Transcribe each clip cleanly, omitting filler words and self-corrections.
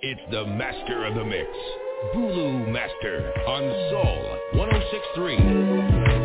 It's the master of the mix, Bulu Master on Soul 106.3.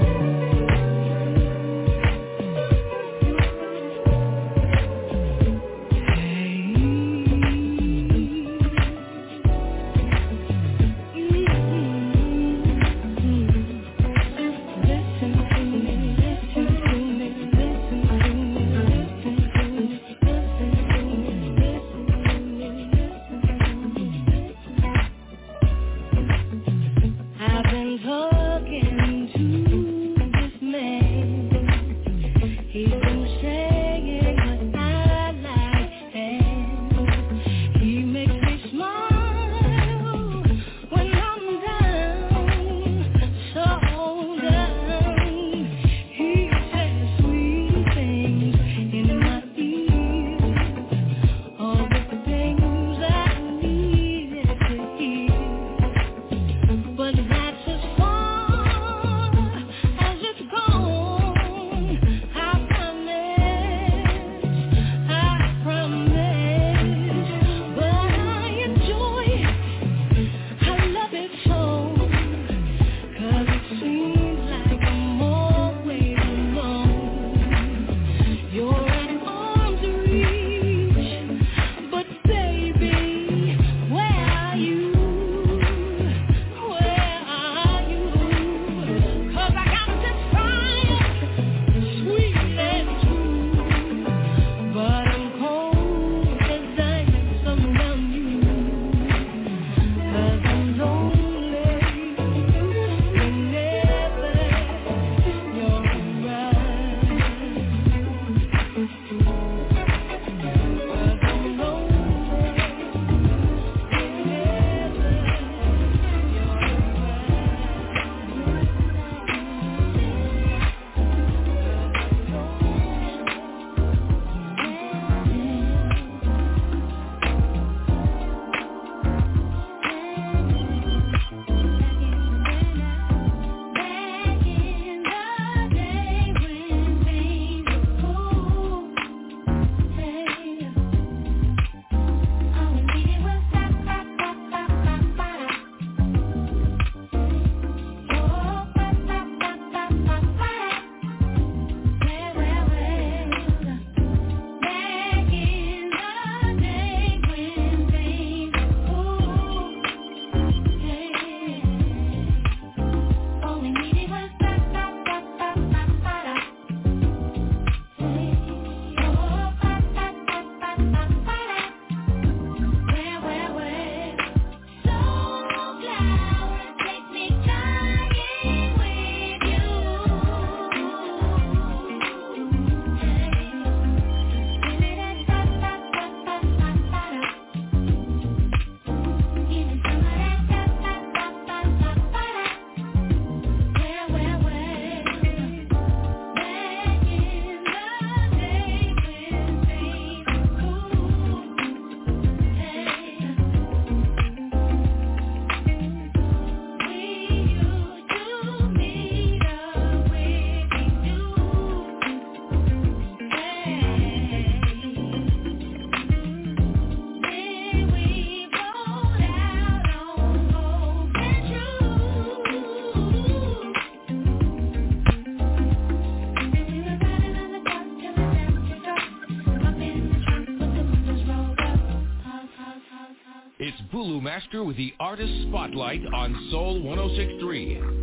Bulu Master with the Artist Spotlight on Soul 106.3.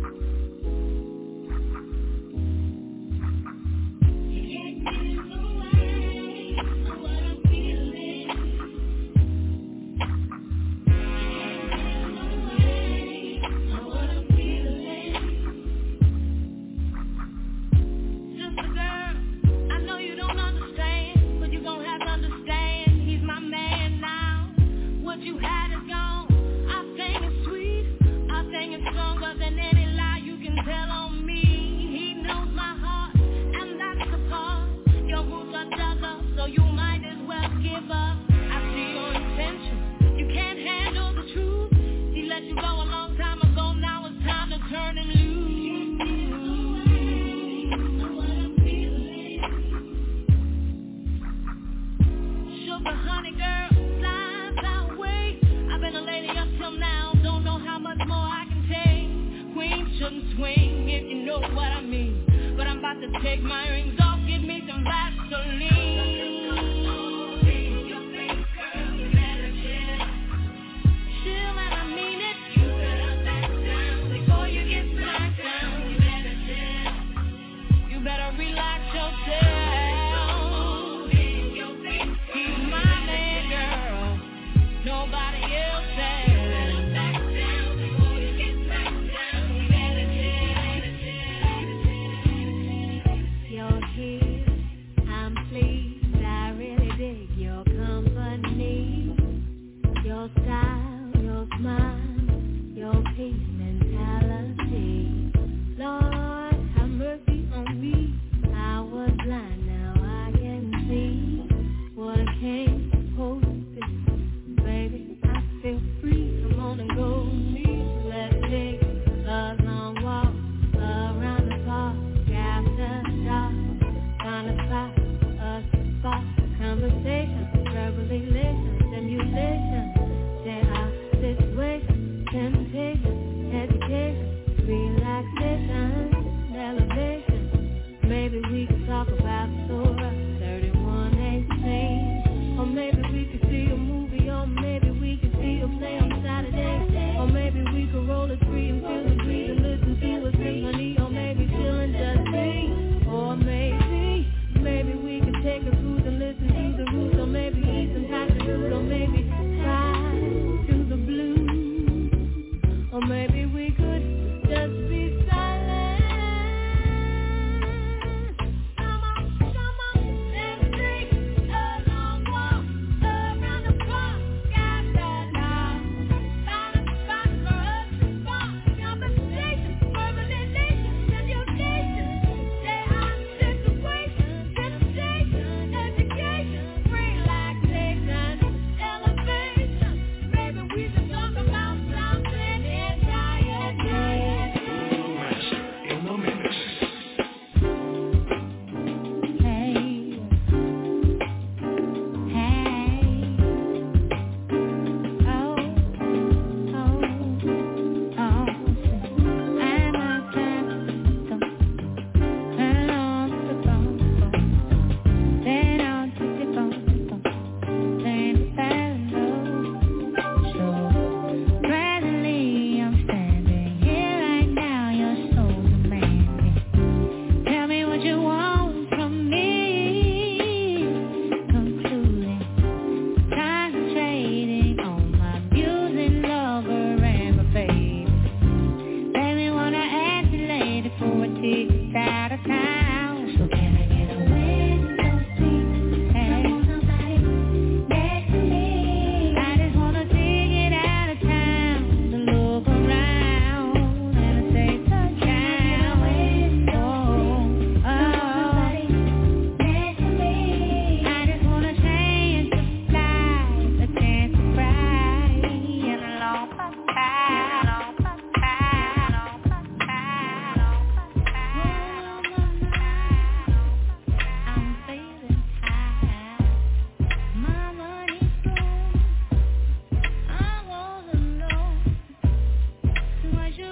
You had is gone. I sang it sweet, I sang it stronger than any lie. about to take my rings off, give me some Vaseline. Better relax yourself. He's my man, girl. Nobody else has. Back down before you get back down. You're here, I'm pleased. I really dig your company. Your style, your smile, your peace mentality. Lord, have mercy on me. I was blind, now I can see what I came supposed to be. Baby, I feel free. Come on and go with me. Let's take a long walk around the park after dark. Find a spot, a spot, conversation, verbal elation, stimulation. There are situations, temptation, education, relaxation, elevation. Maybe we could talk about Surah 31:18. Or maybe we could see a movie, or maybe we could see a play on Saturday. Or maybe we could roll a tree and feel the breeze and listen to a symphony. Or maybe chillin' just me. Or maybe we could take a cruise and listen to the roots. Or maybe eat some passion fruit. Or maybe fly to the blues. Or maybe we could just be silent. Come on, let's take a long walk around the park after dark. Find a spot for us to spark conversation, verbalization, stimulation. There are situations, temptation, education, relaxation, elevation. Maybe we should talk about something entirely. In the mix. Presently, I'm standing here right now. You're so demanding. Tell me what you want from me. Concluding, concentrating on my music lover and my baby. Baby, wanna ask you later for a ticket out of town. So can I get a window seat? Hey, somebody next to me. I just wanna take it out of town to look around and a safe touchdown. Somebody next to me. I just want a chance to fly, a chance to cry, and a long goodbye, long goodbye, long goodbye, long goodbye. I'm feeling high, my money's gone. I wanna know too much you.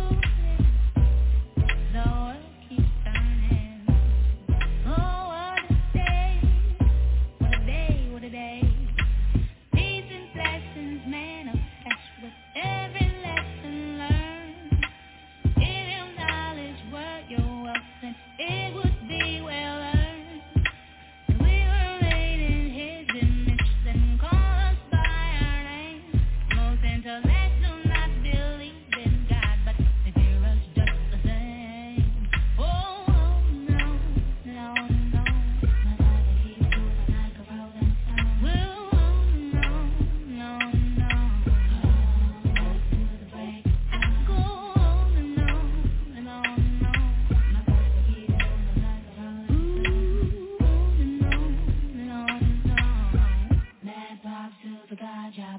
The world keeps turning. Oh, what a day, what a day, what a day. Peace and blessings manifest with every lesson learned. Give him knowledge, work your wealth, and it would be well earned. We were made in his image, then call us by our name. Most intellectual not believe in God, but they fear us just the same. Oh, no, no, no. My body keeps moving like a rolling stone. Well, no, no, no. To the break. I go on and on and on and on. My body keeps moving like a rolling stone. And on and on. Mad props to the God job.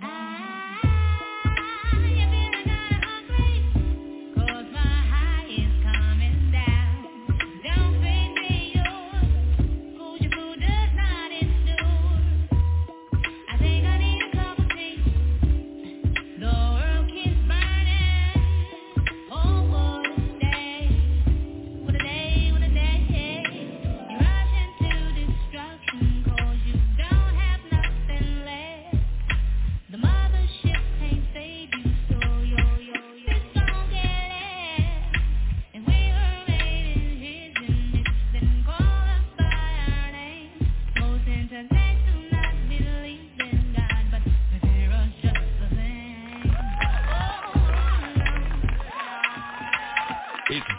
You feeling kinda hungry? 'Cause my high is coming down. Don't feed me yours, 'cause your food does not endure. I think I need a cup of tea. The world keeps burning. Oh, what a day, what a day, what a day.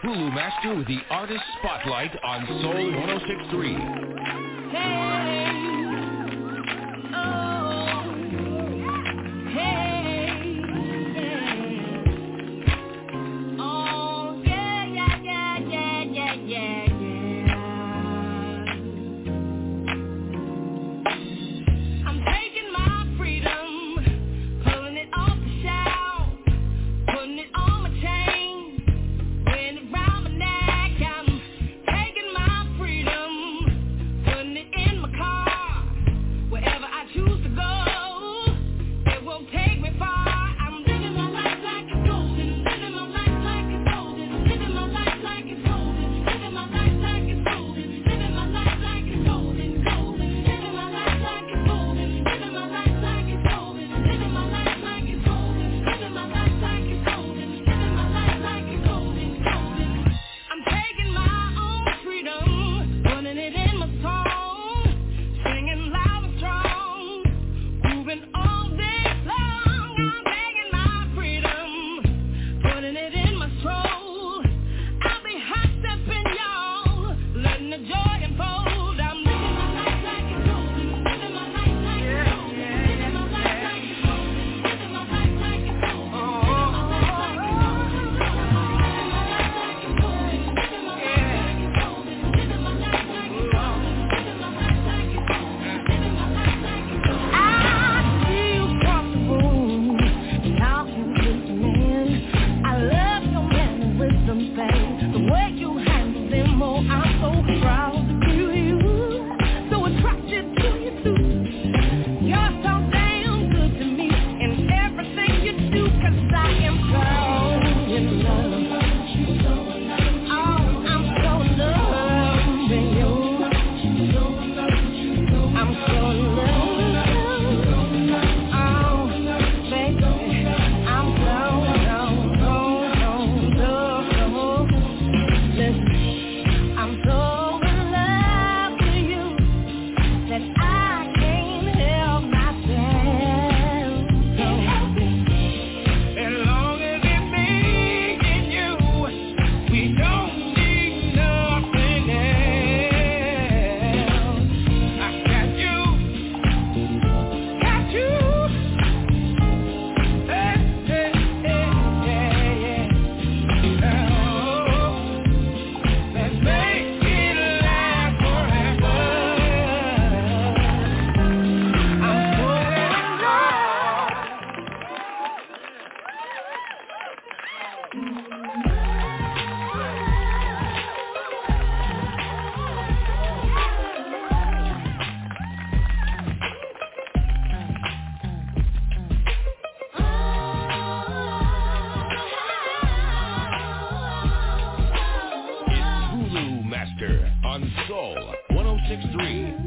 Bulu Master with the Artist Spotlight on Soul 106.3. Hey, oh, hey, yeah. Oh, yeah, yeah, yeah, yeah, yeah, yeah, yeah. I'm taking my freedom, pulling it off the shelf, putting it on my chain. On Soul 106.3.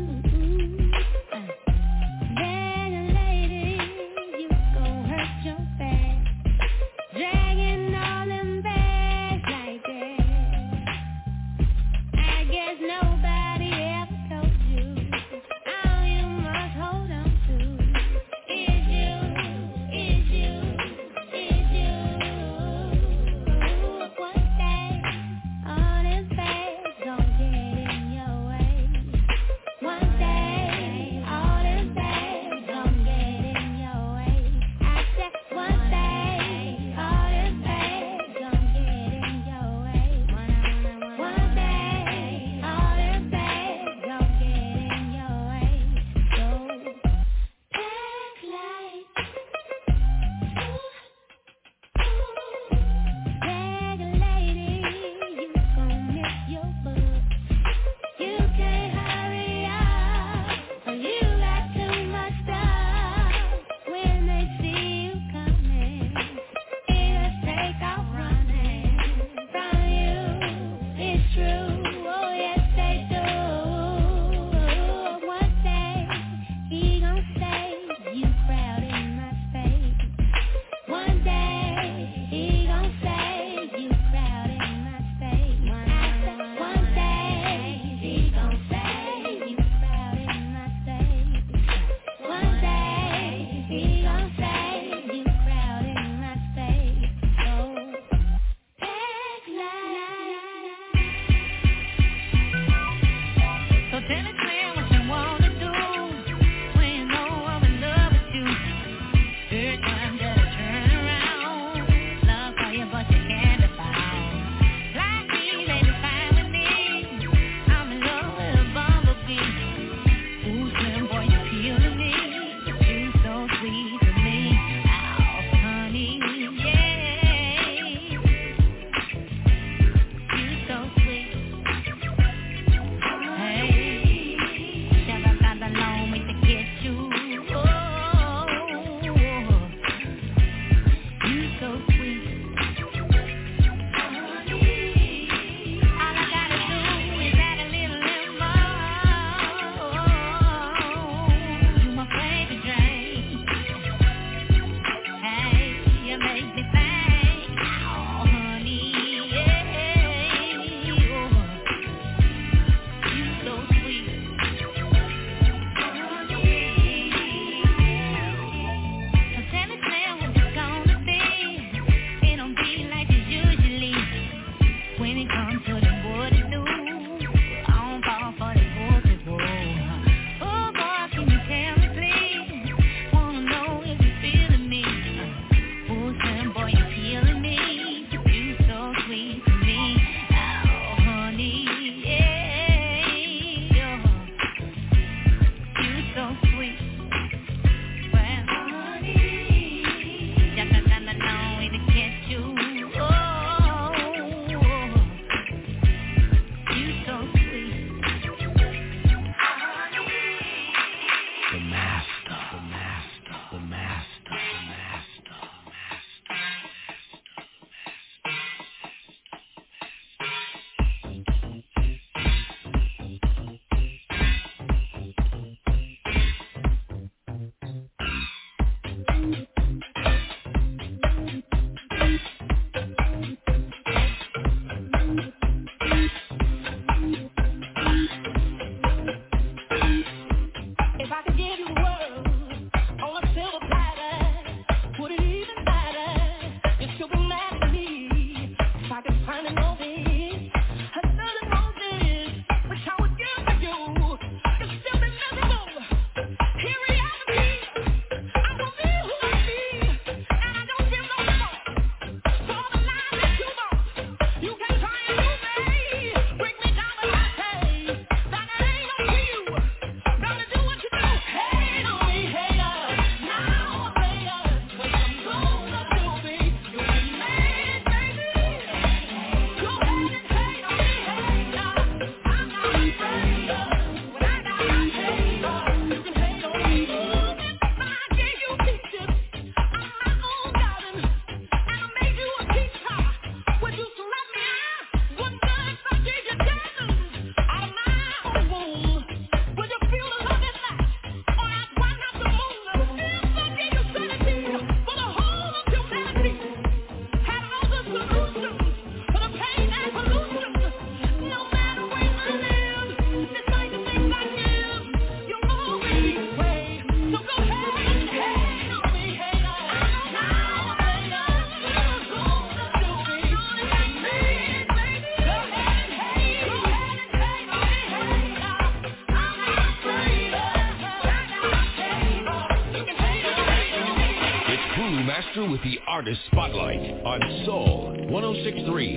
Bulu Master with the Artist Spotlight on Soul 106.3.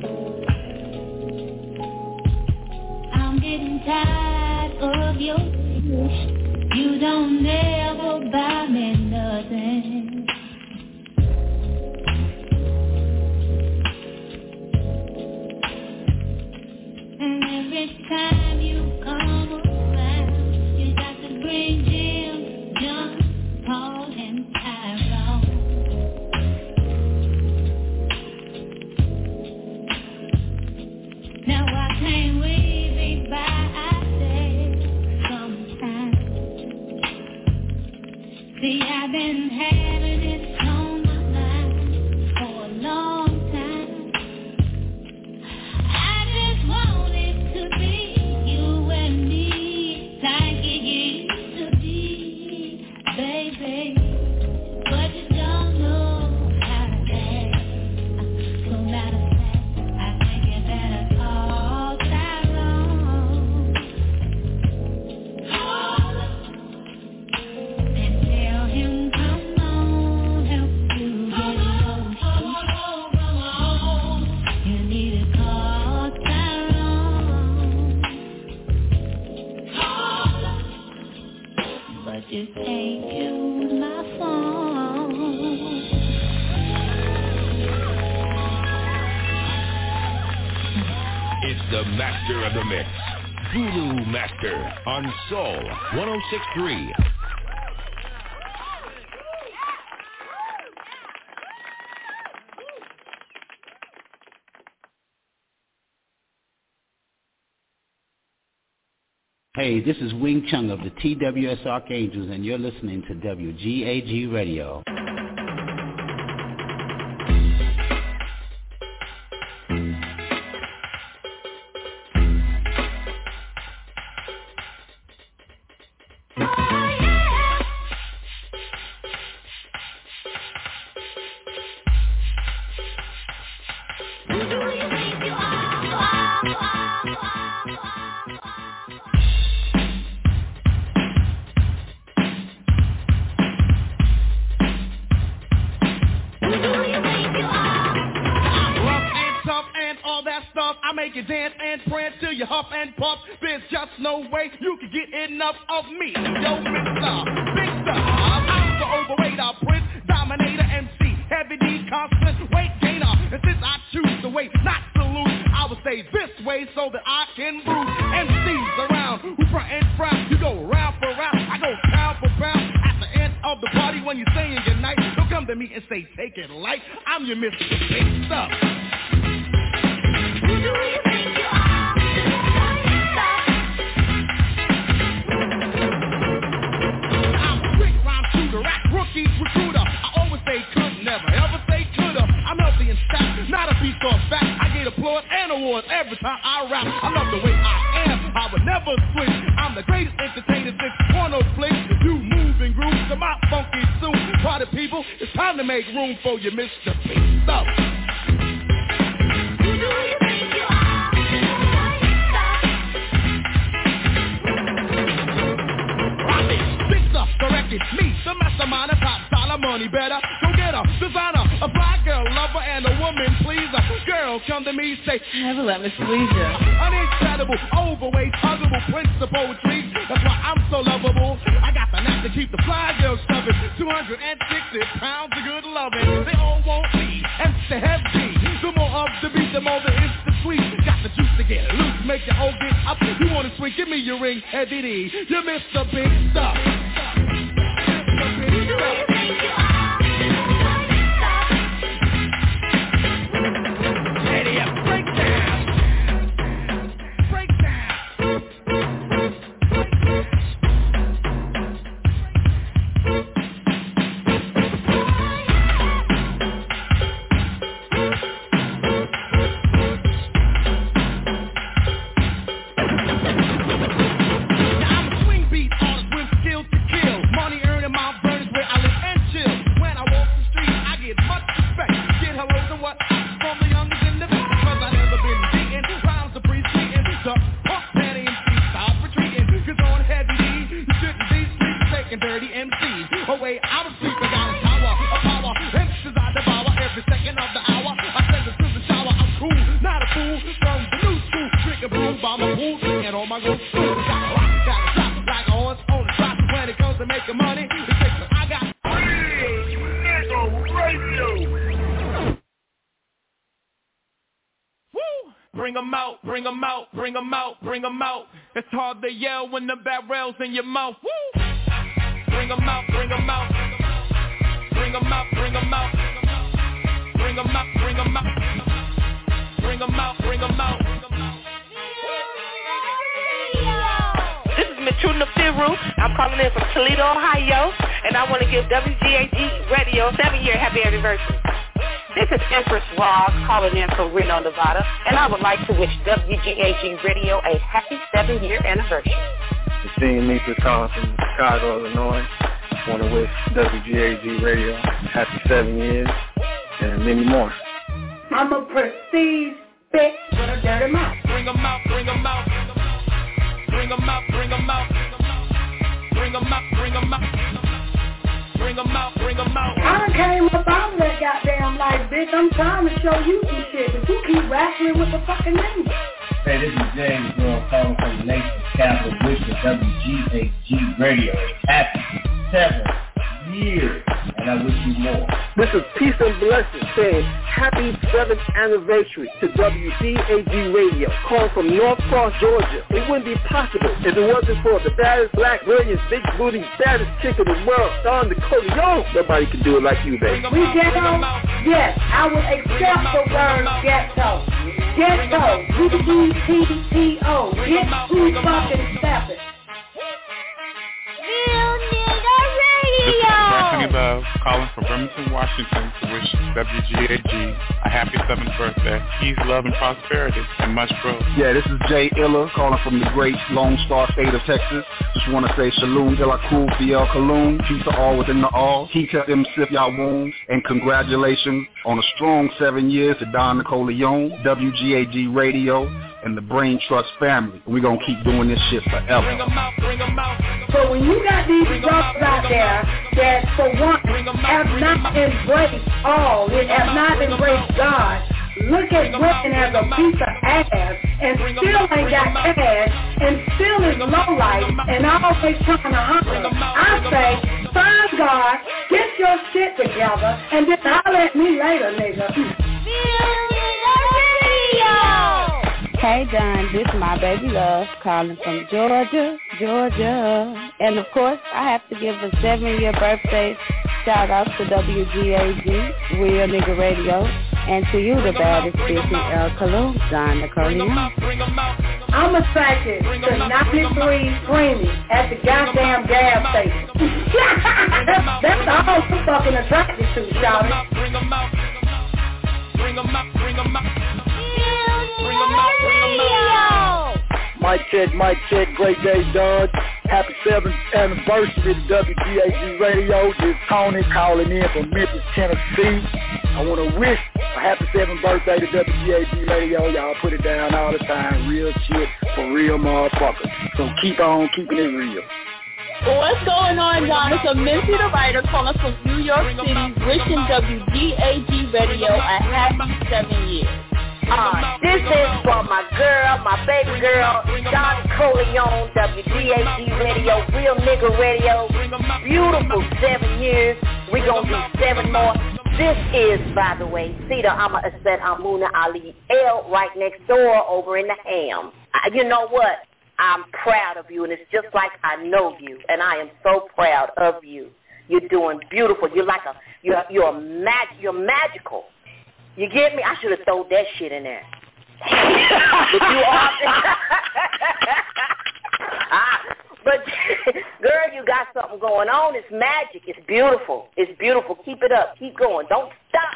I'm getting tired of your wish. You don't ever buy me nothing. And every time you come around, you got to bring Jim, John, Paul, and Tyrone. Now why can't we be by ourselves sometimes? See, I've been having it on my mind for a long time. I just want it to be you and me, like it used to be, baby. But you don't know how to act. So matter of fact, I think you better call Tyrone. And tell him, come on, help you get emotional. You need to call Tyrone. But you can't use my phone. It's the Master of the Mix, Bulu Master on Soul 106.3. Hey, this is Wing Chung of the TWS Archangels, and you're listening to WGAG Radio. Money earning my burners where I live and chill. my good shoes. Gotta drop like a horse on the drop. When it comes to making money, it takes I got Real Nigga Radio. Woo! Bring 'em out, bring 'em out, bring 'em out, bring 'em out. It's hard to yell when the barrel's in your mouth. Woo! Bring 'em out, bring 'em out. Bring 'em out, bring 'em out. Bring 'em out, bring 'em out. Bring 'em out, bring 'em out. This is Matruna Firu. I'm calling in from Toledo, Ohio, and I want to give WGAG Radio a 7-year happy anniversary. This is Empress Ross calling in from Reno, Nevada, and I would like to wish WGAG Radio a happy 7-year anniversary. Christine Mika calling from Chicago, Illinois. I want to wish WGAG Radio happy 7 years and many more. I'm a prestige bitch with a dirty mouth. Bring 'em out, bring 'em out. Bring 'em out, bring 'em out. Bring 'em out, bring 'em out. Bring 'em out, bring 'em out. I done came up out of that goddamn life, bitch. I'm trying to show you some shit, but you keep wrestling with the fucking name. Hey, this is James Earl calling from the nation's capital, wishing WGAG Radio a happy 7 years, and I wish you more. This is Peace and Blessings saying happy 7th anniversary to WGAG Radio, calling from North Cross, Georgia. It wouldn't be possible if it wasn't for the baddest, black, brilliant, big booty, baddest chick in the world, Don Dakota. Yo, nobody can do it like you, baby. We ghetto? Yes, I would accept the word ghetto. Ghetto, G-E-T-T-O. Get who fucking stepping. Real Nigga This is Radio. Anthony Love calling from Bremerton, Washington to wish WGAG a happy 7th birthday, peace, love, and prosperity, and much growth. Yeah, this is Jay Illa calling from the great Lone Star State of Texas. Just want to say Shalom Ilakul Fiel Kaloon, peace to all within the all. Keep them sif y'all wounds, and congratulations on a strong 7 years to Don Nicole Leon, WGAG Radio, and the Brain Trust family. We're going to keep doing this shit forever. So when you got these brothers out there that, for one, have not embraced all, that have not embraced God, look at women as a piece of ass and still ain't got cash and still is low life and always trying to hustle. I say, find God, get your shit together, and then holler at me later, nigga. Hey Don, this is my baby love calling from Georgia, Georgia. And of course, I have to give a 7-year birthday shout out to WGAG, Real Nigga Radio, and to you, the baddest bitch in El Cologne, Don Nicole. I'm attracted to 93 Creamy at the goddamn gas station. That's all I'm fucking attracted to, shawty. Bring 'em out, bring 'em out, bring 'em out. Bring 'em out, bring 'em out. Mic check, great day, Don. Happy 7th anniversary to WGAG Radio. This is Tony calling in from Memphis, Tennessee. I want to wish a happy 7th birthday to WGAG Radio. Y'all put it down all the time. Real shit for real motherfuckers. So keep on keeping it real. What's going on, Don? It's Mincy the writer calling from New York City, wishing WGAG Radio a happy 7 years. This is for my girl, my baby girl, Don Corleone, WGAG Radio, Real Nigga Radio. Beautiful 7 years. We're going to do 7 more. This is, by the way, Cedar Amma Aset Amuna Ali L right next door over in the Ham. You know what? I'm proud of you, and it's just like I know you, and I am so proud of you. You're doing beautiful. You're like you're magical. You get me? I should have thrown that shit in there. But you are. But girl, you got something going on. It's magic. It's beautiful. It's beautiful. Keep it up. Keep going. Don't stop.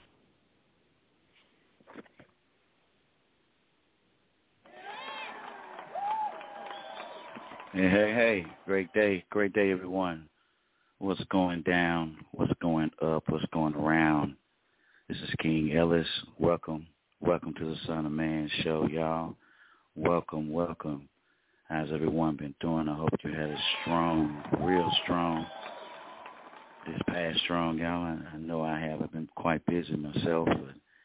Hey, great day, everyone. What's going down? What's going up? What's going around? This is King Ellis. Welcome to the Son of Man show, y'all. Welcome. How's everyone been doing? I hope you had a strong, real strong, this past strong, y'all. I know I have. I've been quite busy myself, but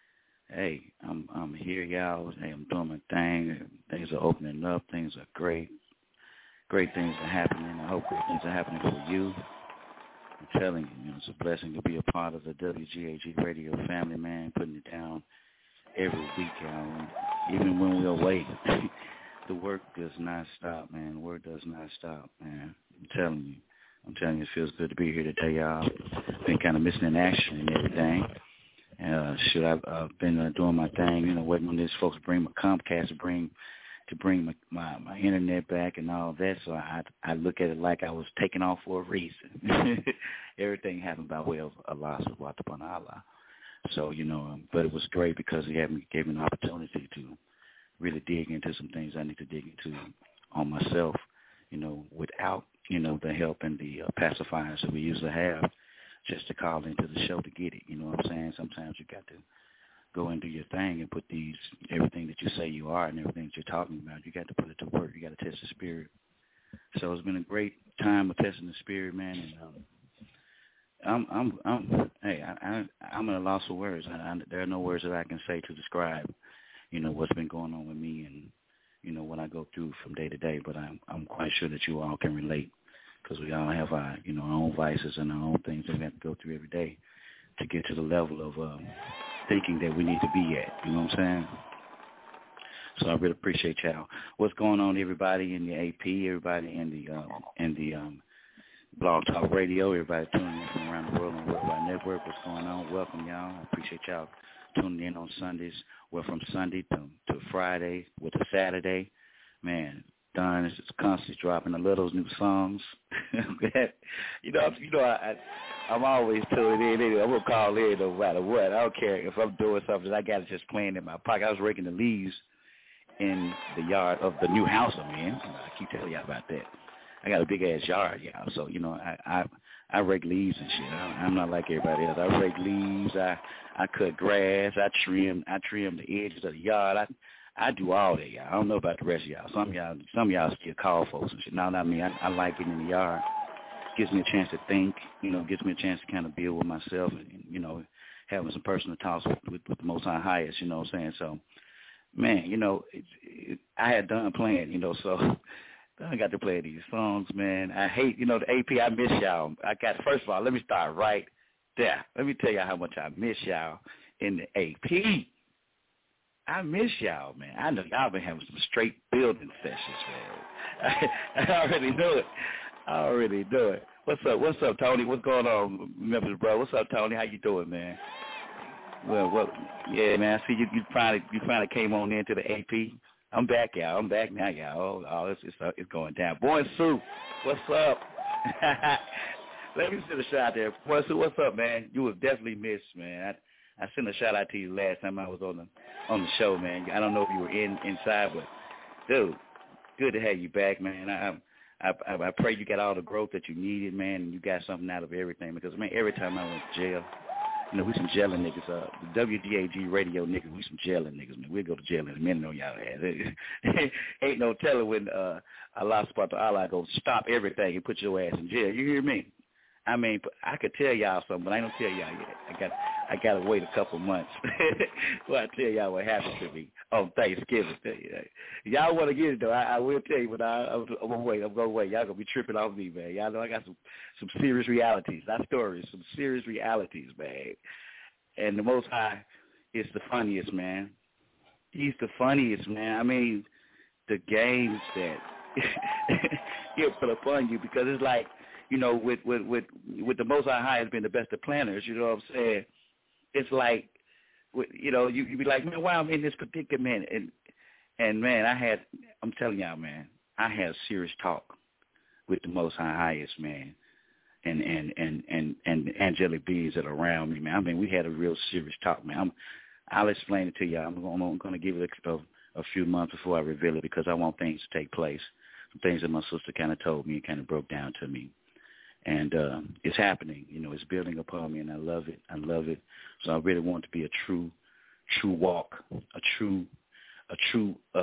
hey, I'm here, y'all. Hey, I'm doing my thing. Things are opening up. Things are great. Great things are happening. I hope great things are happening for you. I'm telling you, it's a blessing to be a part of the WGAG radio family, man, putting it down every week, y'all. Even when we're away, the work does not stop, man. The work does not stop, man. I'm telling you, it feels good to be here to tell y'all. Been kind of missing in action and everything. I've been doing my thing, waiting on these folks to bring my Comcast to bring my internet back and all that. So I look at it like I was taken off for a reason. Everything happened by way of Allah subhanahu wa ta'ala. So, but it was great because he gave me an opportunity to really dig into some things I need to dig into on myself, without, the help and the pacifiers that we usually have just to call into the show to get it. You know what I'm saying? Sometimes you got to go and do your thing and put everything that you say you are and everything that you're talking about, you got to put it to work. You got to test the spirit. So it's been a great time of testing the spirit, man. And I'm at a loss of words. There are no words that I can say to describe, what's been going on with me and, what I go through from day to day. But I'm quite sure that you all can relate because we all have our, our own vices and our own things that we have to go through every day to get to the level of thinking that we need to be at. You know what I'm saying? So I really appreciate y'all. What's going on, everybody in the AP, everybody in the Blog Talk Radio, everybody tuning in from around the world on Worldwide Network. What's going on? Welcome, y'all. I appreciate y'all tuning in on Sundays. Well, from Sunday to Friday with a Saturday. Man, Don is just constantly dropping a little new songs. I'm always tuning in. Anyway, I'm going to call in no matter what. I don't care if I'm doing something. I got it just playing in my pocket. I was raking the leaves in the yard of the new house I'm in. I keep telling y'all about that. I got a big-ass yard, y'all. So, I rake leaves and shit. I'm not like everybody else. I rake leaves. I cut grass. I trim the edges of the yard. I do all that, y'all. I don't know about the rest of y'all. Some of y'all still call folks and shit. No, not me. I like getting in the yard. Gives me a chance to think, gives me a chance to kind of build with myself and, having some personal talks with the Most High Highest, you know what I'm saying? So, man, I had done playing, so I got to play these songs, man. I hate, the AP, I miss y'all. First of all, let me start right there. Let me tell y'all how much I miss y'all in the AP. I miss y'all, man. I know y'all been having some straight building sessions, man. I already know it. What's up, Tony? What's going on, Memphis, bro? What's up, Tony? How you doing, man? Well, yeah, man. I see you finally came on into the AP. I'm back, y'all. I'm back now, y'all. Oh, it's going down. Boy Sue, what's up? Let me send a shout out there. Boy Sue, what's up, man? You was definitely missed, man. I sent a shout out to you last time I was on the show, man. I don't know if you were inside, but dude, good to have you back, man. I pray you got all the growth that you needed, man, and you got something out of everything. Because, man, every time I went to jail, we some jailing niggas. The WGAG radio niggas, we some jailing niggas, man. We'll go to jail in a minute on y'all ass. Ain't no telling when Allah subhanahu wa ta'ala go stop everything and put your ass in jail. You hear me? I mean, I could tell y'all something, but I don't tell y'all yet. I got to wait a couple months before I tell y'all what happened to me on Thanksgiving. Y'all want to get it, though. I will tell you, but I'm going to wait. I'm going to wait. Y'all going to be tripping off me, man. Y'all know I got some serious realities, not stories, some serious realities, man. And the Most High is the funniest, man. He's the funniest, man. I mean, the games that he'll put upon you because it's like, with the Most High has been the best of planners, you know what I'm saying? It's like, you be like, man, why I'm in this predicament? And man, I'm telling y'all, man, I had serious talk with the Most Highest, man, and angelic beings that are around me, man. I mean, we had a real serious talk, man. I'll explain it to y'all. I'm going to give it a few months before I reveal it because I want things to take place, some things that my sister kind of told me and kind of broke down to me. And it's happening, it's building upon me, and I love it. So I really want it to be a true walk, a true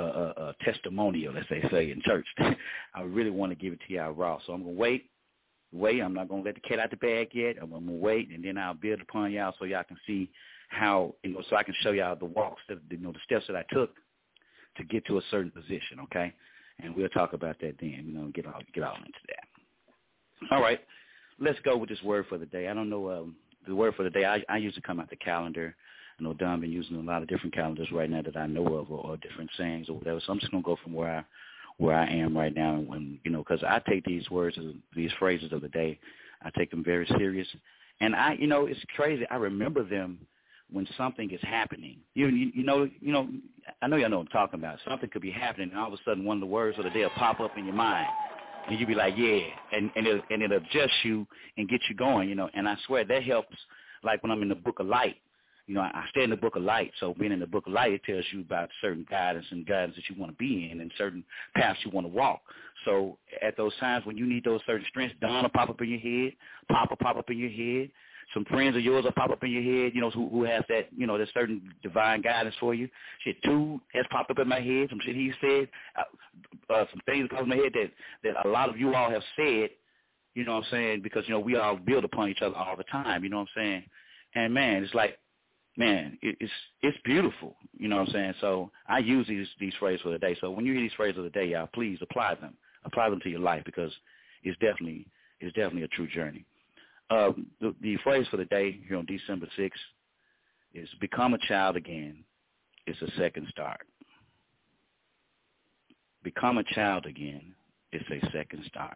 testimonial, as they say in church. I really want to give it to y'all raw. So I'm going to wait wait. I'm not going to let the cat out the bag yet. I'm going to wait, and then I'll build upon y'all so y'all can see how, so I can show y'all the walks, the steps that I took to get to a certain position, okay? And we'll talk about that then, get all into that. All right, let's go with this word for the day. I don't know, the word for the day, I usually come out the calendar. I know Don been using a lot of different calendars right now that I know of, or different sayings or whatever, so I'm just going to go from where I am right now, and because I take these words, these phrases of the day, I take them very serious, and it's crazy. I remember them when something is happening. I know y'all know what I'm talking about. Something could be happening, and all of a sudden one of the words of the day will pop up in your mind, and you'll be like, yeah, and it'll adjust you and get you going, and I swear that helps. Like when I'm in the Book of Light. I stay in the Book of Light, so being in the Book of Light, it tells you about certain guidance that you want to be in and certain paths you want to walk. So at those times when you need those certain strengths, Dawn will pop up in your head, Pop will pop up in your head, some friends of yours will pop up in your head, who has that, that certain divine guidance for you. Shit, too has popped up in my head, some shit he said, some things that come in my head that a lot of you all have said, you know what I'm saying, because, we all build upon each other all the time, you know what I'm saying? And, man, it's like, man, it's beautiful, you know what I'm saying? So I use these phrases for the day. So when you hear these phrases of the day, y'all, please apply them to your life, because it's definitely a true journey. The phrase for the day here on December 6th is become a child again. It's a second start. Become a child again. It's a second start.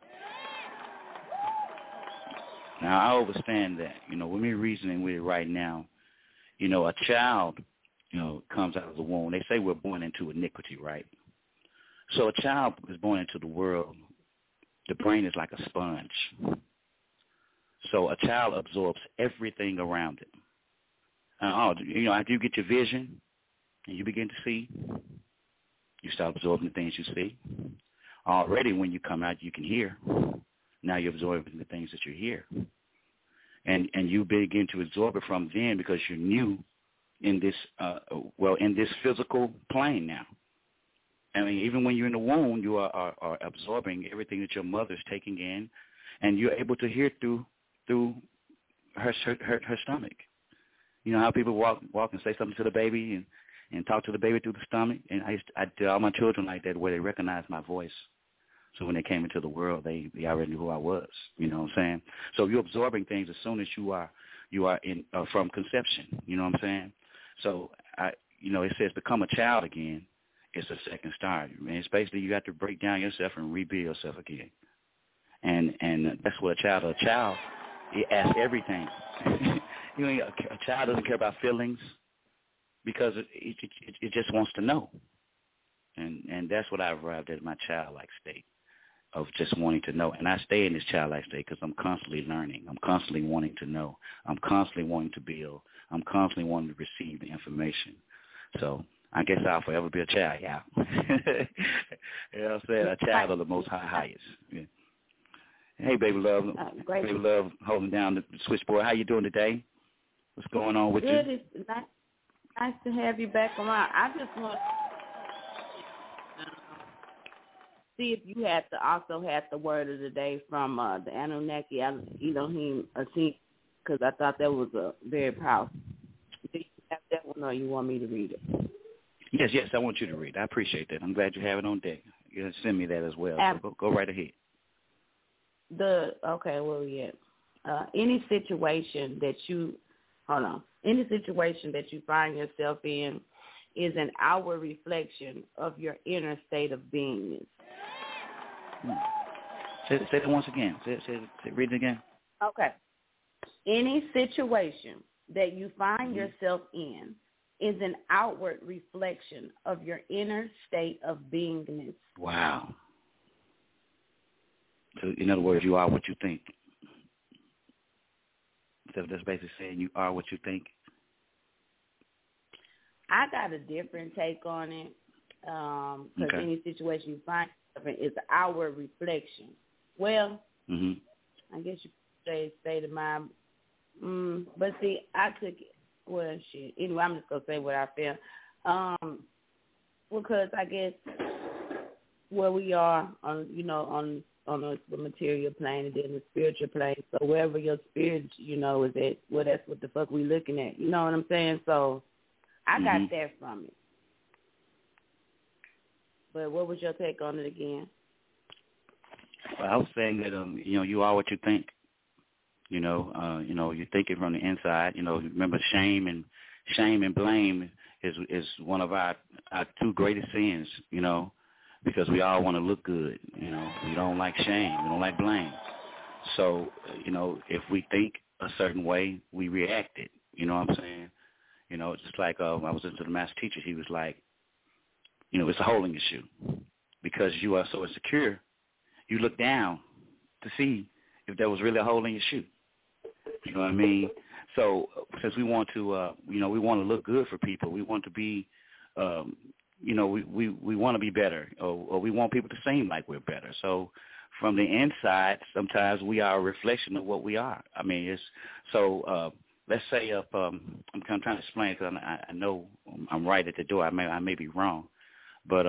Now, I understand that, with me reasoning with it right now, a child, comes out of the womb. They say we're born into iniquity, right? So a child is born into the world. The brain is like a sponge. So a child absorbs everything around it. After you get your vision and you begin to see, you start absorbing the things you see. Already when you come out, you can hear. Now you're absorbing the things that you hear. And you begin to absorb it from then, because you're new in this in this physical plane now. I mean, even when you're in the womb, you are absorbing everything that your mother's taking in, and you're able to hear through her stomach. You know how people walk and say something to the baby and talk to the baby through the stomach? And I did all my children like that, where they recognize my voice. So when they came into the world, they already knew who I was. You know what I'm saying? So you're absorbing things as soon as you are in from conception. You know what I'm saying? So it says become a child again. It's a second start. And it's basically you got to break down yourself and rebuild yourself again. And that's what a child. It asks everything. A child doesn't care about feelings, because it just wants to know. And that's what I've arrived at, my childlike state of just wanting to know. And I stay in this childlike state because I'm constantly learning. I'm constantly wanting to know. I'm constantly wanting to build. I'm constantly wanting to receive the information. So I guess I'll forever be a child, yeah. You know what I'm saying? A child of the Most Highest. Yeah. Hey, baby love. Baby love, holding down the switchboard. How you doing today? What's going on with you? Good. It's nice to have you back around. I just want see if you had to also have the word of the day from the Anunnaki Elohim, because I thought that was a very powerful. Do you have that one, or you want me to read it? Yes, I want you to read it. I appreciate that. I'm glad you have it on deck. You can send me that as well. So go right ahead. Any situation that you find yourself in is an outward reflection of your inner state of beingness. Say it once again. Read it again. Okay. Any situation that you find yourself in is an outward reflection of your inner state of beingness. Wow. So in other words, you are what you think. So that's basically saying you are what you think. I got a different take on it, because any situation you find yourself in is an outward reflection. Well, I guess you could say state of mind. But see, I took it. Well, shit. Anyway, I'm just gonna say what I feel. Because I guess where we are on on the material plane and then the spiritual plane. So wherever your spirit, is at, well, that's what the fuck we looking at. You know what I'm saying? So I got that from it. But what was your take on it again? Well, I was saying that you are what you think. You're thinking from the inside. Remember shame and blame is one of our two greatest sins. Because we all want to look good. We don't like shame. We don't like blame. So if we think a certain way, we react it. You know what I'm saying? It's just like I was into the master teacher. He was like, it's a holding issue. Because you are so insecure, you look down to see if there was really a hole in your shoe. You know what I mean? So since we want to, we want to look good for people, we want to be, we want to be better, or we want people to seem like we're better. So from the inside, sometimes we are a reflection of what we are. I mean, it's so. Let's say I'm kind of trying to explain because I know I'm right at the door. I may be wrong, but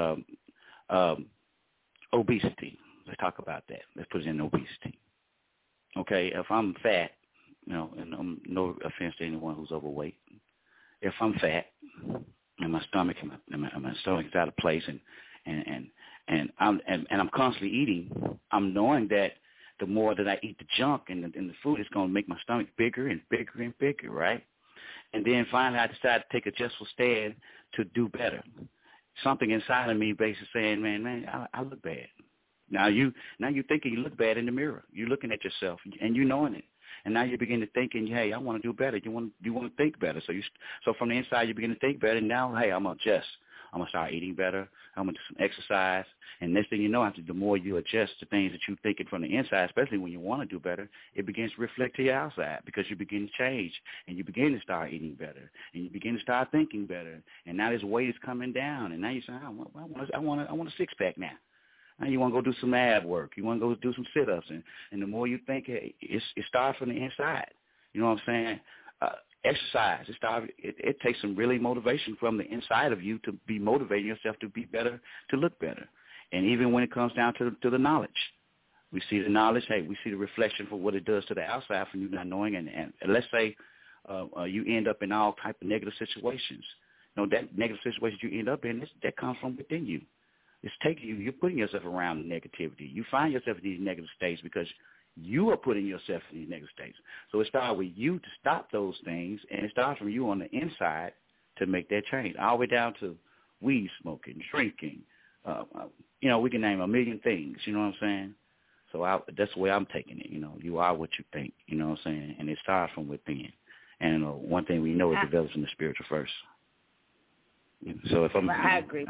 obesity. Let's talk about that. Let's put it in obesity. Okay, if I'm fat, and no offense to anyone who's overweight. If I'm fat and my stomach and my stomach's out of place and I'm constantly eating, I'm knowing that the more that I eat the junk and the food, it's going to make my stomach bigger and bigger and bigger, right? And then finally I decide to take a justful stand to do better. Something inside of me basically saying, man, I look bad. Now you thinking you look bad in the mirror. You're looking at yourself and you knowing it. And now you begin to thinking, hey, I want to do better. You want to think better. So from the inside you begin to think better. And now, hey, I'm going to adjust. I'm going to start eating better. I'm going to do some exercise. And next thing you know, after the more you adjust the things that you're thinking from the inside, especially when you want to do better, it begins to reflect to your outside because you begin to change and you begin to start eating better and you begin to start thinking better. And now this weight is coming down. And now you say, I want a six-pack now. Now you want to go do some ab work. You want to go do some sit-ups. And the more you think, hey, it starts from the inside. You know what I'm saying? Exercise. It takes some really motivation from the inside of you to be motivating yourself to be better, to look better. And even when it comes down to the knowledge, we see the knowledge. Hey, we see the reflection for what it does to the outside from you not knowing. And let's say you end up in all type of negative situations. That negative situations you end up in, that comes from within you. It's taking you. You're putting yourself around negativity. You find yourself in these negative states because you are putting yourself in these negative states. So it starts with you to stop those things, and it starts from you on the inside to make that change, all the way down to weed smoking, drinking. We can name a million things. You know what I'm saying? So that's the way I'm taking it. You are what you think. You know what I'm saying? And it starts from within. And one thing we know, it develops in the spiritual first. So if I agree.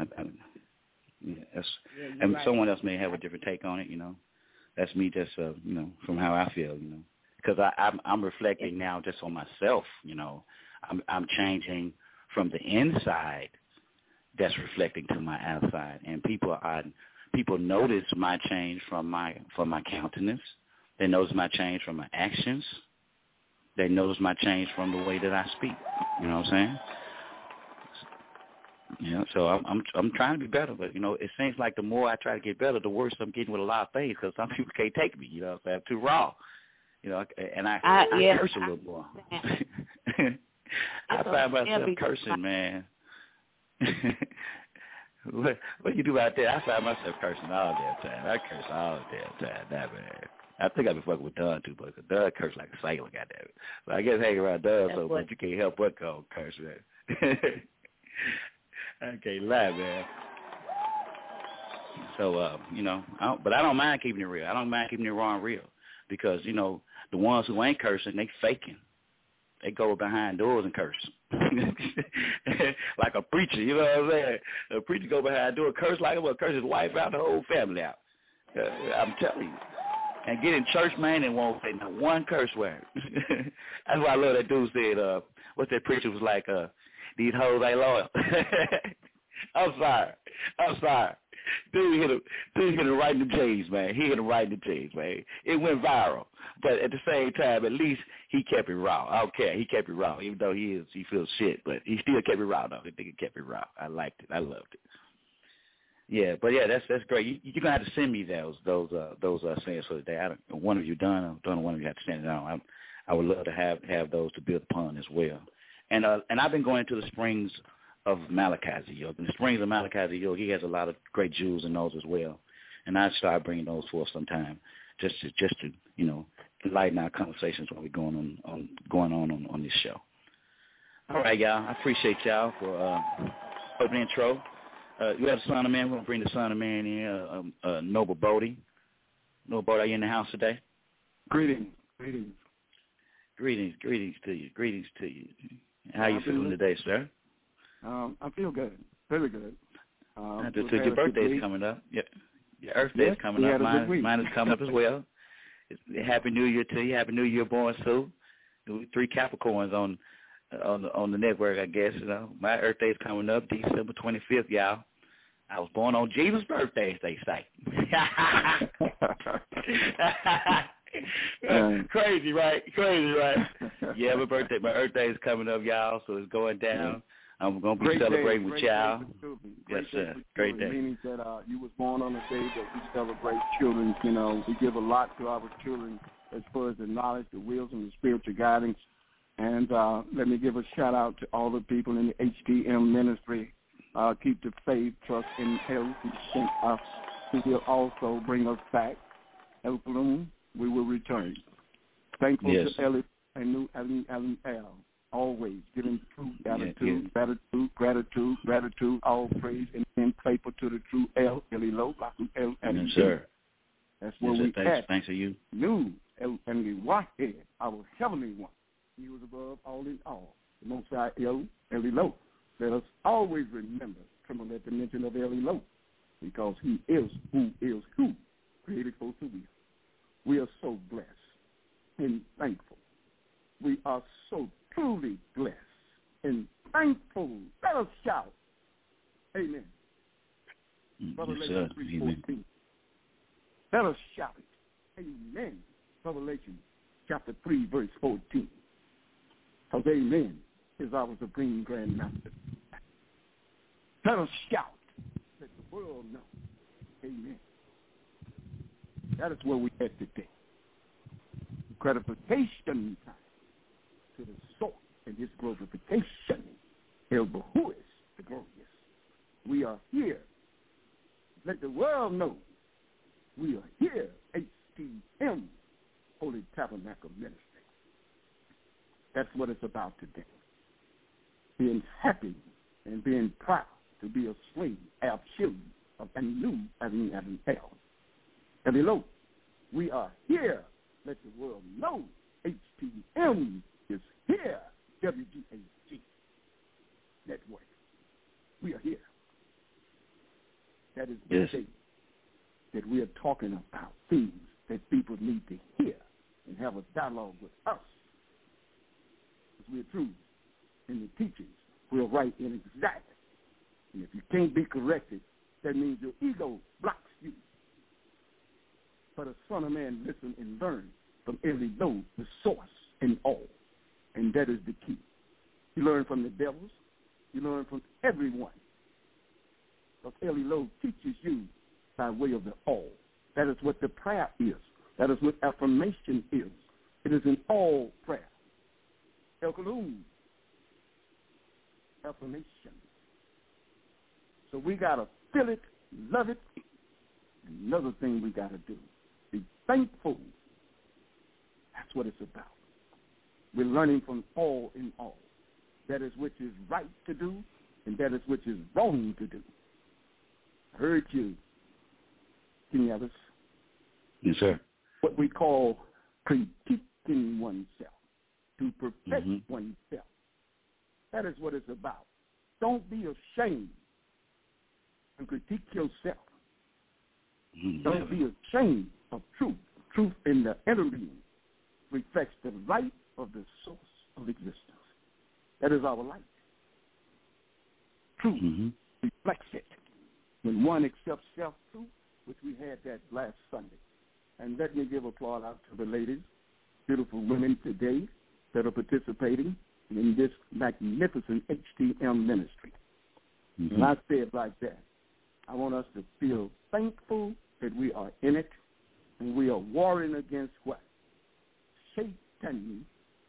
And right. Someone else may have a different take on it, That's me just, from how I feel, Because I'm reflecting now just on myself, I'm changing from the inside that's reflecting to my outside. And people notice my change from my countenance. They notice my change from my actions. They notice my change from the way that I speak. You know what I'm saying? So I'm trying to be better, but it seems like the more I try to get better, the worse I'm getting with a lot of things because some people can't take me. I'm too raw. And I curse a little more. I find myself cursing, man. What you do out there? I find myself cursing all the damn time. I curse all the damn time, man. I think I've been fucking with Dunn too, but Dunn curse like a sailor, goddamn. So I guess hanging around Dunn so much you can't help but go curse, man. I can't lie, man. So, but I don't mind keeping it real. I don't mind keeping it raw and real because, the ones who ain't cursing, they faking. They go behind doors and curse. Like a preacher, you know what I'm saying? A preacher go behind door, curse like a curse his wife out, the whole family out. I'm telling you. And get in church, man, and won't say not one curse word. That's why I love that dude said, what that preacher was like, these hoes ain't loyal. I'm sorry. Dude hit him right in the J's, man. He hit him right in the J's, man. It went viral. But at the same time, at least he kept it raw. I don't care. He kept it raw. Even though he feels shit, but he still kept it raw, though. The nigga kept it raw. I liked it. I loved it. Yeah, but yeah, that's great. You're gonna have to send me those sayings for the day. One of you done, or don't one of you have to send it on. I would love to have those to build upon as well. And I've been going to the springs of Malachi-Ziyok. In the springs of Malachi-Ziyok, he has a lot of great jewels in those as well. And I start bringing those forth sometime, just to enlighten our conversations while we're going on this show. All right, y'all. I appreciate y'all for opening intro. You have the Son of Man. We're going to bring the Son of Man in, Noble Bodie. Noble Bodie, are you in the house today? Greetings to you. How you feeling today, sir? I feel good, really good. Your birthday's coming up. Your Earth Day's coming up. Mine is coming up as well. Happy New Year to you. Happy New Year, born Sue. 3 Capricorns on the network, I guess. My Earth Day's coming up, December 25th, y'all. I was born on Jesus' birthday, as they say. Crazy, right? Yeah, my Earth Day is coming up, y'all, so it's going down. I'm going to be celebrating with y'all. Yes, sir. Great day. Meaning that you was born on the day that we celebrate children. We give a lot to our children as far as the knowledge, the wills, and the spiritual guidance. And let me give a shout-out to all the people in the HDM ministry. Keep the faith, trust, and health. He will also bring us back. El Bloom, we will return. Thankful to Ellis and New L. Always giving true gratitude, all praise, and being faithful to the true El Elilo, El Elilo. Yes, sir. That's where we at. Thanks to you. New El Elilo, our heavenly one. He was above all in all. The Most High El Elilo. Let us always remember, tremble at the mention of Elilo, because he is who created for to be. We are so blessed and thankful. We are so truly blessed and thankful. Let us shout. Amen. Revelation 3:14. Let us shout it. Amen. Revelation chapter 3, verse 14. Because amen is our supreme grand master. Let us shout. Let the world know. Amen. That is where we at today. Gratification time to the source and his glorification. El Bahuis, the glorious. We are here. Let the world know we are here. HTM, Holy Tabernacle Ministry. That's what it's about today. Being happy and being proud to be a slave, our children of Anu, Adin El. And below, we are here. Let the world know HTM is here. WGAG Network. We are here. That is the day that we are talking about things that people need to hear and have a dialogue with us. Because we're true in the teachings. We're right and exact. And if you can't be corrected, that means your ego blocks you. But a son of man listen and learn from Elilo, the source in all. And that is the key. You learn from the devils. You learn from everyone. Because Elilo teaches you by way of the all. That is what the prayer is. That is what affirmation is. It is an all prayer. El Kalum, affirmation. So we got to feel it, love it. Another thing we got to do, be thankful. That's what it's about. We're learning from all in all. That is which is right to do, and that is which is wrong to do. I heard you, King Ellis. Yes, sir. What we call critiquing oneself, to perfect oneself. That is what it's about. Don't be ashamed and critique yourself. Don't be ashamed of truth. Truth in the inner being reflects the light of the source of existence. That is our light. Truth reflects it. When one accepts self-truth, which we had that last Sunday. And let me give applause out to the ladies, beautiful women today that are participating in this magnificent HTM ministry. And I say it like that. I want us to feel thankful that we are in it, and we are warring against what? Satan.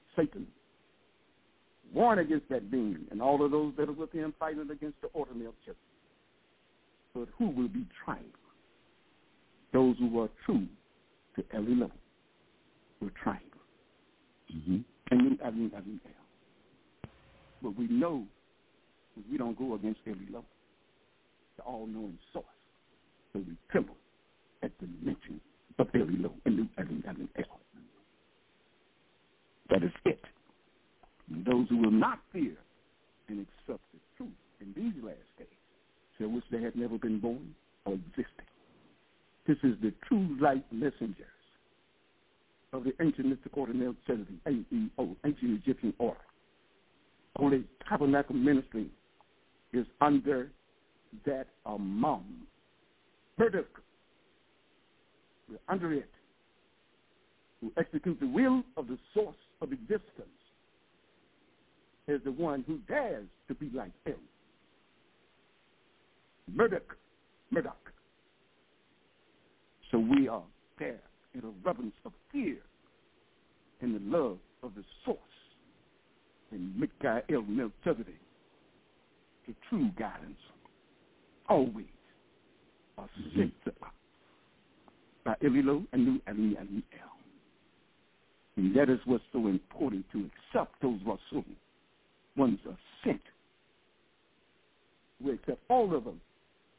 Warring against that being and all of those that are with him fighting against the order of Melchizedek. But who will be tried? Those who are true to Elilo will triumph. And but we know that we don't go against Elilo, the all-knowing source. So we tremble at the mention of Elilo and El. That is it. And those who will not fear and accept the truth in these last days shall wish they had never been born or existed. This is the true light messengers of the ancient mystic order Melchizedek, AEO, ancient Egyptian order. Only tabernacle ministry is under that Amon. Marduk, we're under it, who executes the will of the source of existence, is the one who dares to be like him. Marduk. So we are there in a reverence of fear in the love of the source in Mikael Melchizedek, the true guidance, always are sent by Elilo and Nu Ali and El. And that is what's so important, to accept those Rasul. Ones are sent. We accept all of them.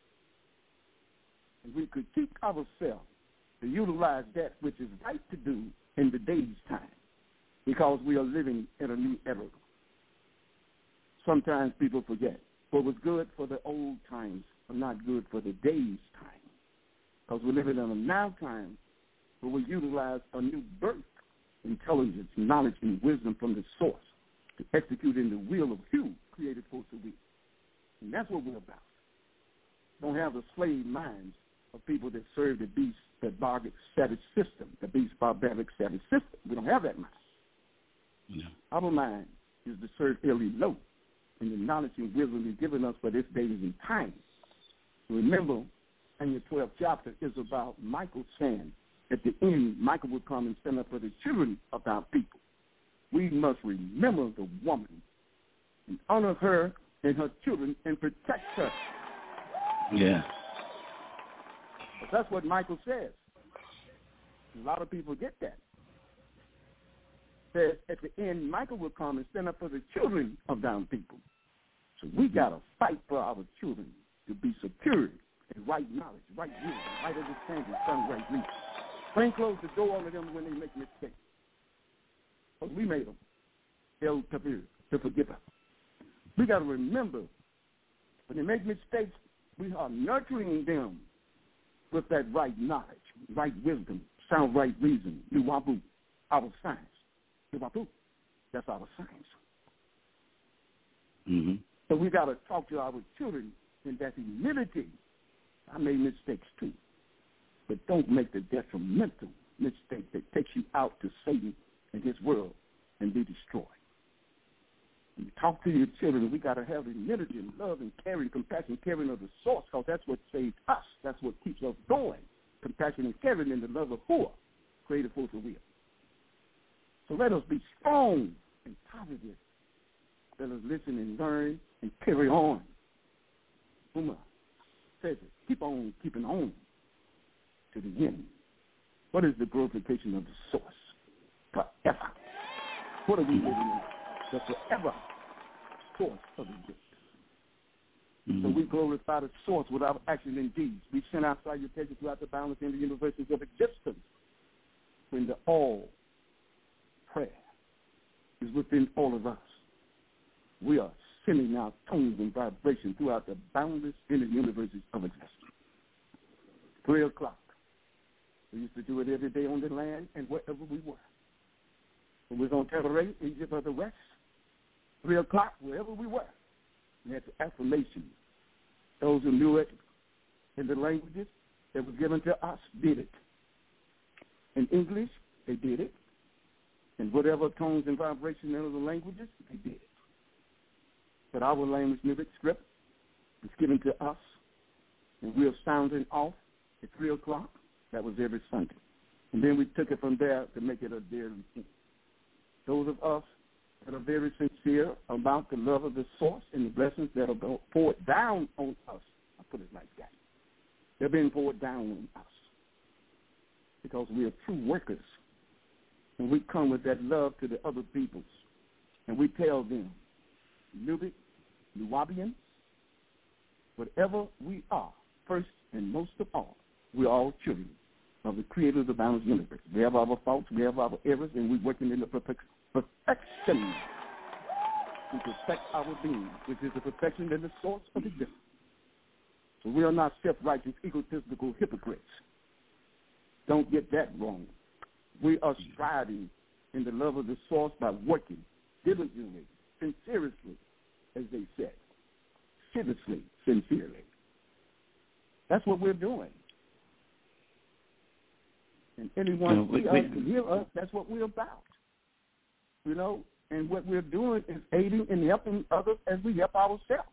And we critique ourselves to utilize that which is right to do in the day's time, because we are living in a new era. Sometimes people forget what was good for the old times are not good for the day's time, because we're living in a now time where we utilize a new birth, intelligence, knowledge, and wisdom from the source to execute in the will of Hu, created force of will. And that's what we're about. Don't have the slave minds of people that serve the beast, that barbaric status system, the beast barbaric status system. We don't have that mind. No. Our mind is to serve Elilo, and the knowledge and wisdom He's given us for this day and time. Remember, in your 12th chapter is about Michael saying, at the end, Michael will come and stand up for the children of our people. We must remember the woman and honor her and her children and protect her. Yeah. But that's what Michael says. A lot of people get that. Says at the end, Michael will come and stand up for the children of down people. So we got to fight for our children to be secure in right knowledge, right wisdom, right understanding, some right reason. Plain close the door on them when they make mistakes. But we made them. They'll to forgive us. We got to remember, when they make mistakes, we are nurturing them with that right knowledge, right wisdom, sound right reason, Nuwabu, our science. Nuwabu, that's our science. Mm-hmm. So we got to talk to our children in that humility. I made mistakes too, but don't make the detrimental mistake that takes you out to Satan and his world and be destroyed. When you talk to your children, we got to have humility and love and caring, compassion, caring of the source, because that's what saved us. That's what keeps us going. Compassion and caring and the love of Hua, creative force of will. So let us be strong and positive. Let us listen and learn and carry on. Uma says it. Keep on keeping on to the end. What is the glorification of the source? Forever. What are we living in? The forever source of existence. Mm-hmm. So we glorify the source with our action and deeds. We send our salutations throughout the boundless in the universes of existence, when the all prayer is within all of us. We are sending out tones and vibrations throughout the boundless in the universes of existence. 3 o'clock. We used to do it every day on the land and wherever we were. When we was on Terre, Egypt of the West, 3 o'clock, wherever we were, we had the affirmation. Those who knew it in the languages that was given to us did it. In English, they did it. In whatever tones and vibrations in other languages, they did it. But our language, music, script, was given to us And we're sounding off at 3 o'clock. That was every Sunday. And then we took it from there to make it a daily thing. Those of us that are very sincere about the love of the source and the blessings that are poured down on us, I put it like that. They're being poured down on us because we are true workers. And we come with that love to the other peoples. And we tell them, Nubic, Nuwabians, whatever we are, first and most of all, we're all children of the creator of the boundless universe. We have our faults, we have our errors, and we're working in the perfection to perfect our being, which is the perfection and the source of existence. So we are not self-righteous, egotistical hypocrites. Don't get that wrong. We are striving in the love of the source by working diligently, sincerely, as they said, seriously, sincerely. That's what we're doing. And anyone see us can hear us, that's what we're about. You know, and what we're doing is aiding and helping others as we help ourselves.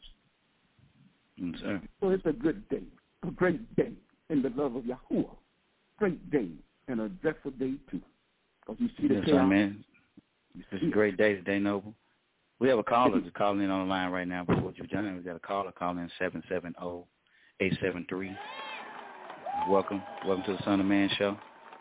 Sir. So it's a good day, a great day in the love of Yahuwah. Great day and a dreadful day too. Because you see the chaos. Man. It's a great day today, Noble. We have a caller that's calling in on the line right now. Before you join in, we got a caller calling in 770-873. Welcome to the Son of Man show.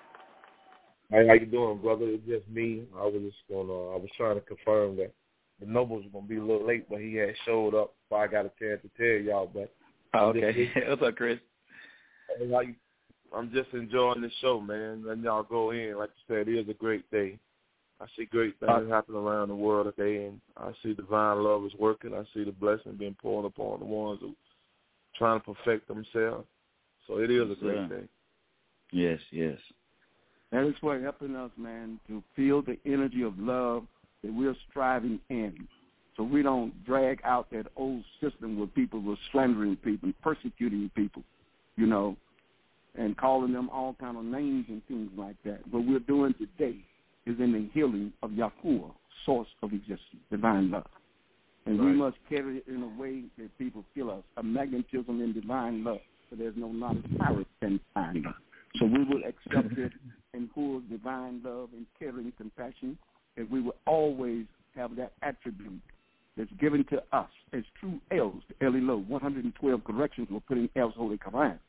Hey, how you doing, brother? It's just me. I was trying to confirm that the Noble was gonna be a little late, but he had showed up, so I got a chance to tell y'all. But okay, what's up, Chris? Hey, I'm just enjoying the show, man. Letting y'all go in. Like you said, it is a great day. I see great things happening around the world today, and I see divine love is working. I see the blessing being poured upon the ones who are trying to perfect themselves. So it is a great day. Yes, yes. That is what's helping us, man, to feel the energy of love that we're striving in. So we don't drag out that old system where people were slandering people, persecuting people, you know, and calling them all kind of names and things like that. What we're doing today is in the healing of Yahuwah, source of existence, divine love. And we must carry it in a way that people feel us, a magnetism in divine love, so there's no knowledge power in divine love. So we will accept it and hold divine love and caring compassion, and we will always have that attribute that's given to us as true Els, Elilo. 112 corrections were put in El's Holy Quran.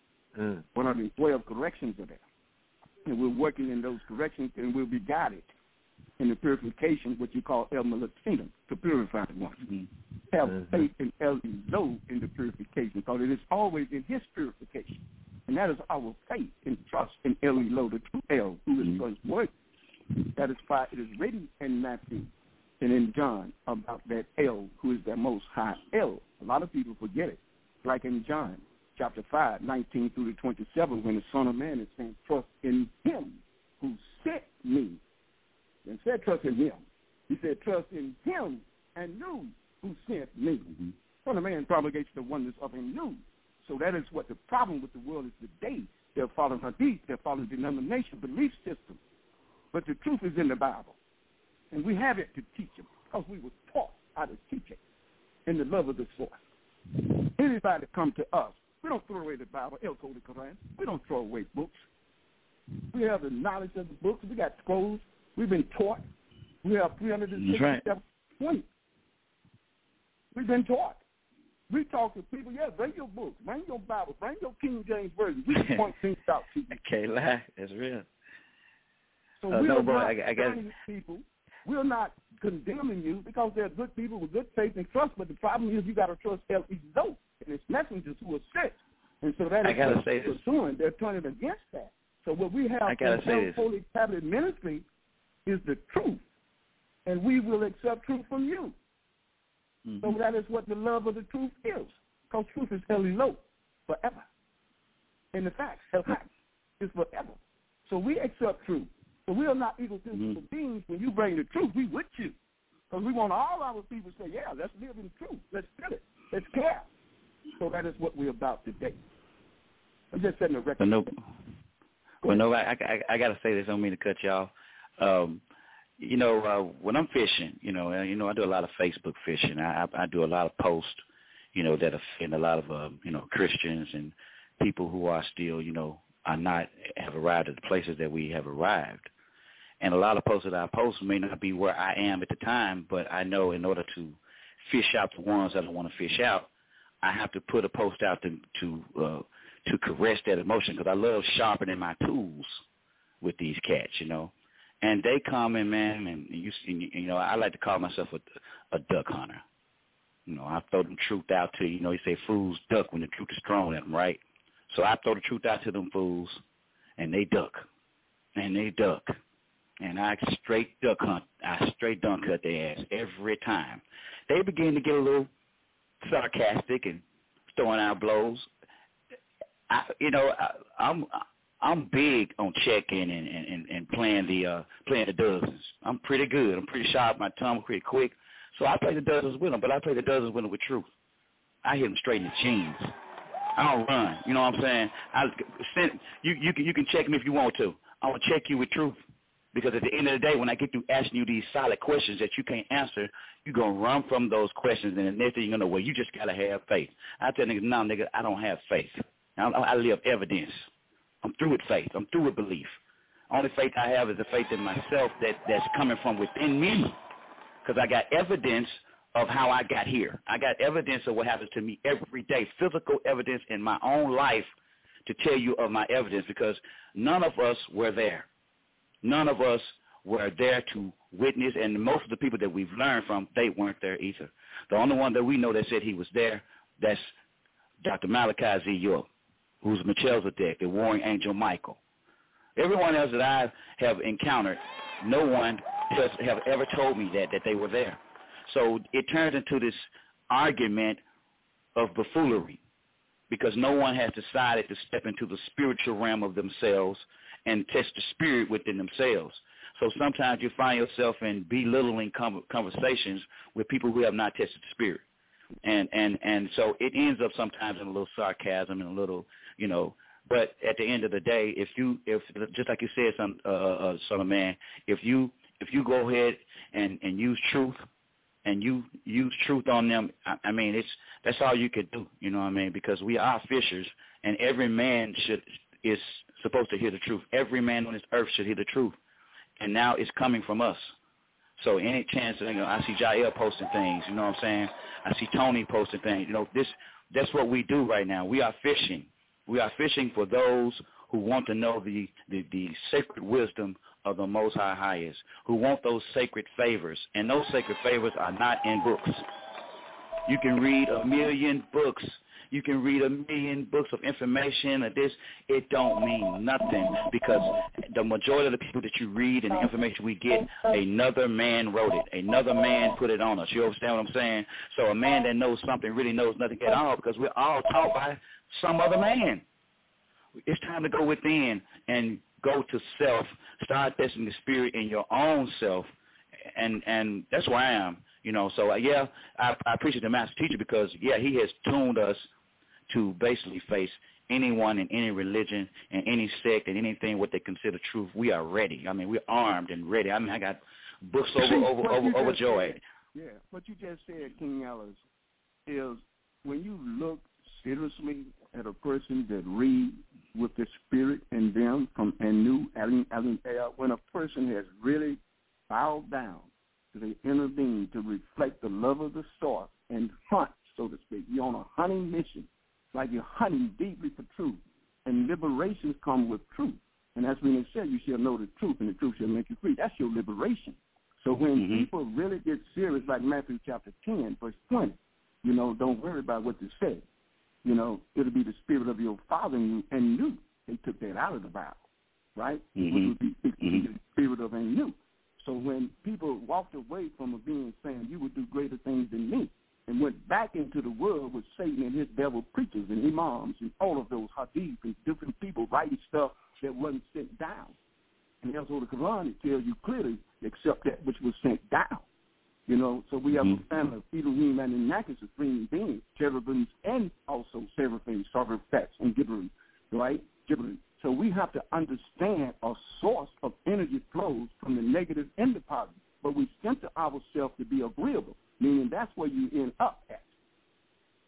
112 corrections are there. And we're working in those corrections, and we'll be guided in the purification, what you call El Malatina, the purified one. Have faith in El Elo in the purification, because it is always in his purification. And that is our faith and trust in El Elo, the true El, who is God's word. That is why it is written in Matthew and in John about that El, who is the most high El. A lot of people forget it. Like in John chapter 5, 19 through to 27, when the Son of Man is saying, trust in him who sent me. And said trust in him. He said trust in him and knew who sent me. Son of Man propagates the oneness of him knew. So that is what the problem with the world is today. They're following hadith, they're following denomination, belief system. But the truth is in the Bible. And we have it to teach them because we were taught how to teach it in the love of the source. Anybody come to us, we don't throw away the Bible, El Holy Quran. We don't throw away books. We have the knowledge of the books. We got scrolls. We've been taught. We have 367 points. We've been taught. We talk to people, bring your books, bring your Bible, bring your King James Version. We can point things out to you. Can't lie. That's real. So we're not condemning people. We're not condemning you because they're good people with good faith and trust, but the problem is you got to trust El Elo and his messengers who are sent. And so that is what they're doing. They're turning against that. So what we have in El Holy Tablet Ministry is the truth, and we will accept truth from you. So that is what the love of the truth is, because truth is El Elo, forever. And the facts, El Haq, is forever. So we accept truth. So we are not egotistical beings. When you bring the truth, we with you. Because we want all our people to say, let's live in truth. Let's feel it. Let's care. So that is what we're about today. I'm just setting a record. I got to say this. I don't mean to cut you off. When I'm fishing, I do a lot of Facebook fishing. I do a lot of posts, that offend a lot of, Christians and people who are still, have arrived at the places that we have arrived. And a lot of posts that I post may not be where I am at the time, but I know in order to fish out the ones that I want to fish out, I have to put a post out to caress that emotion, because I love sharpening my tools with these cats, And they come in, man, and I like to call myself a duck hunter. I throw the truth out to you. You say fools duck when the truth is thrown at them, right? So I throw the truth out to them fools, and they duck, and I straight duck hunt. I straight dunk cut their ass every time. They begin to get a little sarcastic and throwing out blows. I'm big on checking and playing the dozens. I'm pretty good. I'm pretty sharp. My tongue pretty quick. So I play the dozens with them, but I play the dozens with them with truth. I hit them straight in the jeans. I don't run. You know what I'm saying? You can check me if you want to. I will check you with truth, because at the end of the day, when I get through asking you these solid questions that you can't answer, you're going to run from those questions, and the next thing you're going to know, well, you just got to have faith. I tell niggas, no, nigga, I don't have faith. I live evidence. I'm through with faith. I'm through with belief. Only faith I have is the faith in myself that's coming from within me, because I got evidence of how I got here. I got evidence of what happens to me every day, physical evidence in my own life to tell you of my evidence, because none of us were there. None of us were there to witness, and most of the people that we've learned from, they weren't there either. The only one that we know that said he was there, that's Dr. Malachi Z. York, who's Melchizedek, the warring angel Michael. Everyone else that I have encountered, no one has have ever told me that they were there. So it turns into this argument of buffoonery, because no one has decided to step into the spiritual realm of themselves and test the spirit within themselves. So sometimes you find yourself in belittling conversations with people who have not tested the spirit. And so it ends up sometimes in a little sarcasm and a little, but at the end of the day, if just like you said, son of man, if you go ahead and use truth, and you use truth on them, I mean, that's all you could do, you know what I mean? Because we are fishers, and every man is supposed to hear the truth. Every man on this earth should hear the truth, and now it's coming from us. So any chance, I see Jair posting things, you know what I'm saying? I see Tony posting things. That's what we do right now. We are fishing. We are fishing for those who want to know the sacred wisdom of the Most High Highest, who want those sacred favors. And those sacred favors are not in books. You can read 1 million books. You can read 1 million books of information or this. It don't mean nothing, because the majority of the people that you read and the information we get, another man wrote it. Another man put it on us. You understand what I'm saying? So a man that knows something really knows nothing at all, because we're all taught by some other man. It's time to go within and go to self. Start testing the spirit in your own self, and that's where I am. So I appreciate the master teacher, because he has tuned us to basically face anyone in any religion and any sect and anything what they consider truth. We are ready. I mean, we're armed and ready. I mean, I got books overjoyed. Yeah, what you just said, King Ellis, is when you look seriously at a person that reads with the spirit in them when a person has really bowed down to the inner being to reflect the love of the source and hunt, so to speak. You're on a hunting mission, like you're hunting deeply for truth. And liberations come with truth. And that's when it said, you shall know the truth, and the truth shall make you free. That's your liberation. So when people really get serious, like Matthew chapter 10, verse 20, don't worry about what they say. It'll be the spirit of your Father in you, and you. They took that out of the Bible, right? It would be the spirit of in you. So when people walked away from a being saying, you would do greater things than me, and went back into the world with Satan and his devil preachers and imams and all of those hadith and different people writing stuff that wasn't sent down. And also the Quran, it tells you clearly, accept that which was sent down. So we have a family of Elohim and Inakis, supreme beings, cherubims and also seraphim, Sarvafats, and Gibberim, right? Gibberim. So we have to understand a source of energy flows from the negative and the positive, but we center ourselves to be agreeable, meaning that's where you end up at.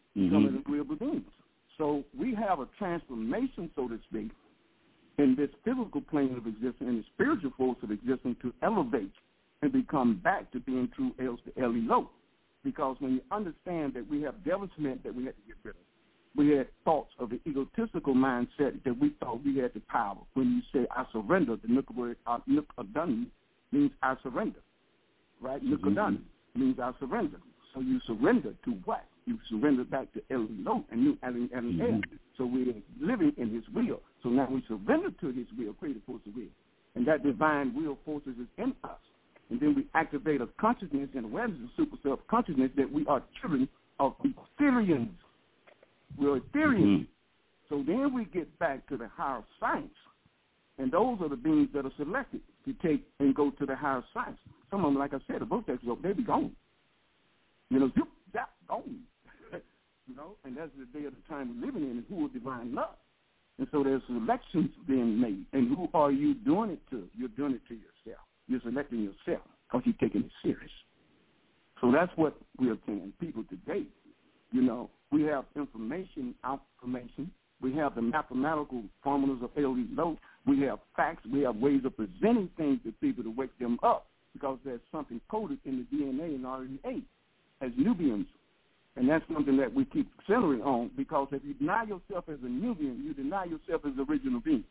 becoming agreeable beings. So we have a transformation, so to speak, in this physical plane of existence and the spiritual force of existence to elevate and become back to being true Elilo. Because when you understand that we have devilment that we had to get rid of, we had thoughts of the egotistical mindset that we thought we had the power. When you say, I surrender, the Nook word, Nukadani, means I surrender, right? Nukadani means I surrender. So you surrender to what? You surrender back to Elilo and New El. So we're living in his will. So now we surrender to his will, creative force of will. And that divine will forces is in us. And then we activate a consciousness and awareness of super self-consciousness that we are children of Ethereans. We're Ethereans. So then we get back to the higher science. And those are the beings that are selected to take and go to the higher science. Some of them, like I said, the vortex, they be gone. Gone. And that's the day of the time we're living in, and who is divine love. And so there's selections being made. And who are you doing it to? You're doing it to yourself. You're selecting yourself because you're taking it serious. So that's what we are telling people today. We have information, affirmation. We have the mathematical formulas of Elilo. We have facts. We have ways of presenting things to people to wake them up because there's something coded in the DNA and RNA as Nubians. And that's something that we keep centering on because if you deny yourself as a Nubian, you deny yourself as original beings.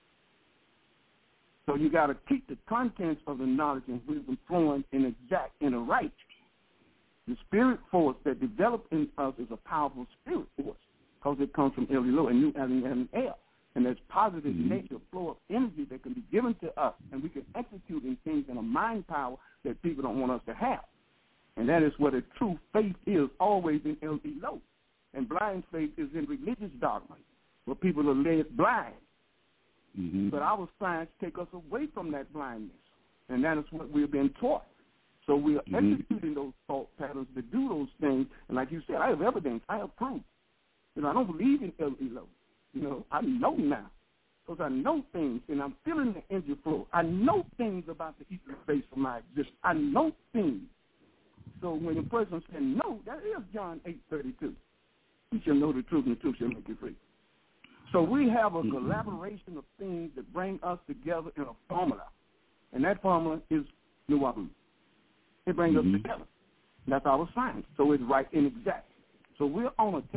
So you got to keep the contents of the knowledge and wisdom flowing and exact and a right. The spirit force that developed in us is a powerful spirit force because it comes from Elilo and New El. And there's positive nature, flow of energy that can be given to us, and we can execute in things in a mind power that people don't want us to have. And that is what a true faith is, always in Elilo. And blind faith is in religious dogma, where people are led blind. But our science take us away from that blindness, and that is what we're being taught. So we are executing those thought patterns to do those things. And like you said, I have evidence. I have proof. I don't believe in Elilo. I know now because I know things, and I'm feeling the energy flow. I know things about the ether space of my existence. I know things. So when a person says no, that is John 8:32. You shall know the truth, and the truth shall make you free. So we have a collaboration of things that bring us together in a formula, and that formula is Nuwabu. It brings us together. That's our science. So it's right and exact. So we're on a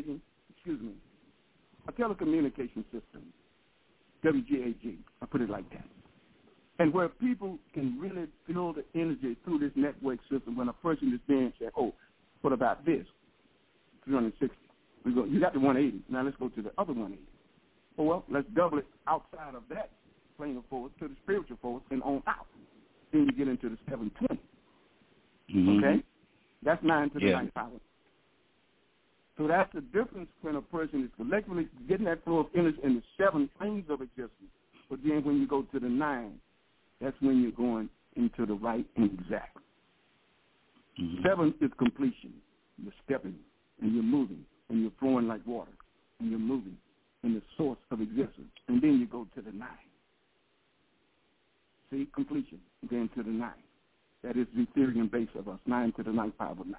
telecommunication system, WGAG. I put it like that. And where people can really feel the energy through this network system when a person is there and say, oh, what about this? 360. You got the 180. Now let's go to the other 180. Well, let's double it outside of that plane of force to the spiritual force and on out. Then you get into the 720. Okay? That's 9 to the 9th power. So that's the difference when a person is collectively getting that flow of energy in the 7 planes of existence. But then when you go to the 9, that's when you're going into the right and exact. 7 is completion. You're stepping, and you're moving, and you're flowing like water, and you're moving in the source of existence. And then you go to the 9. See, completion, then to the 9. That is the Ethereum base of us, 9 to the 9th power of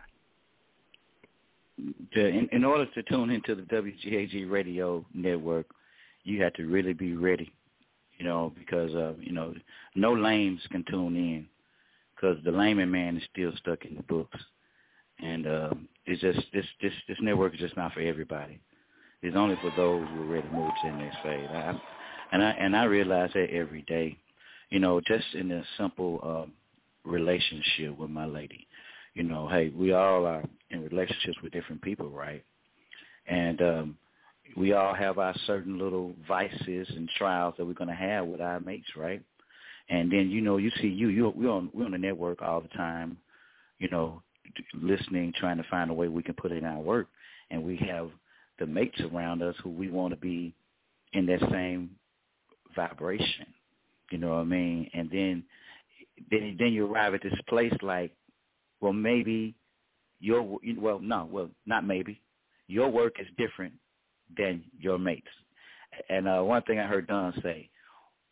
9. In order to tune into the WGAG radio network, you have to really be ready, because, no lames can tune in because the layman man is still stuck in the books. And it's just this network is just not for everybody. It's only for those who are ready to move to the next phase. I realize that every day, just in a simple relationship with my lady. Hey, we all are in relationships with different people, right? And we all have our certain little vices and trials that we're going to have with our mates, right? And then, you see we're on the network all the time, listening, trying to find a way we can put in our work. And we have the mates around us who we want to be in that same vibration, you know what I mean? And then you arrive at this place like, well, maybe not maybe. Your work is different than your mates. And one thing I heard Don say,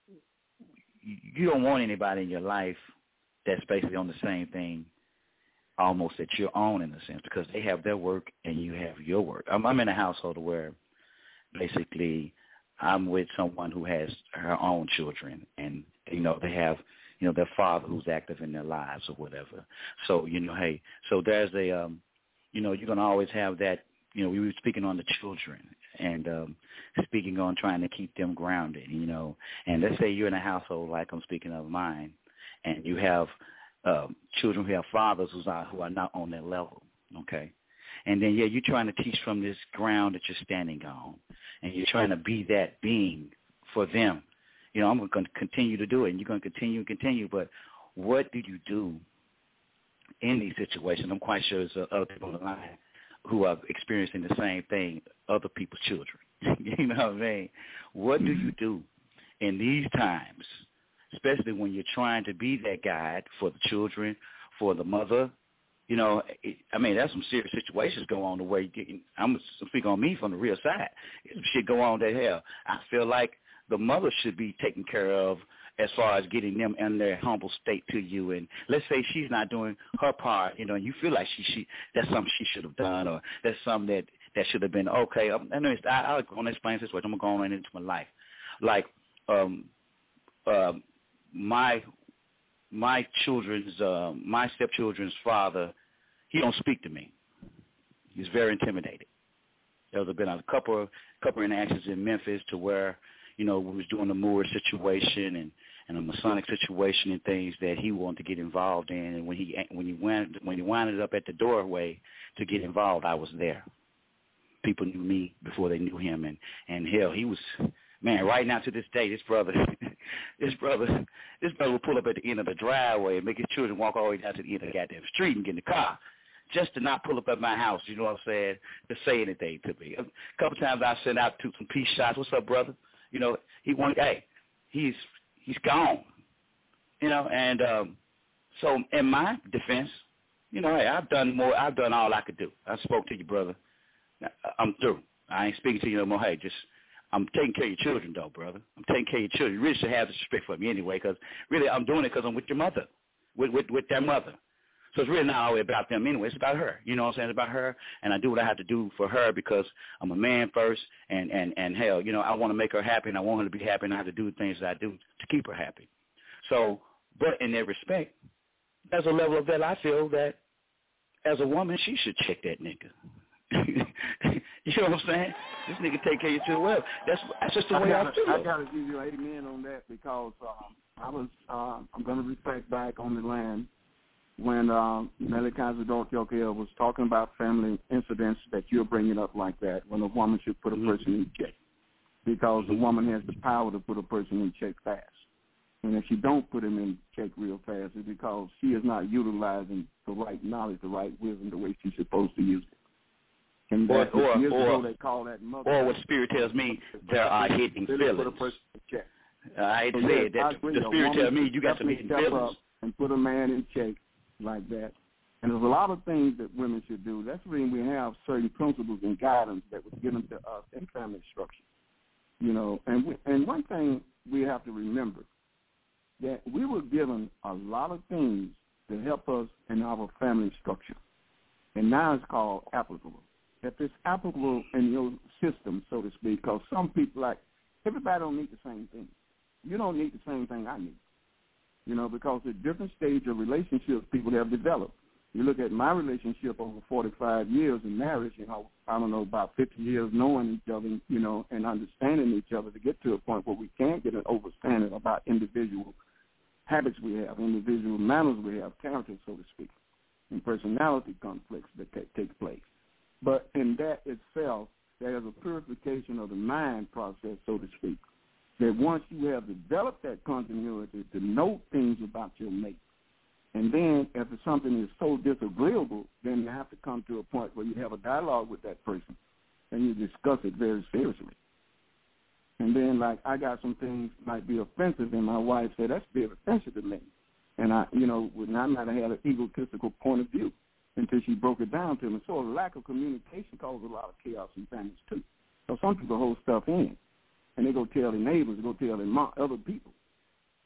you don't want anybody in your life that's basically on the same thing almost at your own in a sense, because they have their work and you have your work. I'm in a household where basically I'm with someone who has her own children, and, they have, their father who's active in their lives or whatever. So, hey, so there's a, you're going to always have that, we were speaking on the children and speaking on trying to keep them grounded, and let's say you're in a household like I'm speaking of mine, and you have children who have fathers who are not on their level, okay? And then, you're trying to teach from this ground that you're standing on, and you're trying to be that being for them. I'm going to continue to do it, and you're going to continue, but what do you do in these situations? I'm quite sure there's other people on the line who are experiencing the same thing, other people's children. You know what I mean? What do you do in these times, especially when you're trying to be that guide for the children, for the mother? There's some serious situations go on the way. I'm speaking on me from the real side. Some shit go on that hell. I feel like the mother should be taken care of as far as getting them in their humble state to you. And let's say she's not doing her part, and you feel like that's something she should have done, or that's something that should have been okay. I'll go on and explain this way. I'm going to go on right into my life. Like, my stepchildren's father, he don't speak to me. He's very intimidated. There's been a couple interactions in Memphis to where, we was doing the Moore situation and a Masonic situation and things that he wanted to get involved in. And when he winded up at the doorway to get involved, I was there. People knew me before they knew him, and hell, he was. Man, right now to this day, this brother will pull up at the end of the driveway and make his children walk all the way down to the end of the goddamn street and get in the car just to not pull up at my house, you know what I'm saying, to say anything to me. A couple times I sent out to some peace shots. What's up, brother? He's gone, and so in my defense, hey, I've done all I could do. I spoke to you, brother. I'm through. I ain't speaking to you no more. Hey, I'm taking care of your children, though, brother. I'm taking care of your children. You really should have this respect for me anyway, because really I'm doing it because I'm with your mother, with their mother. So it's really not always about them anyway. It's about her. You know what I'm saying? It's about her, and I do what I have to do for her because I'm a man first, and hell, I want to make her happy, and I want her to be happy, and I have to do the things that I do to keep her happy. So, but in that respect, there's a level of that I feel that as a woman, she should check that nigga. You know what I'm saying? This nigga take care of you too well. That's just the way I feel. I gotta give you amen on that because I'm gonna reflect back on the land when Nelly Kaiser-Dorothy was talking about family incidents that you're bringing up like that, when a woman should put a person in check, because the woman has the power to put a person in check fast. And if she don't put him in check real fast, it's because she is not utilizing the right knowledge, the right wisdom, the way she's supposed to use it. And years ago they call that mother. Or what Spirit tells me, there are hidden feelings. Put a person in check. I hate to say it. The Spirit tells me you got some hidden feelings. And put a man in check like that. And there's a lot of things that women should do. That's when we have certain principles and guidance that was given to us in family structure. And one thing we have to remember, that we were given a lot of things to help us in our family structure. And now it's called applicable. If it's applicable in your system, so to speak, because some people, everybody don't need the same thing. You don't need the same thing I need. Because at different stages of relationships people have developed. You look at my relationship over 45 years in marriage, about 50 years knowing each other, and understanding each other to get to a point where we can get an understanding about individual habits we have, individual manners we have, character, so to speak, and personality conflicts that take place. But in that itself, there is a purification of the mind process, so to speak, that once you have developed that continuity to know things about your mate, and then if something is so disagreeable, then you have to come to a point where you have a dialogue with that person, and you discuss it very seriously. And then, I got some things might be offensive, and my wife said, that's very offensive to me. And I might have had an egotistical point of view until she broke it down to me. So a lack of communication causes a lot of chaos in families, too. So some people hold stuff in, and they go tell their neighbors, go tell their other people.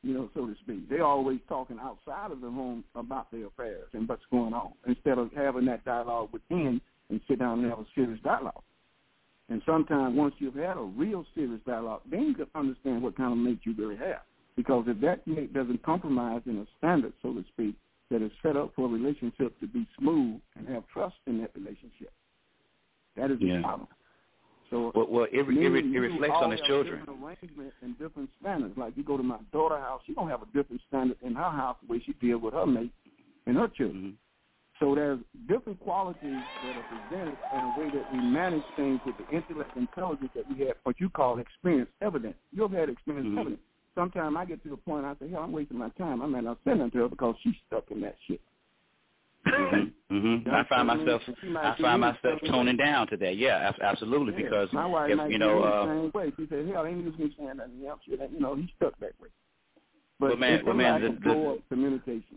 so to speak. They're always talking outside of the home about their affairs and what's going on instead of having that dialogue within and sit down and have a serious dialogue. And sometimes once you've had a real serious dialogue, then you can understand what kind of mate you really have. Because if that mate doesn't compromise in a standard, so to speak, that is set up for a relationship to be smooth and have trust in that relationship, that is the problem. So well, it reflects on his children. Different arrangements and different standards. Like you go to my daughter's house, she don't have a different standard in her house the way she deals with her mate and her children. Mm-hmm. So there's different qualities that are presented in a way that we manage things with the intellect and intelligence that we have, what you call experience evidence. You've had experience evidence. Sometimes I get to the point I say, hell, I'm wasting my time. I might not send it to her because she's stuck in that shit. I find myself toning down to that. Yeah, absolutely. Yeah. Because my wife might be the same way. She said, "Hell, ain't me saying nothing else." He's stuck that way. But the communication.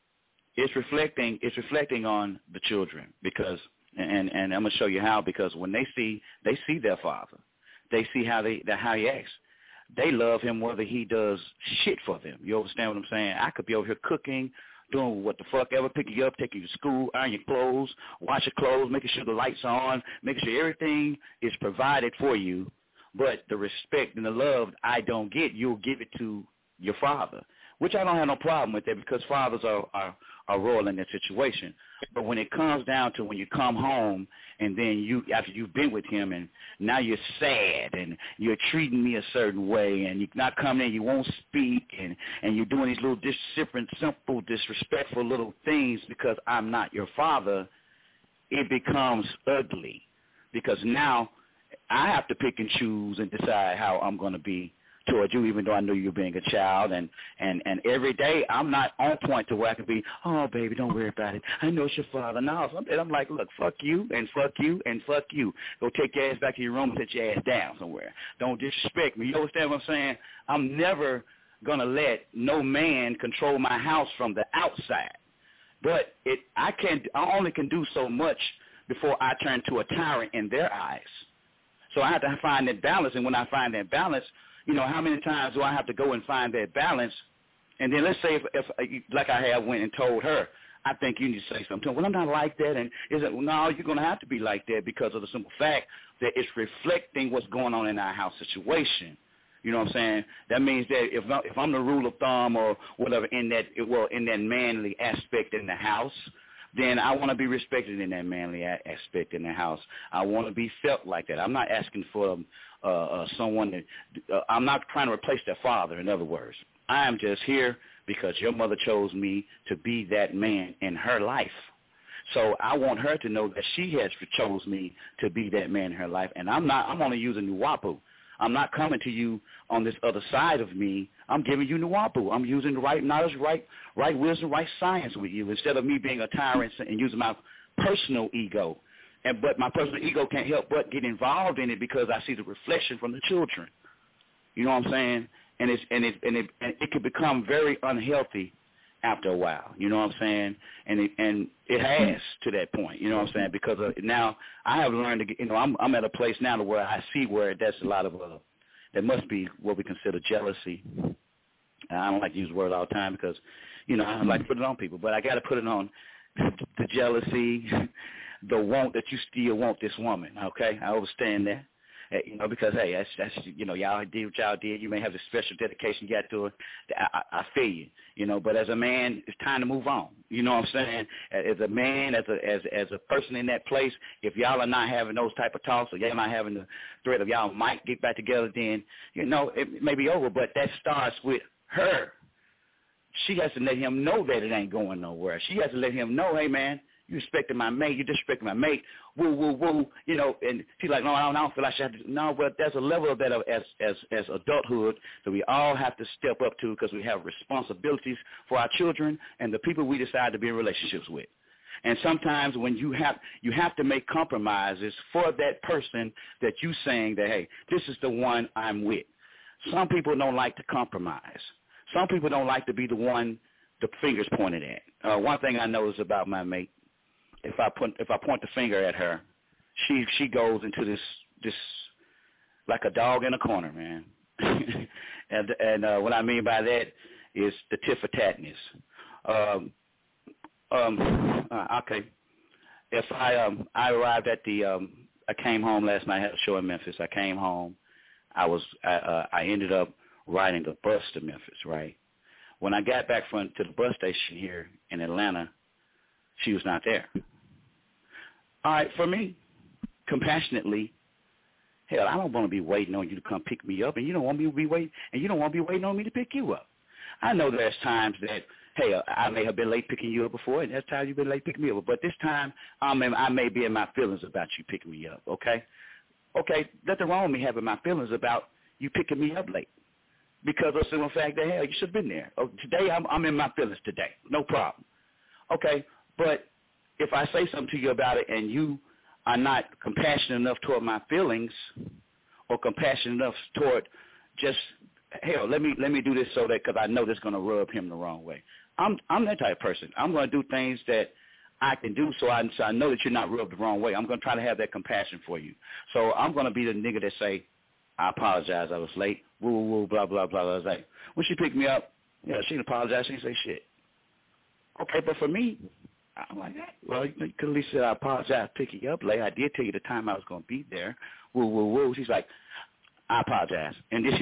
It's reflecting on the children because, and I'm gonna show you how. Because when they see their father, they see how he acts. They love him whether he does shit for them. You understand what I'm saying? I could be over here cooking, doing what the fuck ever, picking you up, taking you to school, iron your clothes, wash your clothes, making sure the lights are on, making sure everything is provided for you. But the respect and the love I don't get, you'll give it to your father, which I don't have no problem with that because fathers are royal in that situation. But when it comes down to when you come home and then after you've been with him and now you're sad and you're treating me a certain way and you're not coming in, you won't speak and you're doing these little simple, disrespectful little things because I'm not your father, it becomes ugly because now I have to pick and choose and decide how I'm going to be toward you, even though I know you're being a child, and every day I'm not on point to where I can be, oh, baby, don't worry about it. I know it's your father. No, and I'm like, look, fuck you, and fuck you, and fuck you. Go take your ass back to your room and sit your ass down somewhere. Don't disrespect me. You understand what I'm saying? I'm never going to let no man control my house from the outside. But I only can do so much before I turn to a tyrant in their eyes. So I have to find that balance, and when I find that balance, how many times do I have to go and find that balance? And then let's say if like I have went and told her, I think you need to say something. Well, I'm not like that. And no, you're going to have to be like that because of the simple fact that it's reflecting what's going on in our house situation. You know what I'm saying? That means that if I'm the rule of thumb or whatever in that manly aspect in the house, then I want to be respected in that manly aspect in the house. I want to be felt like that. I'm not asking for someone that I'm not trying to replace their father, in other words. I am just here because your mother chose me to be that man in her life. So I want her to know that she has chose me to be that man in her life, and I'm only using Nuwapu. I'm not coming to you on this other side of me. I'm giving you Nuwapu. I'm using the right knowledge, right wisdom, right science with you instead of me being a tyrant and using my personal ego. But my personal ego can't help but get involved in it because I see the reflection from the children. You know what I'm saying? And it can become very unhealthy after a while. You know what I'm saying? And it has to that point. You know what I'm saying? Because now I have learned to I'm at a place now to where I see where that's a lot of that must be what we consider jealousy. I don't like to use the word all the time because I don't like to put it on people, but I got to put it on the jealousy. The want that you still want this woman, okay? I understand that, because, hey, that's y'all did what y'all did. You may have this special dedication you got to her. I feel you, but as a man, it's time to move on. You know what I'm saying? As a man, as a person in that place, if y'all are not having those type of talks or y'all not having the threat of y'all might get back together, then, it may be over, but that starts with her. She has to let him know that it ain't going nowhere. She has to let him know, hey, man, you respecting my mate, you disrespecting my mate, woo, woo, woo, and she's like, no, I don't feel like she has to. No, but there's a level of that as adulthood that we all have to step up to because we have responsibilities for our children and the people we decide to be in relationships with. And sometimes when you have to make compromises for that person that you saying that, hey, this is the one I'm with. Some people don't like to compromise. Some people don't like to be the one the finger's pointed at. One thing I know is about my mate, if I point the finger at her, she goes into this like a dog in a corner, man. And what I mean by that is the tit-for-tatness. Okay. If I arrived at I came home last night. I had a show in Memphis. I came home. I ended up riding the bus to Memphis, right? When I got back to the bus station here in Atlanta, she was not there. All right, for me, compassionately, hell, I don't want to be waiting on you to come pick me up, and you don't want me to be waiting, and you don't want to be waiting on me to pick you up. I know there's times that, hey, I may have been late picking you up before, and there's times you've been late picking me up, but this time I may be in my feelings about you picking me up, okay? Okay, nothing wrong with me having my feelings about you picking me up late because of the simple fact that, hell, you should have been there. Oh, today I'm in my feelings today, no problem. Okay, but if I say something to you about it and you are not compassionate enough toward my feelings or compassionate enough toward just, hell, let me do this so that because I know that's going to rub him the wrong way. I'm that type of person. I'm going to do things that I can do so I know that you're not rubbed the wrong way. I'm going to try to have that compassion for you. So I'm going to be the nigga that say, I apologize, I was late, woo, woo, woo, blah, blah, blah. I was like, when she picked me up, yeah, she didn't apologize, she didn't say shit. Okay, but for me, I'm like, well, you could at least say I apologize picking you up late. I did tell you the time I was going to be there. Woo, woo, woo. She's like, I apologize. And then she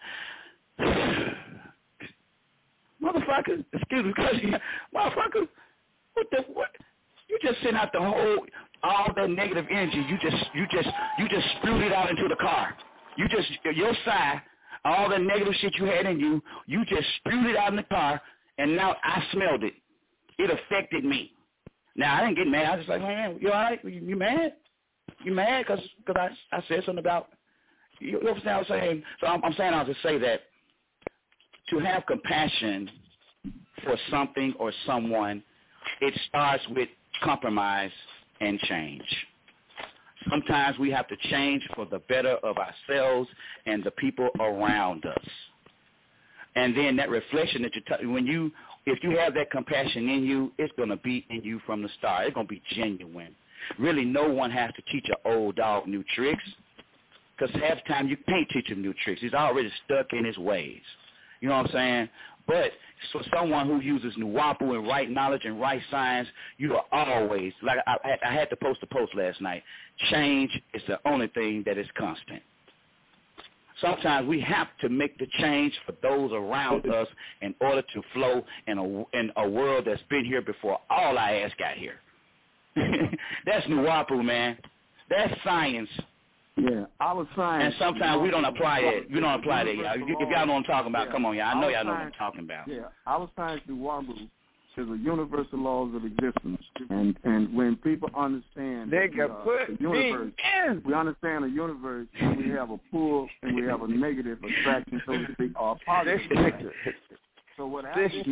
said, motherfucker, excuse me, motherfucker, what? You just sent out all that negative energy. You just spewed it out into the car. Your side, all the negative shit you had in you, you just spewed it out in the car, and now I smelled it. It affected me. Now, I didn't get mad. I was just like, man, you all right? You mad? You mad because I said something about, you know what I'm saying? So I'm saying I'll just say that to have compassion for something or someone, it starts with compromise and change. Sometimes we have to change for the better of ourselves and the people around us. And then that reflection that if you have that compassion in you, it's going to be in you from the start. It's going to be genuine. Really, no one has to teach an old dog new tricks because half the time you can't teach him new tricks. He's already stuck in his ways. You know what I'm saying? But for someone who uses Nuwapu and right knowledge and right science, you are always, like I had to post a post last night, change is the only thing that is constant. Sometimes we have to make the change for those around us in order to flow in a world that's been here before all our ass got here. That's Nuwapu, man. That's science. Yeah, our science. And sometimes we don't apply it. We don't apply that, y'all. If y'all know what I'm talking about, come on, y'all. I know y'all know what I'm talking about. Yeah, our science, Nuwapu, is a universal laws of existence. And when people understand the universe, we understand the universe, and we have a pull and we have a negative attraction, so to speak, or a positive. So what happens is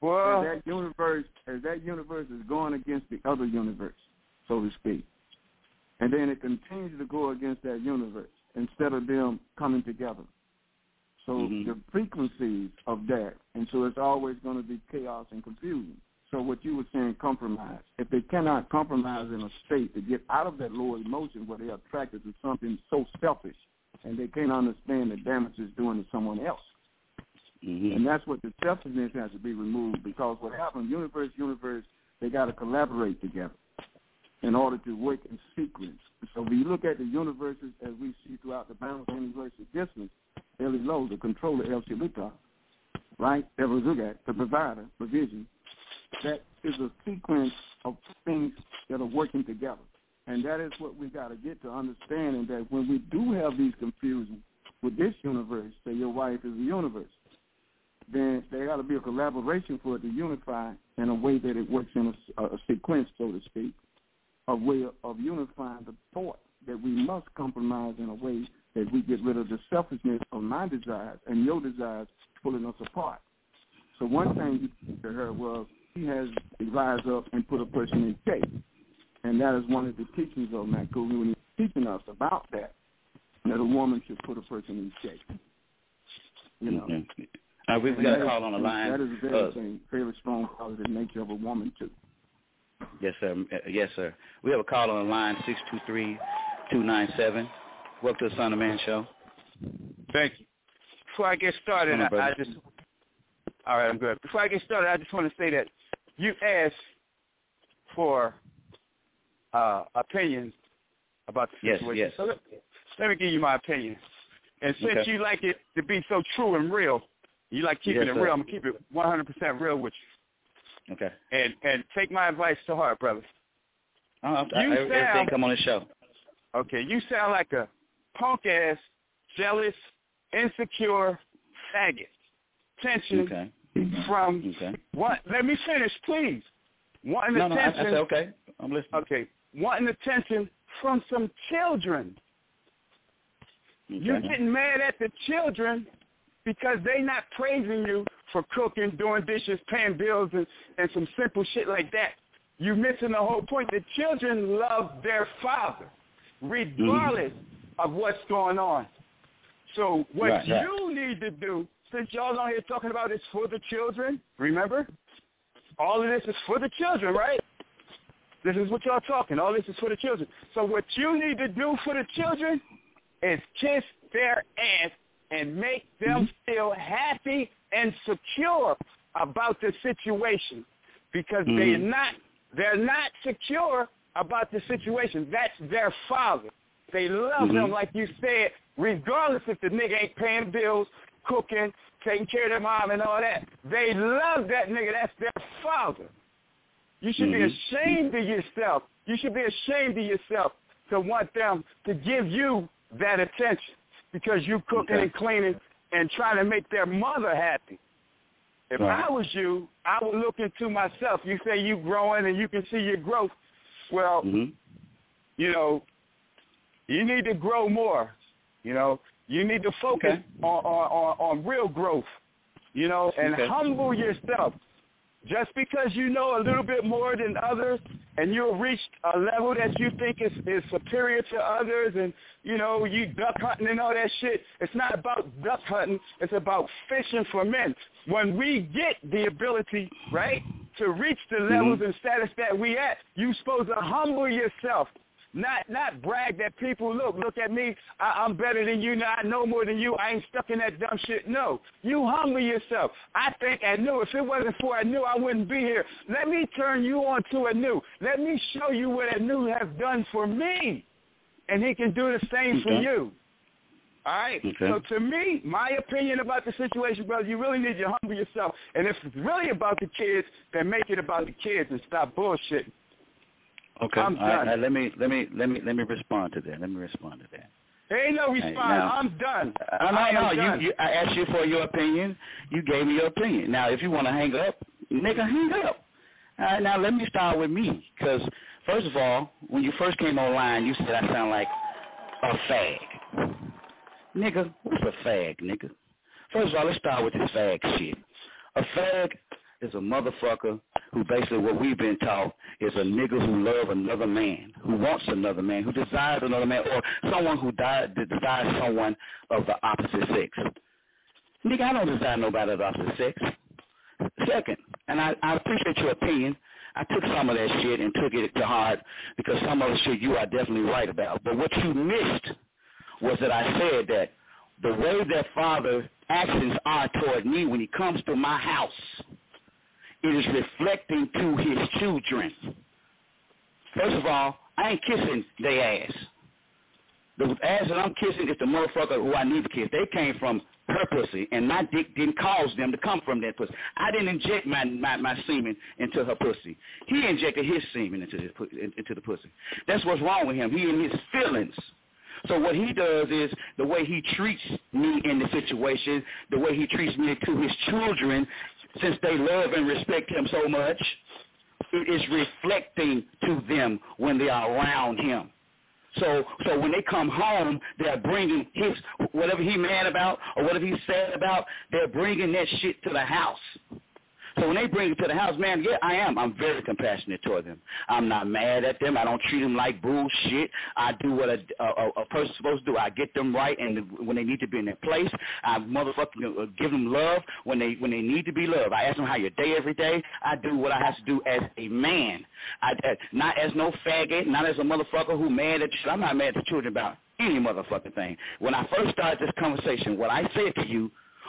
that universe is going against the other universe, so to speak. And then it continues to go against that universe instead of them coming together. So the frequencies of that, and so it's always going to be chaos and confusion. So what you were saying, compromise. If they cannot compromise in a state to get out of that lower emotion where they're attracted to something so selfish and they can't understand the damage it's doing to someone else. And that's what the selfishness has to be removed, because what happens, universe, they got to collaborate together in order to work in sequence. So when you look at the universes as we see throughout the balance of universal distance, Elilo, the controller, El Shilita, right? Evazugat, the provider, provision, that is a sequence of things that are working together. And that is what we got to get to understanding, that when we do have these confusions with this universe, say your wife is a universe, then there got to be a collaboration for it to unify in a way that it works in a sequence, so to speak, a way of unifying the thought that we must compromise in a way that we get rid of the selfishness of my desires and your desires pulling us apart. So one thing you said to her was he has to rise up and put a person in check. And that is one of the teachings of Maku when he's teaching us about that a woman should put a person in check. You know. We've got a call on the line. That is a very strong positive nature of a woman, too. Yes, sir. Yes, sir. We have a call on the line, 623-297. Welcome to the Son of Man Show. Thank you. before I get started, All right, I'm good. Before I get started, I just want to say that you asked for opinions about the situation. Yes. So let me give you my opinion. And since you like it to be so true and real, you like keeping it real, I'm going to keep it 100% real with you. Okay. And take my advice to heart, brother. Everything come on the show. Okay, you sound like a punk-ass, jealous, insecure faggot. Tension from what? Let me finish, please. Wanting attention. I said okay. I'm listening. Okay, wanting attention from some children. Okay. You're getting mad at the children because they not praising you for cooking, doing dishes, paying bills, and some simple shit like that. You're missing the whole point. The children love their father, regardless of what's going on. So what you need to do, since y'all on here talking about it's for the children, remember? All of this is for the children, right? This is what y'all talking. All this is for the children. So what you need to do for the children is kiss their ass and make them feel happy and secure about the situation, because they're not secure about the situation. That's their father. They love him, like you said, regardless if the nigga ain't paying bills, cooking, taking care of their mom and all that. They love that nigga. That's their father. You should be ashamed of yourself. You should be ashamed of yourself to want them to give you that attention because you cooking and cleaning and trying to make their mother happy. If I was you, I would look into myself. You say you growing and you can see your growth. Well, you know, you need to grow more. You know, you need to focus on real growth, you know, and humble yourself. Just because you know a little bit more than others and you've reached a level that you think is superior to others and, you know, you duck hunting and all that shit, it's not about duck hunting. It's about fishing for men. When we get the ability, right, to reach the levels and status that we at, you're supposed to humble yourself. Not brag that people, look at me, I'm better than you, now I know more than you, I ain't stuck in that dumb shit. No, you humble yourself. I think Anu, if it wasn't for Anu, I wouldn't be here. Let me turn you on to Anu. Let me show you what Anu has done for me, and he can do the same for you. All right? So to me, my opinion about the situation, brother, you really need to humble yourself. And if it's really about the kids, then make it about the kids and stop bullshitting. Okay. I'm done. Let me respond to that. There ain't no response. I'm done. No. I asked you for your opinion. You gave me your opinion. Now, if you want to hang up, nigga, hang up. All right, now let me start with me, because first of all, when you first came online, you said I sound like a fag. Nigga, what's a fag, nigga? First of all, let's start with this fag shit. A fag is a motherfucker who basically what we've been taught is a nigga who love another man, who wants another man, who desires another man, or someone who desires someone of the opposite sex. Nigga, I don't desire nobody of the opposite sex. Second, and I appreciate your opinion. I took some of that shit and took it to heart because some of the shit you are definitely right about. But what you missed was that I said that the way that father actions are toward me when he comes to my house, it is reflecting to his children. First of all, I ain't kissing their ass. The ass that I'm kissing is the motherfucker who I need to kiss. They came from her pussy, and my dick didn't cause them to come from that pussy. I didn't inject my semen into her pussy. He injected his semen into the pussy. That's what's wrong with him. He in his feelings. So what he does is the way he treats me in the situation, the way he treats me to his children, since they love and respect him so much, it is reflecting to them when they are around him. So when they come home, they're bringing his, whatever he mad about or whatever he's sad about, they're bringing that shit to the house. So when they bring it to the house, man, yeah, I am. I'm very compassionate toward them. I'm not mad at them. I don't treat them like bullshit. I do what a person's supposed to do. I get them right, and when they need to be in their place, I motherfucking give them love when they need to be loved. I ask them how your day every day. I do what I have to do as a man. Not as no faggot, not as a motherfucker who mad at you. I'm not mad at the children about any motherfucking thing. When I first started this conversation, what I said to you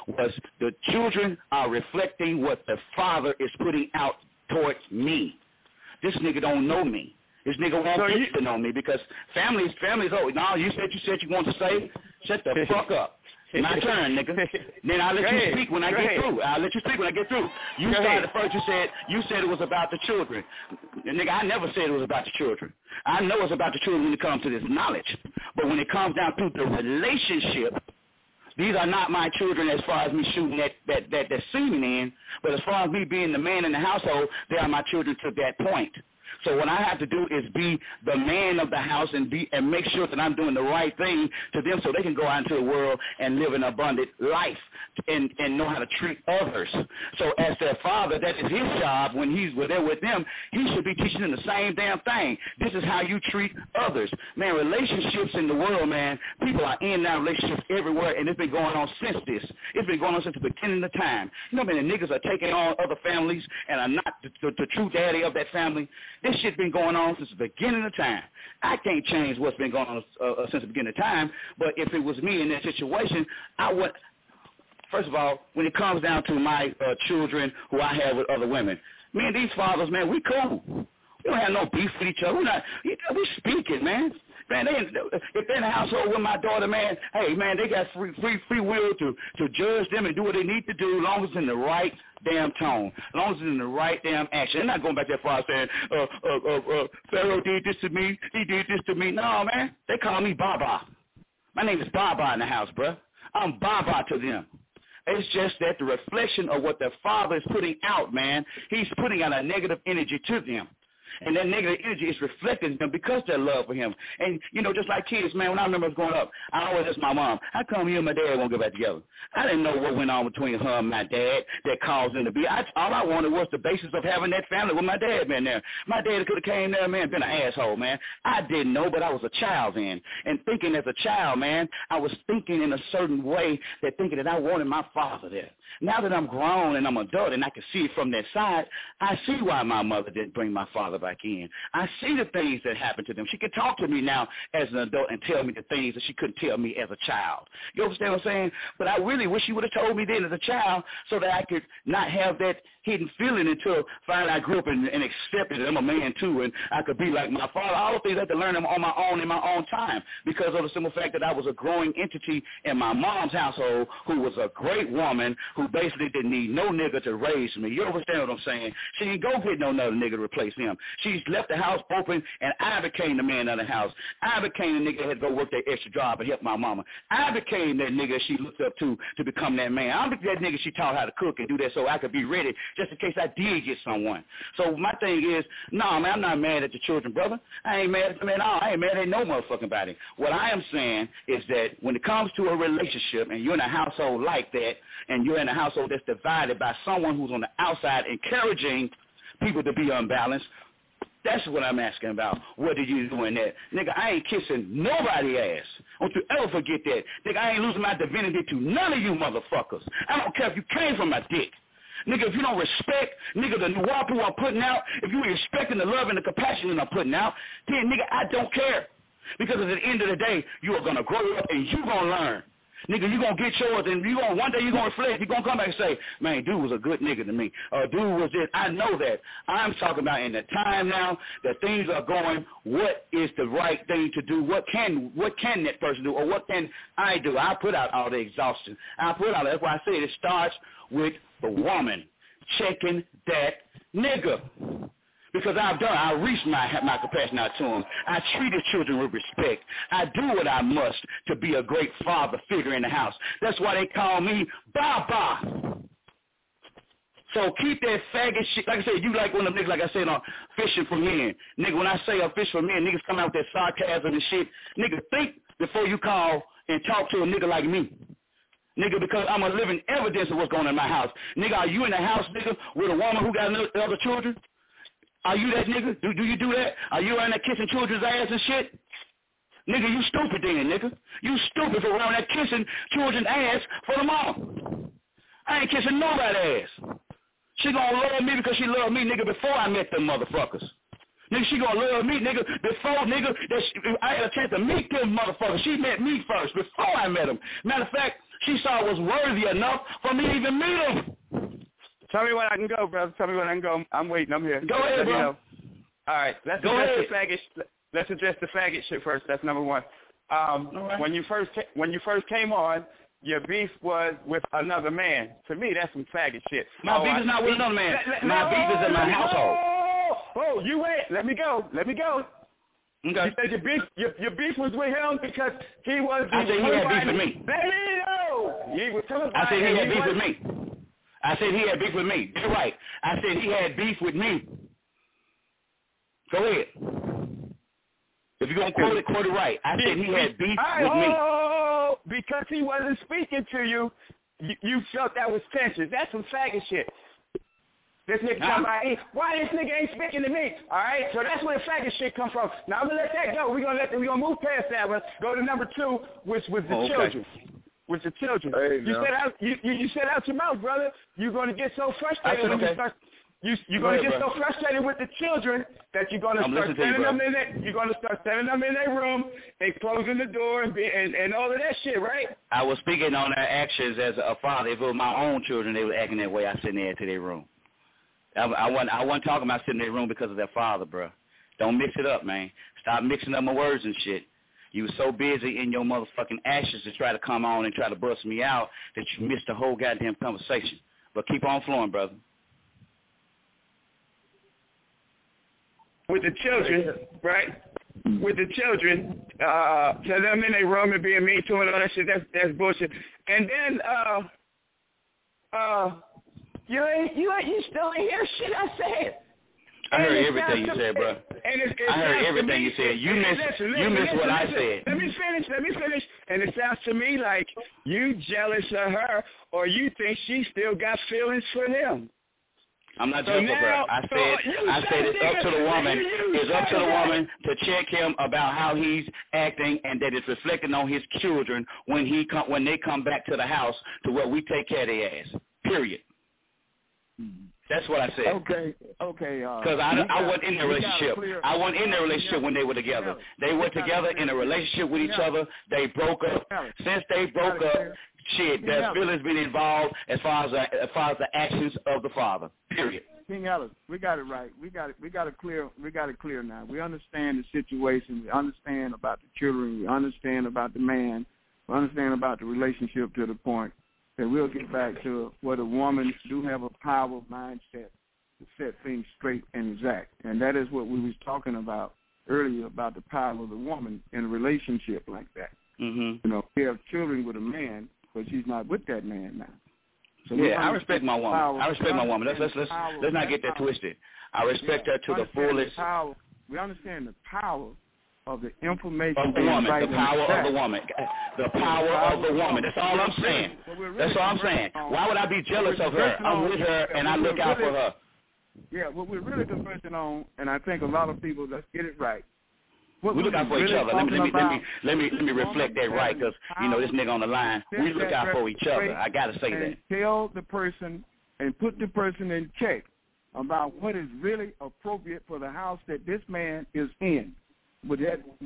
was the children are reflecting what the father is putting out towards me. This nigga don't know me. This nigga won't get to know me because family's oh, no, you said you want to say, shut the fuck up. My turn, nigga. Then I'll let you speak when I get through. I'll let you speak when I get through. You started first. You said it was about the children. Nigga, I never said it was about the children. I know it's about the children when it comes to this knowledge. But when it comes down to the relationship, these are not my children as far as me shooting that semen in. But as far as me being the man in the household, they are my children to that point. So what I have to do is be the man of the house and make sure that I'm doing the right thing to them so they can go out into the world and live an abundant life and know how to treat others. So as their father, that is his job when he's there with them. He should be teaching them the same damn thing. This is how you treat others. Man, relationships in the world, man, people are in and out of relationships everywhere, and it's been going on since this. It's been going on since the beginning of time. You know, man, the niggas are taking on other families and are not the true daddy of that family. This shit been going on since the beginning of time. I can't change what's been going on since the beginning of time, but if it was me in that situation, I would, first of all, when it comes down to my children who I have with other women, me and these fathers, man, we cool. We don't have no beef with each other. We speaking, man. Man, if they're in the household with my daughter, man, hey, man, they got free will to judge them and do what they need to do as long as it's in the right damn tone, as long as it's in the right damn action. They're not going back that far saying, Pharaoh did this to me, he did this to me. No, man, they call me Baba. My name is Baba in the house, bruh. I'm Baba to them. It's just that the reflection of what their father is putting out, man, he's putting out a negative energy to them. And that negative energy is reflected in them because of their love for him. And, you know, just like kids, man, when I remember growing up, I always asked my mom, how come you and my dad won't get back together? I didn't know what went on between her and my dad that caused them to be. All I wanted was the basis of having that family with my dad being there. My dad could have came there, man, been an asshole, man. I didn't know, but I was a child then. And thinking as a child, man, I was thinking in a certain way thinking that I wanted my father there. Now that I'm grown and I'm adult and I can see it from that side, I see why my mother didn't bring my father back in. I see the things that happened to them. She can talk to me now as an adult and tell me the things that she couldn't tell me as a child. You understand what I'm saying? But I really wish she would have told me then as a child so that I could not have that hidden feeling until finally I grew up and accepted that I'm a man too and I could be like my father. All the things I had to learn on my own in my own time because of the simple fact that I was a growing entity in my mom's household who was a great woman who basically didn't need no nigga to raise me. You understand what I'm saying? She didn't go get no other nigga to replace him. She's left the house open and I became the man of the house. I became the nigga that had to go work that extra job and help my mama. I became that nigga she looked up to become that man. I'm that nigga she taught how to cook and do that so I could be ready just in case I did get someone. So my thing is, no, man, I'm not mad at the children, brother. I ain't mad at them at all. I ain't mad at no motherfucking body. What I am saying is that when it comes to a relationship and you're in a household like that and you're in a household that's divided by someone who's on the outside encouraging people to be unbalanced, that's what I'm asking about. What are you doing that? Nigga, I ain't kissing nobody ass. Don't you ever forget that. Nigga, I ain't losing my divinity to none of you motherfuckers. I don't care if you came from my dick. Nigga, if you don't respect, nigga, the Nuwapu I'm putting out, if you ain't respecting the love and the compassion that I'm putting out, then, nigga, I don't care. Because at the end of the day, you are going to grow up and you going to learn. Nigga, you going to get yours, and one day you going to reflect. You're going to come back and say, man, dude was a good nigga to me. Dude was this. I know that. I'm talking about in the time now that things are going, what is the right thing to do? What can that person do, or what can I do? I put out all the exhaustion. That's why I said it starts with the woman checking that nigga. Because I reached my compassion out to him. I treat his children with respect. I do what I must to be a great father figure in the house. That's why they call me Baba. So keep that faggot shit. Like I said, you like one of them niggas, like I said, on fishing for men. Nigga, when I say a fish for men, niggas come out with that sarcasm and shit. Nigga, think before you call and talk to a nigga like me. Nigga, because I'm a living evidence of what's going on in my house. Nigga, are you in the house, nigga, with a woman who got other children? Are you that nigga? Do you do that? Are you around there kissing children's ass and shit? Nigga, you stupid then, nigga. You stupid for around there kissing children's ass for the mama. I ain't kissing nobody's ass. She gonna love me because she loved me, nigga, before I met them motherfuckers. Nigga, she gonna love me, nigga, before, nigga, I had a chance to meet them motherfuckers. She met me first, before I met them. Matter of fact, She saw it was worthy enough for me to even meet him. Tell me when I can go, brother. Tell me when I can go. I'm waiting. I'm here. Go ahead, bro. All right. Let's address the faggot shit first. That's number one. Right. When you first came on, your beef was with another man. To me, that's some faggot shit. My beef is not with another man. My beef is in my household. Oh, you wait. Let me go. Okay. You said your beef was with him because he was. I said he had beef with me. Let me know. I said he had beef with me. I said he had beef with me. You're right. I said he had beef with me. Go ahead. If you're going to quote it right. I said he had beef with me. Oh, because he wasn't speaking to you, you felt that was tension. That's some faggot shit. This nigga come by, why this nigga ain't speaking to me? All right, so that's where the faggot shit come from. Now I'm gonna let that go. We're gonna move past that one. Go to number 2, which was the children. With the children, you said out your mouth, brother. You're gonna get so frustrated when you start. You're gonna get so frustrated with the children that you're gonna start sending them in there. You're gonna start sending them in their room and closing the door and all of that shit, right? I was speaking on their actions as a father. If it was my own children, they were acting that way. I sent there to their room. I wasn't talking about sitting in their room because of their father, bro. Don't mix it up, man. Stop mixing up my words and shit. You were so busy in your motherfucking actions to try to come on and try to bust me out that you missed the whole goddamn conversation. But keep on flowing, brother. With the children, right? With the children, tell them in their room and being mean to them and all that shit, that's bullshit. And then, you still ain't hear shit I said. I heard everything you said, bro. I heard everything you said. You missed what I said. Let me finish. And it sounds to me like you jealous of her or you think she still got feelings for him. I'm not jealous of her. I said it's up to the woman. It's up to the woman to check him about how he's acting and that it's reflecting on his children when they come back to the house to where we take care of their ass. Period. That's what I said. Okay. Because I wasn't in the relationship. I wasn't in the relationship when they were together. They were together in a relationship with each other. They broke up. Since they broke up, shit, there's feelings been involved as far as the actions of the father. Period. King Ellis, we got it right. We got it clear now. We understand the situation. We understand about the children. We understand about the man. We understand about the relationship to the point that we'll get back to where the woman do have a power mindset to set things straight and exact. And that is what we was talking about earlier about the power of the woman in a relationship like that. Mm-hmm. We have children with a man, but she's not with that man now. So I respect my woman. Let's not get that twisted. I respect her to the fullest. We understand the power of the information of the woman, the power of the woman. The power of the woman. That's all I'm saying. That's all I'm saying. Why would I be jealous of her? I'm with her and I look out for her. Yeah, what we're really conversing on, and I think a lot of people, let's get it right. We look out for each other. Let me reflect that right, because this nigga on the line. We look out for each other. I gotta say that. Tell the person and put the person in check about what is really appropriate for the house that this man is in, with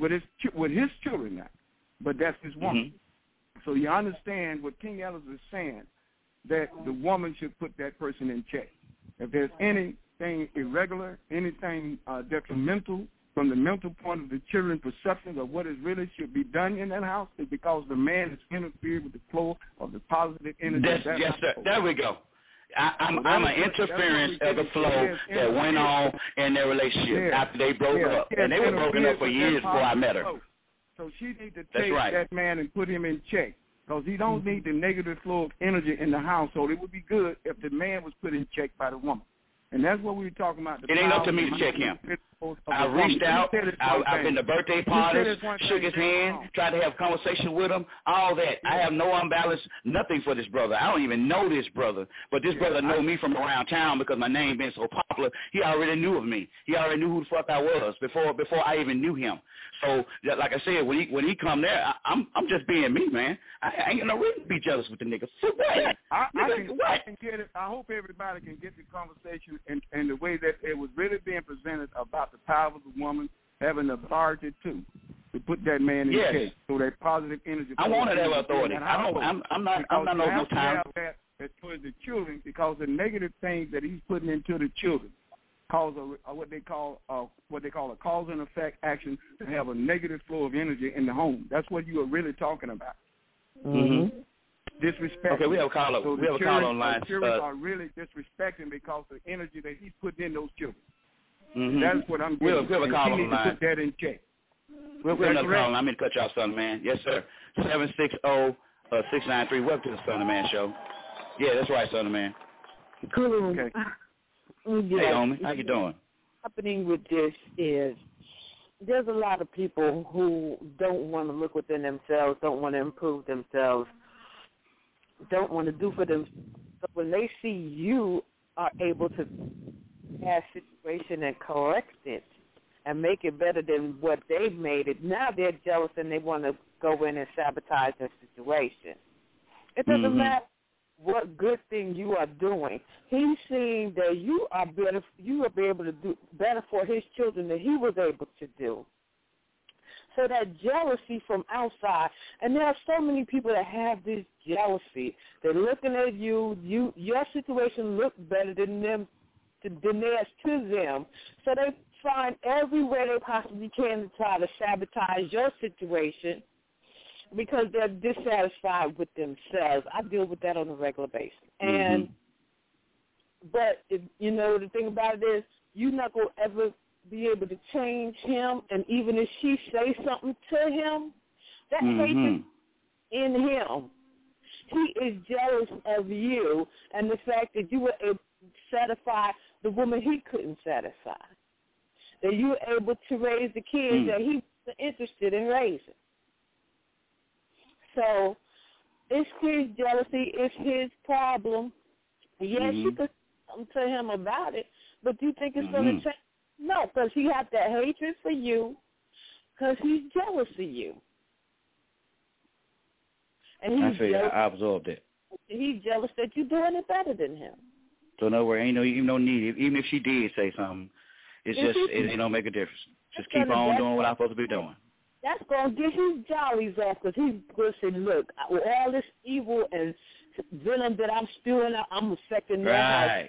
his children now. But that's his woman. Mm-hmm. So you understand what King Ellis is saying, that the woman should put that person in check. If there's anything irregular, anything detrimental from the mental point of the children's perceptions of what is really should be done in that house, is because the man has interfered with the flow of the positive energy. Yes, sir. There we go. I'm an interference of the flow that went on in their relationship after they broke up. And they were broken up for years before I met her. So she needs to take that man and put him in check, because he don't need the negative flow of energy in the household. It would be good if the man was put in check by the woman. And that's what we were talking about. It ain't up to me to check him. I reached out. I've been to birthday parties, shook his hand, tried to have a conversation with him, all that. I have no unbalanced nothing for this brother. I don't even know this brother. But this brother know me from around town because my name been so popular. He already knew of me. He already knew who the fuck I was before I even knew him. So, like I said, when he come there, I'm just being me, man. I ain't got no reason to be jealous with the nigga. So what? I can get it. I hope everybody can get the conversation and the way that it was really being presented about the power of the woman having authority too. to put that man in Yes. check. So that positive energy. I want to have authority. I'm not no time. That towards the children, because the negative things that he's putting into the children cause what they call a cause and effect action to have a negative flow of energy in the home. That's what you are really talking about. Mm-hmm. Disrespect. Okay, we have a caller. So we have a caller online. The children are really disrespecting because of the energy that he's putting in those children. Mm-hmm. That's what I'm doing. We have a caller online. online. Put that in check. We'll have another call. I'm going to cut you off, Son of Man. Yes, sir. 760-693. Welcome to the Son of Man show. Yeah, that's right, Son of Man. Cool. Okay. Hey, homie. How you doing? Happening with this is there's a lot of people who don't want to look within themselves, don't want to improve themselves, don't want to do for them. But when they see you are able to pass situation and correct it and make it better than what they've made it, now they're jealous and they want to go in and sabotage the situation. It doesn't matter what good thing you are doing. He's seeing that you are better. You will be able to do better for his children than he was able to do. So that jealousy from outside, and there are so many people that have this jealousy. They're looking at you. Your situation looks better than them, than theirs to them. So they find every way they possibly can to try to sabotage your situation, because they're dissatisfied with themselves. I deal with that on a regular basis. And but if, the thing about it is, you're not going to ever be able to change him. And even if she say something to him, that hatred in him. He is jealous of you and the fact that you were able to satisfy the woman he couldn't satisfy. That you were able to raise the kids that he was interested in raising. So it's his jealousy. It's his problem. Yes, you could come to him about it, but do you think it's going to change? No, because he has that hatred for you because he's jealous of you. And he's I absorbed it. He's jealous that you're doing it better than him. So no worry, ain't no need. Even if she did say something, it don't make a difference. Just keep on doing what I'm supposed to be doing. That's going to get his jollies off, because he's going to say, look, with all this evil and venom that I'm spewing out, I'm affecting their house.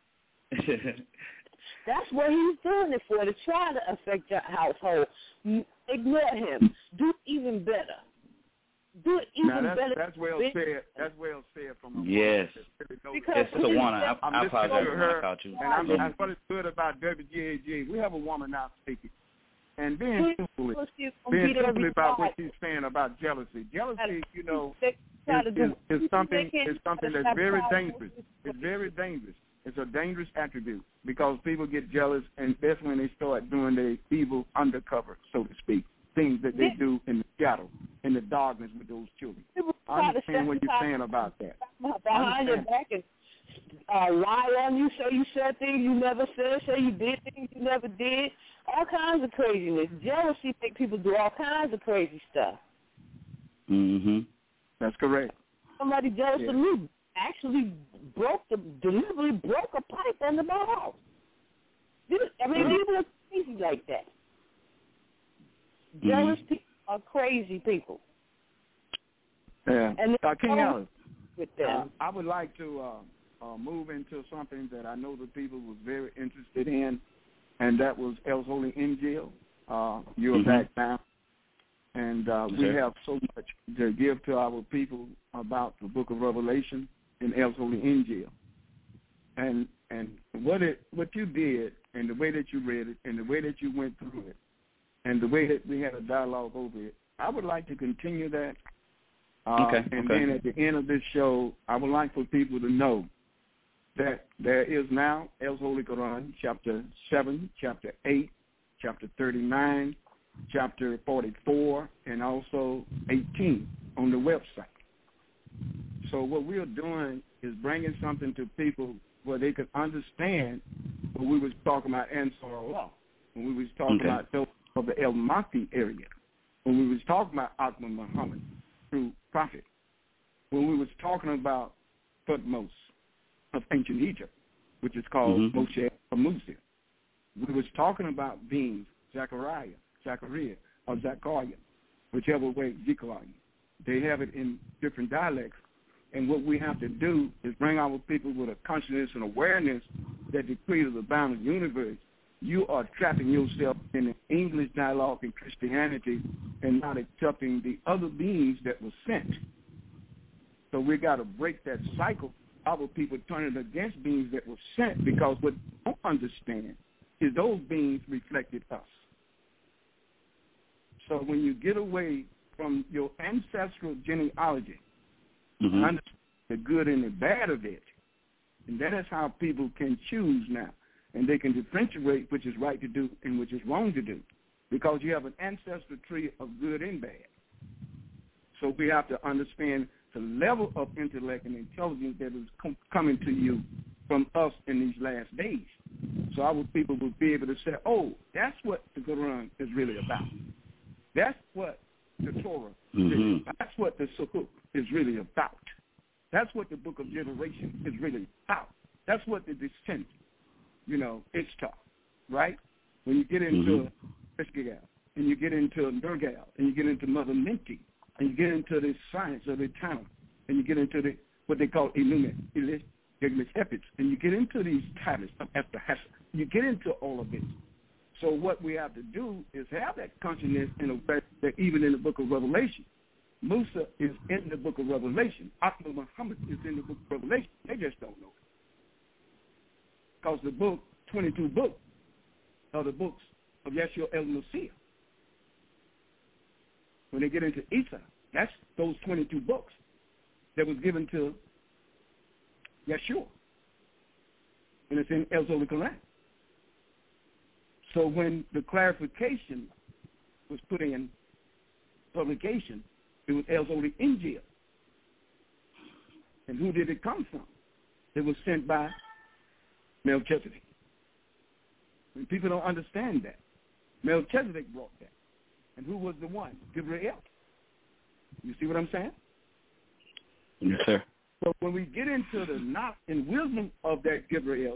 That's what he's doing it for, to try to affect your household. Ignore him. Do even better. Do it even better. That's well said. That's well said from a woman. Yes. It's a woman. I apologize when I caught you. And what is good about WGAG, we have a woman now speaking. And being truthfully about what she's saying about jealousy. Jealousy, is something that's very dangerous. It's very dangerous. It's a dangerous attribute, because people get jealous, and that's when they start doing their evil undercover, so to speak, things that they do in the shadow, in the darkness with those children. I understand what you're saying about that. Behind your back and lie on you, say you said things you never said, say you did things you never did, all kinds of craziness. Jealousy make people do all kinds of crazy stuff. That's correct. Somebody jealous of me actually deliberately broke a pipe under my house. People are crazy like that. Jealous people are crazy people. Yeah. And King Ellis, with them. I would like to move into something that I know the people was very interested in, and that was Els Holy Injil. You're back now. And we have so much to give to our people about the book of Revelation in Els Holy Injil. And what you did, and the way that you read it, and the way that you went through it, and the way that we had a dialogue over it, I would like to continue that. Then at the end of this show, I would like for people to know that there is now Els Holy Quran, chapter 7, chapter 8, chapter 39, chapter 44, and also 18 on the website. So what we're doing is bringing something to people where they could understand what we was talking about Ansar Allah, when we was talking about of the El Mahdi area, when we was talking about Ahmad Muhammad through prophet, when we was talking about Thutmose of ancient Egypt, which is called Moshe Musa. We was talking about beings, Zachariah, or Zechariah, whichever way, Zechariah. They have it in different dialects. And what we have to do is bring our people with a consciousness and awareness that the creator of the boundless universe, you are trapping yourself in the English dialogue in Christianity and not accepting the other beings that were sent. So we got to break that cycle. Our people turning against beings that were sent, because what they don't understand is those beings reflected us. So when you get away from your ancestral genealogy, understand the good and the bad of it, and that is how people can choose now, and they can differentiate which is right to do and which is wrong to do, because you have an ancestral tree of good and bad. So we have to understand the level of intellect and intelligence that is coming to you from us in these last days. So our people will be able to say, oh, that's what the Quran is really about. That's what the Torah is. That's what the Sukkot is really about. That's what the Book of Generation is really about. That's what the descent, Ishtar, right? When you get into Ishgal, and you get into Nergal, and you get into Mother Minty, and you get into the science of the town, and you get into what they call Illuminate, and you get into these titles of Esther Hester. You get into all of it. So what we have to do is have that consciousness in a way that even in the book of Revelation, Musa is in the book of Revelation. Ahmad Muhammad is in the book of Revelation. They just don't know it. Because the book, 22 books, are the books of Yeshua el-Messiah. When they get into Isa, that's those 22 books that was given to Yeshua. And it's in El Holy Quran. So when the clarification was put in publication, it was El Holy Injil. And who did it come from? It was sent by Melchizedek. And people don't understand that. Melchizedek brought that. And who was the one? Gabriel. You see what I'm saying? Yes, sir. So when we get into the knowledge and wisdom of that Gabriel,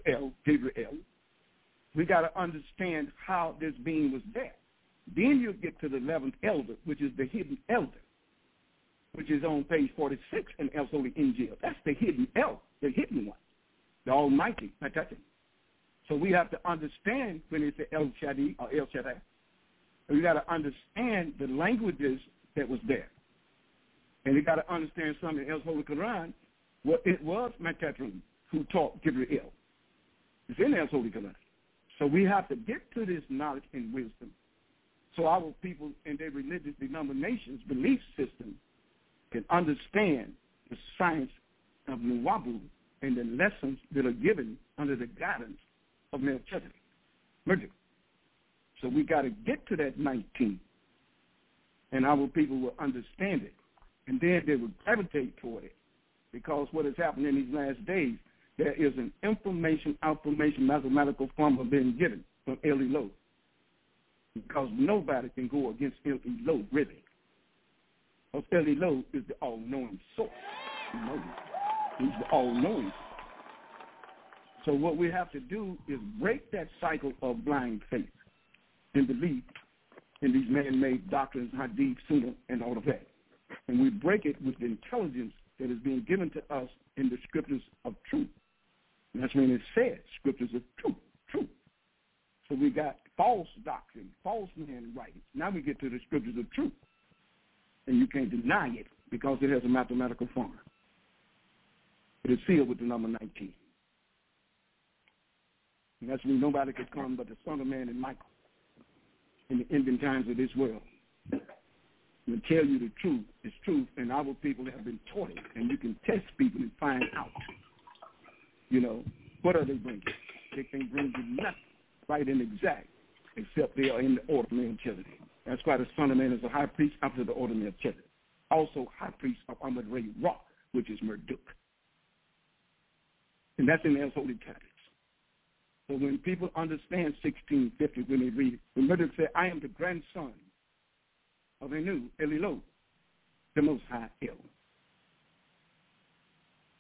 we got to understand how this being was there. Then you get to the 11th elder, which is the hidden elder, which is on page 46 in El Holy Injil. That's the hidden elder, the hidden one, the Almighty. So we have to understand when it's the El Shaddai or El Shaddai. We got to understand the languages that was there. And you got to understand something else, Holy Quran, what it was Metatron who taught Gabriel. It's in El Holy Quran. So we have to get to this knowledge and wisdom so our people in their religious denominations, belief system, can understand the science of Nuwabu and the lessons that are given under the guidance of Melchizedek. So we got to get to that 19, and our people will understand it, and then they will gravitate toward it, because what has happened in these last days, there is an information, mathematical formula being given from Elilo, because nobody can go against Elilo, really. Because Elilo is the all-knowing source. He's the all-knowing source. So what we have to do is break that cycle of blind faith and belief in these man-made doctrines, hadith, sunnah, and all of that. And we break it with the intelligence that is being given to us in the scriptures of truth. And that's when it says scriptures of truth. So we got false doctrine, false man writings. Now we get to the scriptures of truth. And you can't deny it because it has a mathematical formula. It is sealed with the number 19. And that's when nobody could come but the Son of Man and Michael in the ending times of this world. And tell you the truth is truth, and our people have been taught it, and you can test people and find out. What are they bringing? They can bring you nothing right and exact, except they are in the order of Melchizedek. That's why the Son of Man is a high priest after the order of Melchizedek. Also high priest of Ahmad Ray Ra, which is Marduk. And that's in the Holy Tablets. So when people understand 1650, when they read it, when Marduk said, I am the grandson of Enu, Elilo, the Most High El.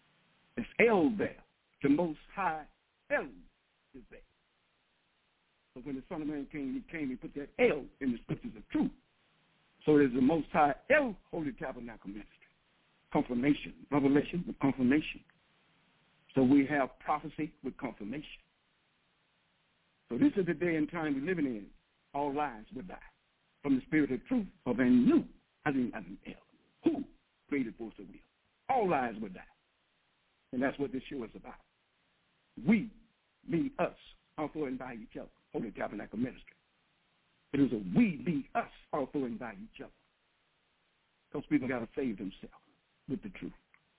It's El there. The Most High El is there. So when the Son of Man came, he put that L in the scriptures of truth. So there's the Most High El Holy Tabernacle Ministry. Confirmation, revelation with confirmation. So we have prophecy with confirmation. So this is the day and time we're living in. All lies will die from the spirit of truth of a new Azim El, who created force of will. All lies will die. And that's what this show is about. We, me, us, also invite each other. Holy Tabernacle Ministry. It is a we, me, us, also invite each other. Those people got to save themselves with the truth.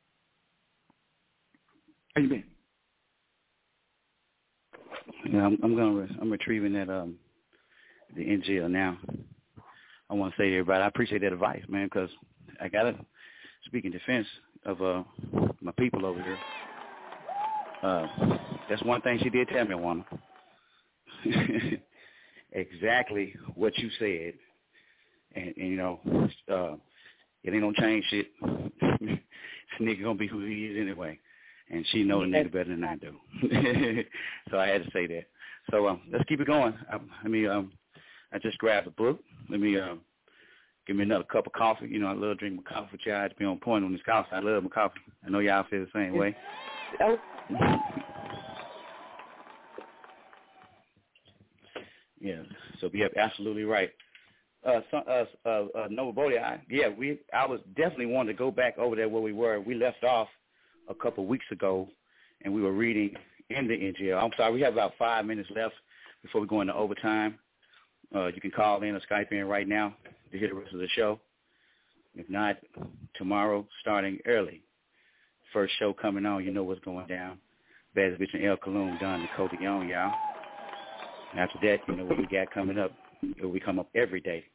Amen. Yeah, I'm retrieving that the NGL now. I want to say to everybody, I appreciate that advice, man, because I gotta speak in defense of my people over here. That's one thing she did tell me, Wanda. Exactly what you said, and you know, it ain't gonna change shit. This nigga gonna be who he is anyway, and she know the nigga better than I do. So I had to say that. So let's keep it going. I just grabbed a book. Let me give me another cup of coffee. You know, I love drinking my coffee with y'all. I had to be on point on this coffee. I love my coffee. I know y'all feel the same way. Oh. Yeah, so yeah, absolutely right. Nova Bodhi, I was definitely wanting to go back over there where we were. We left off a couple of weeks ago, and we were reading in the NGL. I'm sorry, we have about 5 minutes left before we go into overtime. You can call in or Skype in right now to hear the rest of the show. If not, tomorrow starting early. First show coming on, you know what's going down. Bad Bitch and El Kaloon, Don Dakota Young, y'all. After that, you know what we got coming up. We come up every day.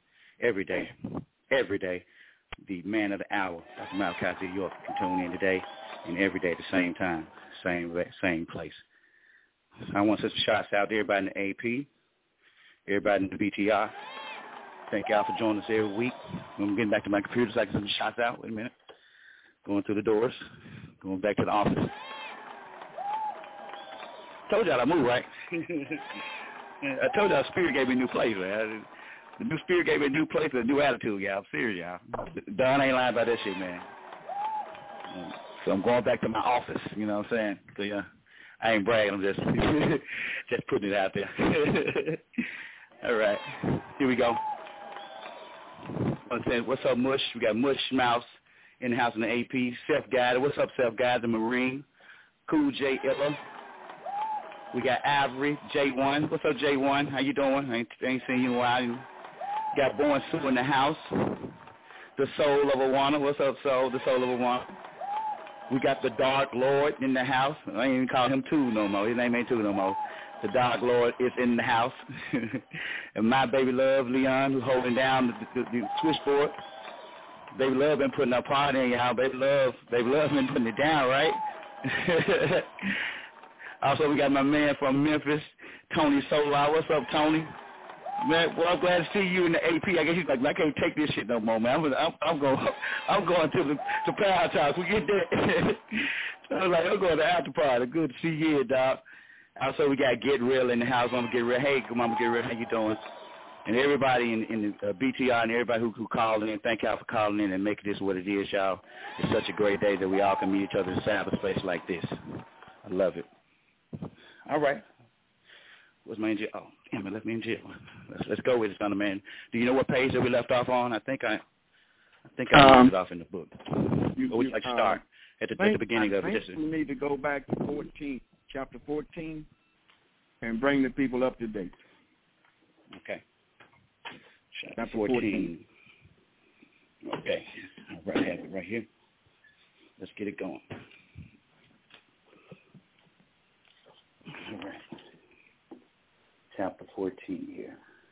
The man of the hour, Dr. Malachi Z. York, can tune in today and every day at the same time, same place. I want to send some shots out to everybody in the AP, everybody in the BTR. Thank y'all for joining us every week. I'm getting back to my computer so I can send some shots out. Wait a minute. Going through the doors, going back to the office. Told y'all I moved, right? I told y'all Spirit gave me a new place, man. The new Spirit gave me a new place with a new attitude, y'all. I'm serious, y'all. Don ain't lying about that shit, man. So I'm going back to my office, you know what I'm saying? So, yeah, I ain't bragging. I'm just just putting it out there. All right. Here we go. I'm saying, what's up, Mush? We got Mush Mouse in the house in the AP. Self-Guided. What's up, Self-Guided? The Marine. Cool J. Illa. We got Ivory, J1. What's up, J1? How you doing? I ain't seen you in a while. Got Born Sue in the house. The Soul of Awana. What's up, Soul? The Soul of Awana. We got the Dark Lord in the house. I ain't even call him Two no more. His name ain't Two no more. The Dark Lord is in the house. And my baby love, Leon, who's holding down the switchboard. Baby love been putting a party in, y'all. Baby love been putting it down, right? Also, we got my man from Memphis, Tony Solar. What's up, Tony? Man, well, I'm glad to see you in the AP. I guess he's like, I can't take this shit no more, man. I'm going to Power House. We get there. So I was like, I'm going to the after party. Good to see you here, dog. Also, we got Get Real in the house. Mama Get Real. Hey, Mama Get Real. How you doing? And everybody in the BTR and everybody who called in, thank y'all for calling in and making this what it is, y'all. It's such a great day that we all can meet each other in a Sabbath space like this. I love it. All right. What's my NGL? Oh, damn, it left me in jail. Let's go with it, Son of Man. Do you know what page that we left off on? I think I left it off in the book. Or would you like to start at the beginning of it? I think we need to go back to 14, chapter 14, and bring the people up to date. Okay. Chapter 14. Okay. All right, I have it right here. Let's get it going. All right. Chapter 14 here.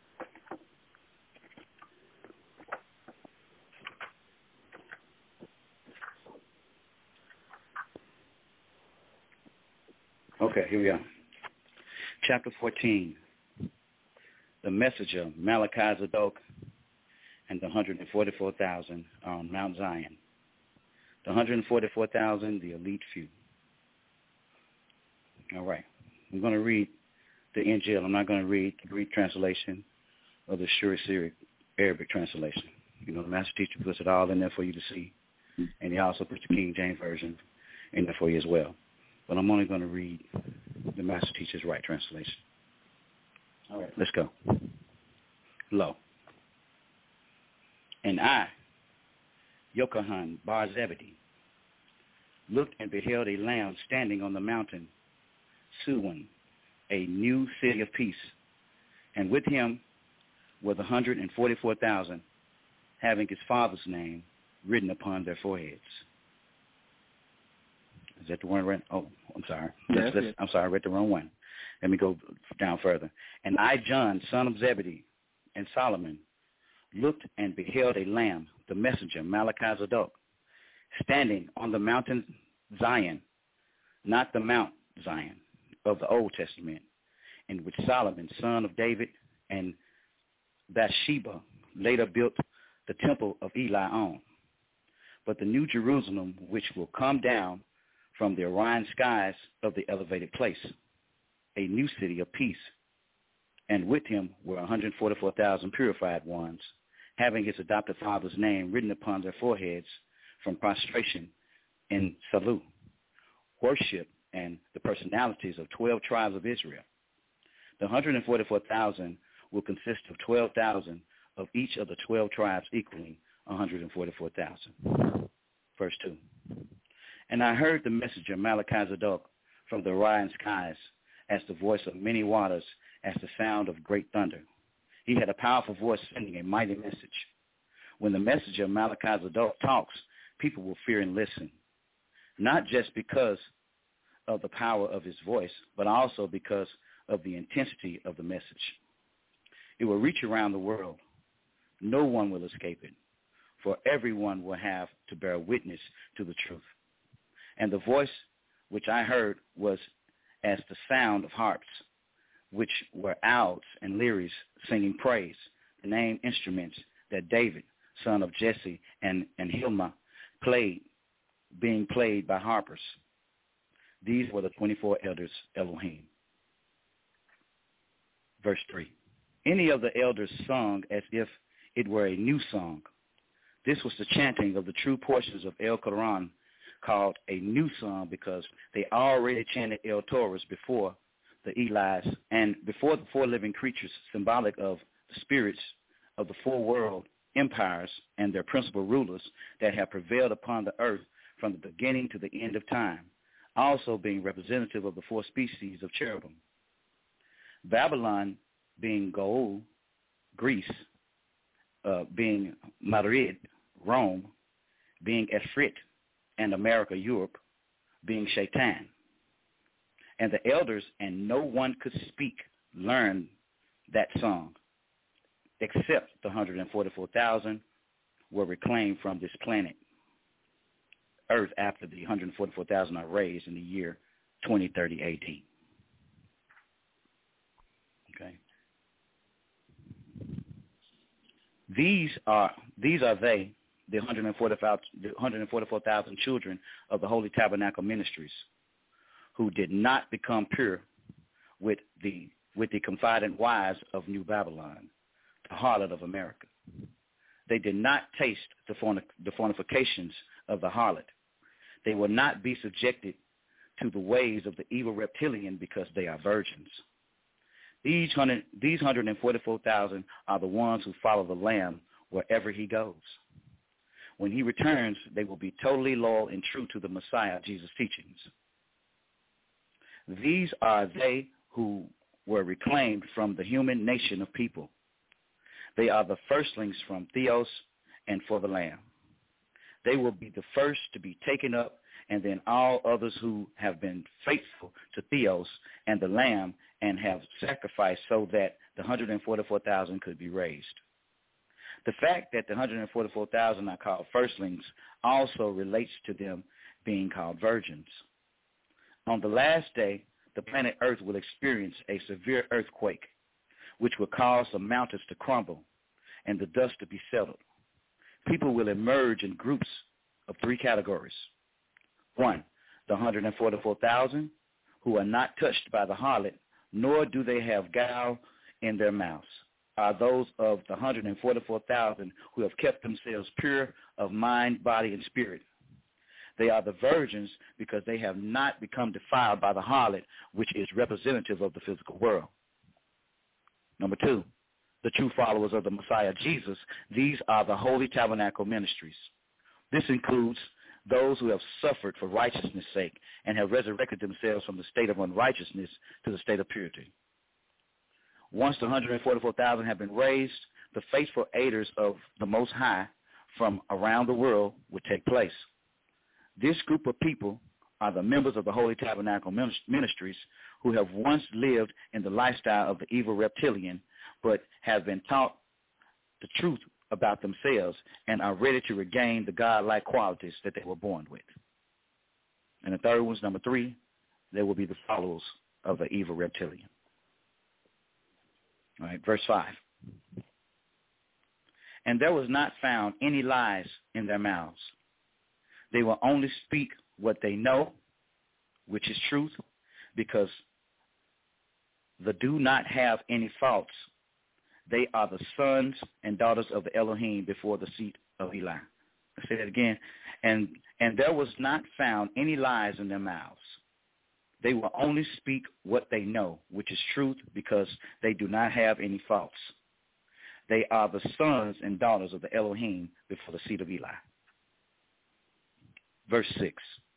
Okay, here we are. Chapter 14. The messenger, Malachi Zadok, and the 144,000 on Mount Zion. The 144,000, the elite few. All right. I'm going to read the Injil. I'm not going to read the Greek translation or the Syriac Arabic translation. You know, the master teacher puts it all in there for you to see. And he also puts the King James Version in there for you as well. But I'm only going to read the master teacher's right translation. All right, let's go. Lo. And I, Yochanan bar Zebedee, looked and beheld a lamb standing on the mountain, Suwan, a new city of peace, and with him were the 144,000, having his father's name written upon their foreheads. Is that the one right? Oh, I'm sorry. I'm sorry, I read the wrong one. Let me go down further. And I, John, son of Zebedee, and Solomon, looked and beheld a lamb, the messenger, Malachi Zadok, standing on the mountain Zion, not the Mount Zion of the Old Testament, in which Solomon, son of David, and Bathsheba later built the temple of Eli on. But the new Jerusalem, which will come down from the Orion skies of the elevated place, a new city of peace. And with him were 144,000 purified ones, having his adopted father's name written upon their foreheads from prostration in Salu, worship, and the personalities of 12 tribes of Israel. The 144,000 will consist of 12,000 of each of the 12 tribes, equaling 144,000. Verse 2. And I heard the messenger Malachi Zadok from the Orion skies, as the voice of many waters, as the sound of great thunder. He had a powerful voice sending a mighty message. When the messenger Malachi Zadok talks, people will fear and listen, not just because of the power of his voice, but also because of the intensity of the message. It will reach around the world. No one will escape it, for everyone will have to bear witness to the truth. And the voice which I heard was as the sound of harps, which were alts and lyres singing praise, the named instruments that David, son of Jesse, and Hilma played, being played by harpers. These were the 24 elders Elohim. Verse 3. Any of the elders sung as if it were a new song. This was the chanting of the true portions of El Quran, called a new song because they already chanted El Torahs before the Elis and before the four living creatures, symbolic of the spirits of the four world empires and their principal rulers that have prevailed upon the earth from the beginning to the end of time, also being representative of the four species of cherubim. Babylon being Goul, Greece, being Madrid, Rome, being Efrit, and America, Europe, being Shaitan. And the elders, and no one could speak, learned that song, except the 144,000 were reclaimed from this planet Earth after the 144,000 are raised in the year 2030 AD. Okay. These are they, the 144,000 children of the Holy Tabernacle Ministries, who did not become pure with the confident wives of New Babylon, the harlot of America. They did not taste the fornications of the harlot. They will not be subjected to the ways of the evil reptilian because they are virgins. These 144,000 are the ones who follow the Lamb wherever he goes. When he returns, they will be totally loyal and true to the Messiah, Jesus' teachings. These are they who were reclaimed from the human nation of people. They are the firstlings from Theos and for the Lamb. They will be the first to be taken up, and then all others who have been faithful to Theos and the Lamb and have sacrificed so that the 144,000 could be raised. The fact that the 144,000 are called firstlings also relates to them being called virgins. On the last day, the planet Earth will experience a severe earthquake, which will cause the mountains to crumble and the dust to be settled. People will emerge in groups of three categories. 1, the 144,000 who are not touched by the harlot nor do they have guile in their mouths, are those of the 144,000 who have kept themselves pure of mind, body, and spirit. They are the virgins because they have not become defiled by the harlot, which is representative of the physical world. Number 2, the true followers of the Messiah Jesus. These are the Holy Tabernacle Ministries. This includes those who have suffered for righteousness' sake and have resurrected themselves from the state of unrighteousness to the state of purity. Once the 144,000 have been raised, the faithful aiders of the Most High from around the world would take place. This group of people are the members of the Holy Tabernacle Ministries who have once lived in the lifestyle of the evil reptilian, but have been taught the truth about themselves and are ready to regain the godlike qualities that they were born with. And the third one's number 3, they will be the followers of the evil reptilian. All right, verse 5. And there was not found any lies in their mouths. They will only speak what they know, which is truth, because they do not have any faults. They are the sons and daughters of the Elohim before the seat of Eli. I say that again. And there was not found any lies in their mouths. They will only speak what they know, which is truth, because they do not have any faults. They are the sons and daughters of the Elohim before the seat of Eli. Verse 6.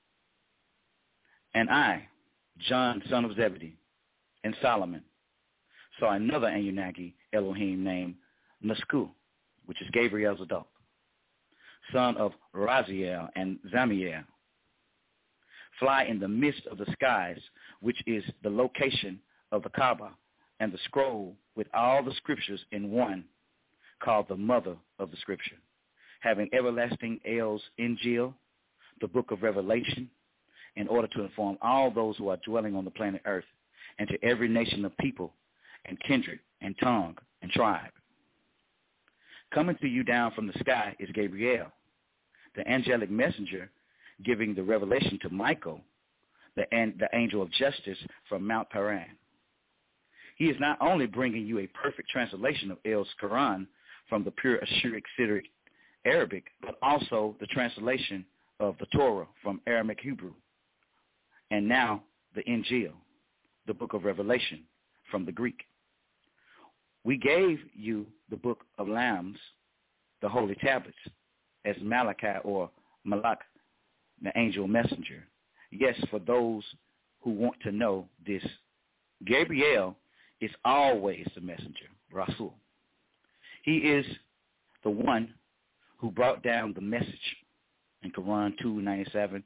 And I, John, son of Zebedee, and Solomon, saw another Anunnaki Elohim named Nasku, which is Gabriel Zadok, son of Raziel and Zamiel, fly in the midst of the skies, which is the location of the Kaaba, and the scroll with all the scriptures in one, called the mother of the scripture, having everlasting El's Injil, the book of Revelation, in order to inform all those who are dwelling on the planet Earth, and to every nation of people and kindred and tongue and tribe. Coming to you down from the sky is Gabriel, the angelic messenger, giving the revelation to Michael, the angel of justice from Mount Paran. He is not only bringing you a perfect translation of El's Quran from the pure Ashuric Syriac Arabic, but also the translation of the Torah from Aramaic Hebrew, and now the Injil, the book of Revelation, from the Greek. We gave you the book of Lambs, the holy tablets, as Malachi or Malak, the angel messenger. Yes, for those who want to know this, Gabriel is always the messenger, Rasul. He is the one who brought down the message in Quran 2:97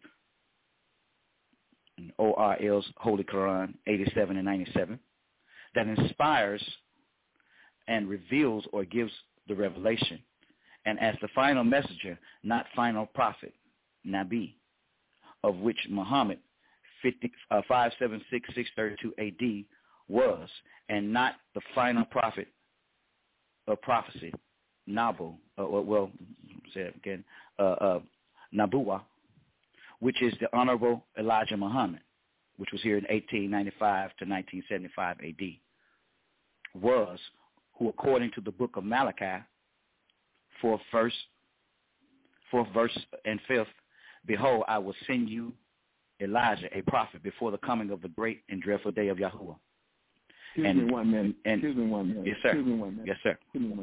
and ORL's Holy Quran 87 and 97 that inspires and reveals or gives the revelation. And as the final messenger, not final prophet, Nabi, of which Muhammad 576-632 AD was, and not the final prophet of prophecy, Nabu, say it again, Nabuwa, which is the Honorable Elijah Muhammad, which was here in 1895 to 1975 AD, was, who according to the book of Malachi, 4th verse and 5th, behold, I will send you Elijah, a prophet, before the coming of the great and dreadful day of Yahuwah. Excuse me one minute. Yes, sir. Excuse me 1 minute. Yes, sir.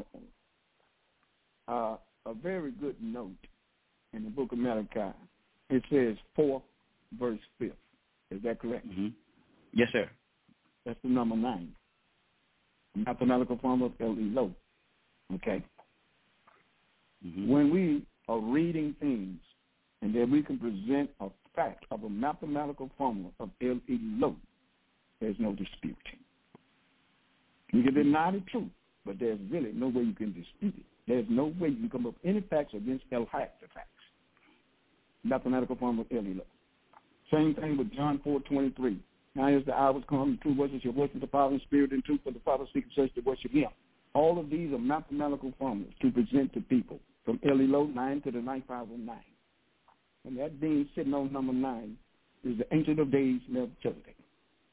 A very good note in the book of Malachi. It says 4th verse 5th. Is that correct? Mm-hmm. Yes, sir. That's the number 9. Mathematical form of El-Elo. Okay? Mm-hmm. When we are reading things and then we can present a fact of a mathematical formula of El-Elo, there's no dispute. You can deny the truth, but there's really no way you can dispute it. There's no way you can come up with any facts against El-Haq, the facts. Mathematical formula of El-Elo. Same thing with John 4:23. Now is the hours come, the true worship shall worship the Father in spirit and truth, for the Father seeks such to worship him. All of these are mathematical formulas to present to people, from El-Elo 9 to the 9509. And that being sitting on number 9 is the Ancient of Days, Melchizedek.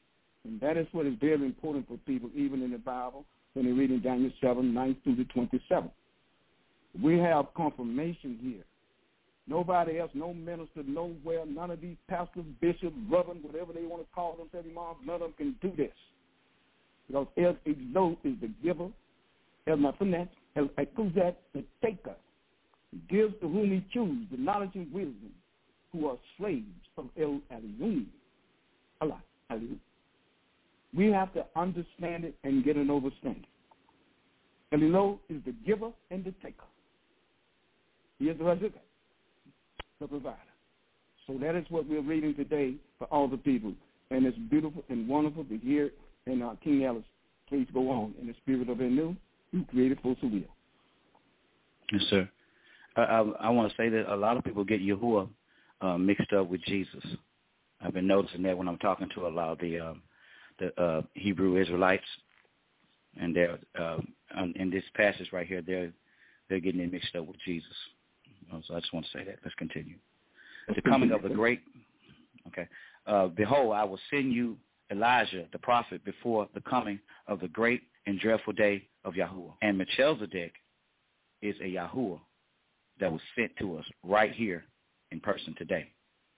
And that is what is very important for people, even in the Bible, when they read in Daniel 7, 9 through the 27. We have confirmation here. Nobody else, no minister, nowhere, none of these pastors, bishops, reverend, whatever they want to call themselves, none of them can do this. Because El Exo is the giver, El Mafinet, El Ekuzet, the taker. He gives to whom he chooses the knowledge and wisdom, who are slaves of El Elyon. Allah, Elyon. We have to understand it and get an understanding. Elyon is the giver and the taker. He is the Razika, the provider. So that is what we're reading today for all the people. And it's beautiful and wonderful to hear. And King Ellis, please go on. In the spirit of Enu, you created for Surreal. Yes, sir. I want to say that a lot of people get Yahuwah mixed up with Jesus. I've been noticing that when I'm talking to a lot of the Hebrew Israelites, and they're in this passage right here, they're getting it mixed up with Jesus. So I just want to say that. Let's continue. The coming of the great, okay. Behold, I will send you Elijah, the prophet, before the coming of the great and dreadful day of Yahuwah. And Melchizedek is a Yahuwah that was sent to us right here in person today.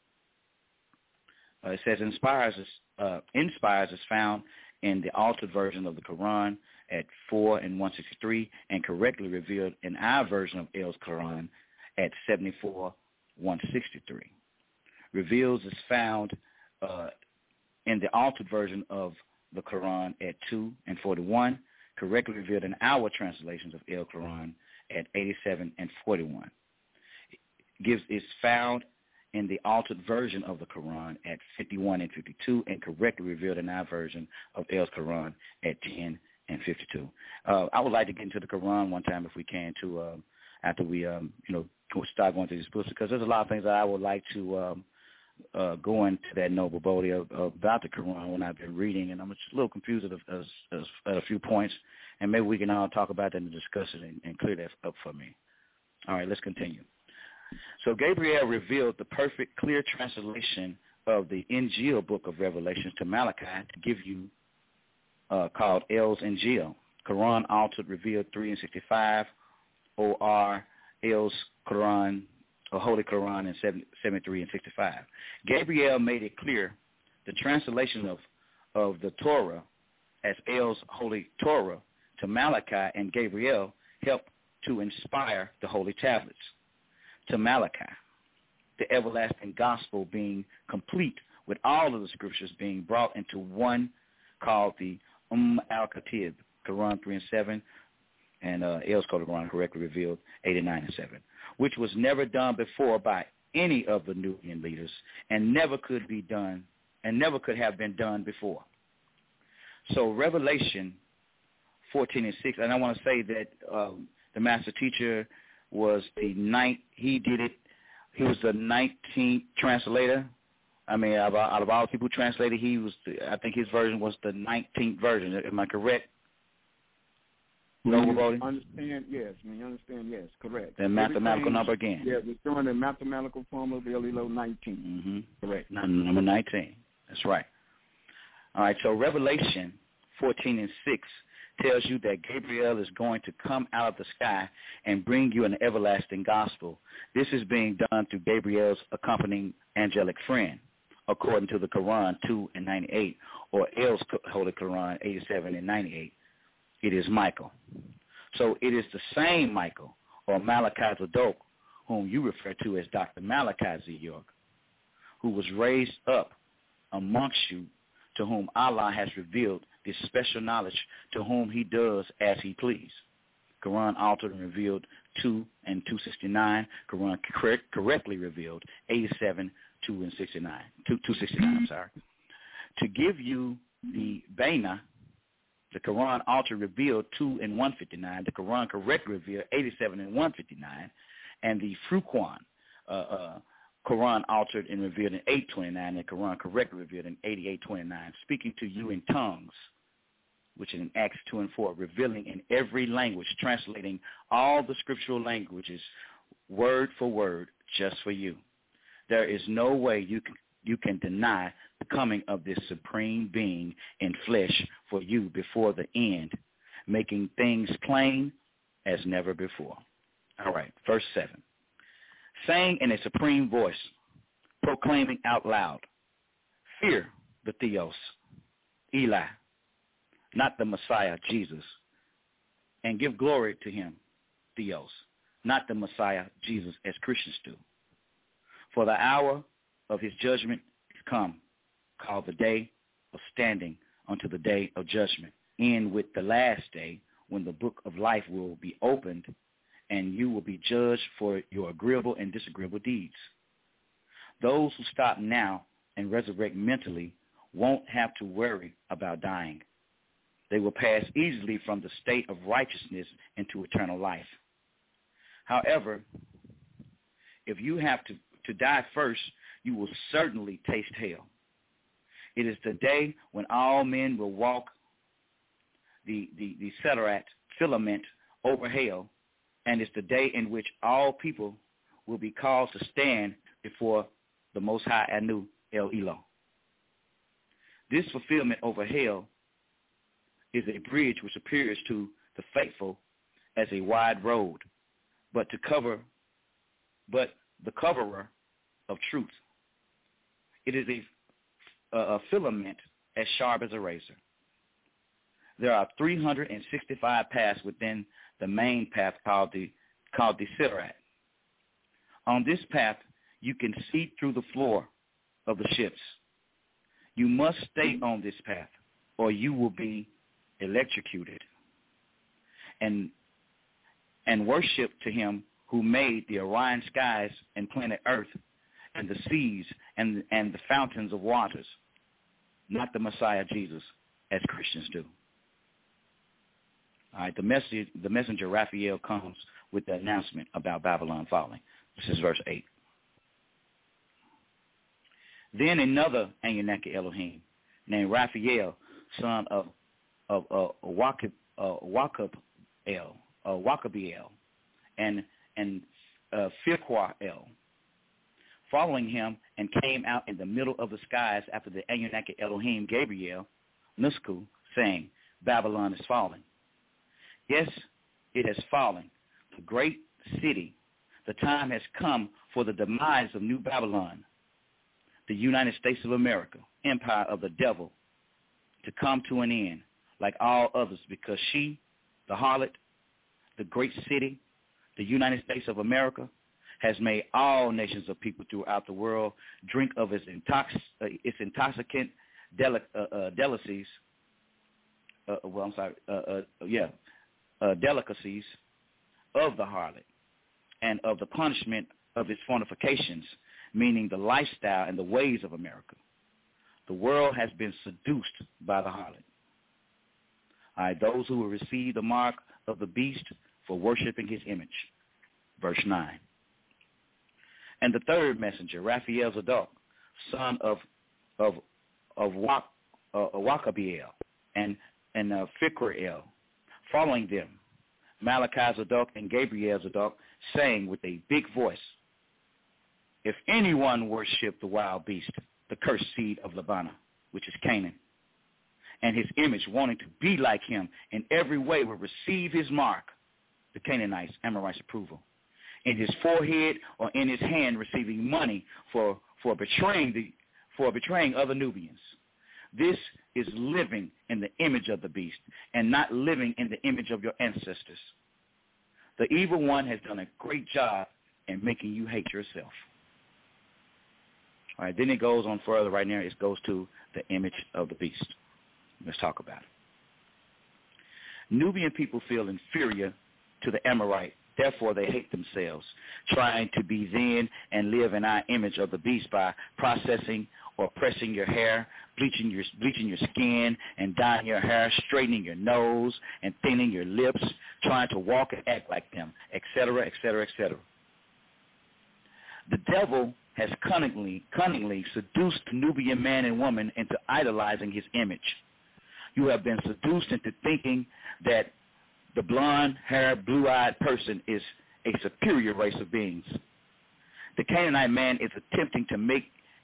It says inspires is found in the altered version of the Quran at 4 and 163, and correctly revealed in our version of El's Quran at 74, 163. Reveals is found in the altered version of the Quran at 2 and 41, correctly revealed in our translations of El Quran at 87 and 41. Is found in the altered version of the Quran at 51 and 52, and correctly revealed in our version of El's Quran at 10 and 52. I would like to get into the Quran one time if we can, to after we start going through these books, because there's a lot of things that I would like to go into that noble body about the Quran when I've been reading, and I'm just a little confused at a few points, and maybe we can all talk about that and discuss it and clear that up for me. All right, let's continue. So Gabriel revealed the perfect, clear translation of the Injil book of Revelations to Malachi to give you called El's Injil. Quran altered, revealed 3 and 65, or El's Quran, or Holy Quran in 73 and 65. Gabriel made it clear the translation of the Torah as El's Holy Torah to Malachi, and Gabriel helped to inspire the Holy Tablets to Malachi, the everlasting gospel being complete with all of the scriptures being brought into one, called the al-Khatib, Quran 3 and 7, and El's Quran correctly revealed 89 and 7, which was never done before by any of the Nubian leaders, and never could be done, and never could have been done before. So Revelation 14 and 6, and I want to say that the master teacher was the ninth. He did it. He was the 19th translator. I mean, out of all people who translated, I think his version was the 19th version. Am I correct? Understand, yes. Yes, correct. The mathematical number again. Yeah, we're showing the mathematical formula of Elilo 19. Correct. Number 19. That's right. All right, so Revelation 14 and 6 tells you that Gabriel is going to come out of the sky and bring you an everlasting gospel. This is being done through Gabriel's accompanying angelic friend, according to the Quran 2 and 98, or El's Holy Quran 87 and 98. It is Michael. So it is the same Michael, or Malachi Zadok, whom you refer to as Dr. Malachi Z. York, who was raised up amongst you, to whom Allah has revealed this special knowledge, to whom he does as he please. Quran altered and revealed 2 and 269. Quran correctly revealed 87, 2 and 69. 269, I'm sorry. To give you the Baina, the Quran altered revealed 2 and 159. The Quran correctly revealed 87 and 159. And the Fruquan, Quran altered and revealed in 829, and Quran correctly revealed in 8829, speaking to you in tongues, which in Acts 2 and 4, revealing in every language, translating all the scriptural languages, word for word, just for you. There is no way you you can deny the coming of this supreme being in flesh for you before the end, making things plain as never before. All right, verse 7. Saying in a supreme voice, proclaiming out loud, fear the Theos, Eli, not the Messiah, Jesus, and give glory to him, Theos, not the Messiah, Jesus, as Christians do. For the hour of his judgment is come, called the day of standing unto the day of judgment, in with the last day, when the book of life will be opened, and you will be judged for your agreeable and disagreeable deeds. Those who stop now and resurrect mentally won't have to worry about dying. They will pass easily from the state of righteousness into eternal life. However, if you have to die first, you will certainly taste hell. It is the day when all men will walk the Sederat filament over hell, and it's the day in which all people will be called to stand before the Most High Anu El Elo. This fulfillment over hell is a bridge which appears to the faithful as a wide road, but the coverer of truth. It is a filament as sharp as a razor. There are 365 paths within the main path called the Sederat. On this path, you can see through the floor of the ships. You must stay on this path, or you will be electrocuted, and worship to him who made the Orion skies and planet Earth and the seas and the fountains of waters, not the Messiah Jesus, as Christians do. All right, the messenger Raphael comes with the announcement about Babylon falling. This is verse 8. Then another Anunnaki Elohim named Raphael, son of Wakabiel, and Firquael, following him, and came out in the middle of the skies after the Anunnaki Elohim Gabriel, Nusku, saying, Babylon is falling. Yes, it has fallen, the great city. The time has come for the demise of New Babylon, the United States of America, empire of the devil, to come to an end like all others, because she, the harlot, the great city, the United States of America, has made all nations of people throughout the world drink of its intoxicant delicacies. Delicacies of the harlot and of the punishment of its fornications, meaning the lifestyle and the ways of America. The world has been seduced by the harlot. All right, those who will receive the mark of the beast for worshiping his image. Verse 9. And the third messenger, Raphael Zadok, son of Wakabiel and Fikrael, following them, Malachi Zadok and Gabriel Zadok, saying with a big voice, if anyone worship the wild beast, the cursed seed of Labanah, which is Canaan, and his image, wanting to be like him in every way, will receive his mark, the Canaanites, Amorites' approval, in his forehead or in his hand, receiving money for betraying other Nubians. This is living in the image of the beast and not living in the image of your ancestors. The evil one has done a great job in making you hate yourself. All right, then it goes on further right now. It goes to the image of the beast. Let's talk about it. Nubian people feel inferior to the Amorite. Therefore, they hate themselves, trying to be then and live in our image of the beast by processing or pressing your hair, bleaching your skin, and dyeing your hair, straightening your nose, and thinning your lips, trying to walk and act like them, etc., etc., etc. The devil has cunningly seduced the Nubian man and woman into idolizing his image. You have been seduced into thinking that the blonde-haired, blue-eyed person is a superior race of beings. The Canaanite man is attempting to make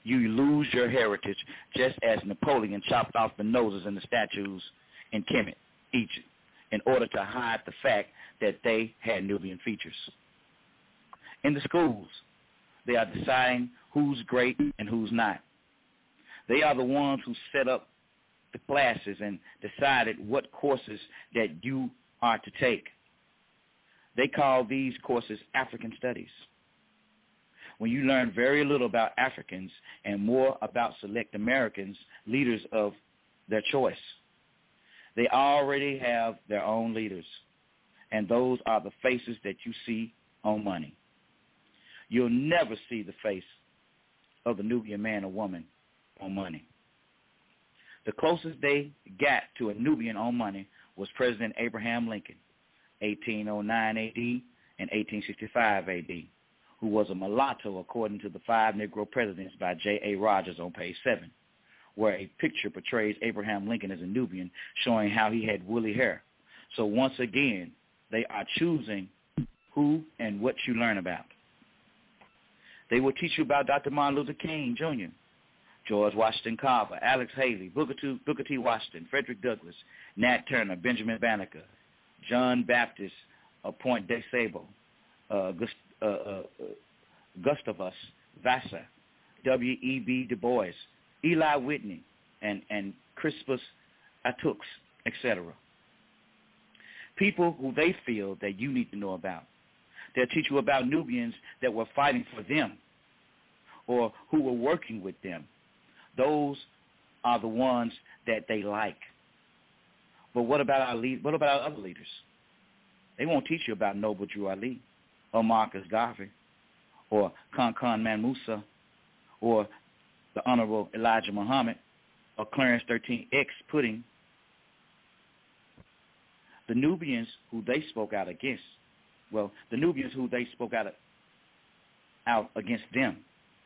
you lose your heritage just as Napoleon chopped off the noses and the statues in Kemet, Egypt, in order to hide the fact that they had Nubian features. In the schools, they are deciding who's great and who's not. They are the ones who set up the classes and decided what courses that you are to take. They call these courses African studies. When you learn very little about Africans and more about select Americans, leaders of their choice, they already have their own leaders, and those are the faces that you see on money. You'll never see the face of the Nubian man or woman on money. The closest they got to a Nubian on money was President Abraham Lincoln, 1809 AD and 1865 AD, who was a mulatto according to the 5 Negro Presidents by J.A. Rogers on page 7, where a picture portrays Abraham Lincoln as a Nubian, showing how he had woolly hair. So once again, they are choosing who and what you learn about. They will teach you about Dr. Martin Luther King, Jr., George Washington Carver, Alex Haley, Booker T. Washington, Frederick Douglass, Nat Turner, Benjamin Banneker, John Baptist, Point de Sable, Gustavus Vassar, W.E.B. Du Bois, Eli Whitney, and Crispus Attucks, etc. People who they feel that you need to know about. They'll teach you about Nubians that were fighting for them or who were working with them. Those are the ones that they like. But what about our other leaders? They won't teach you about Noble Drew Ali or Marcus Garvey or Kankan Manmusa or the Honorable Elijah Muhammad or Clarence 13X Pudding. The Nubians who they spoke out against, the Nubians who they spoke out against them,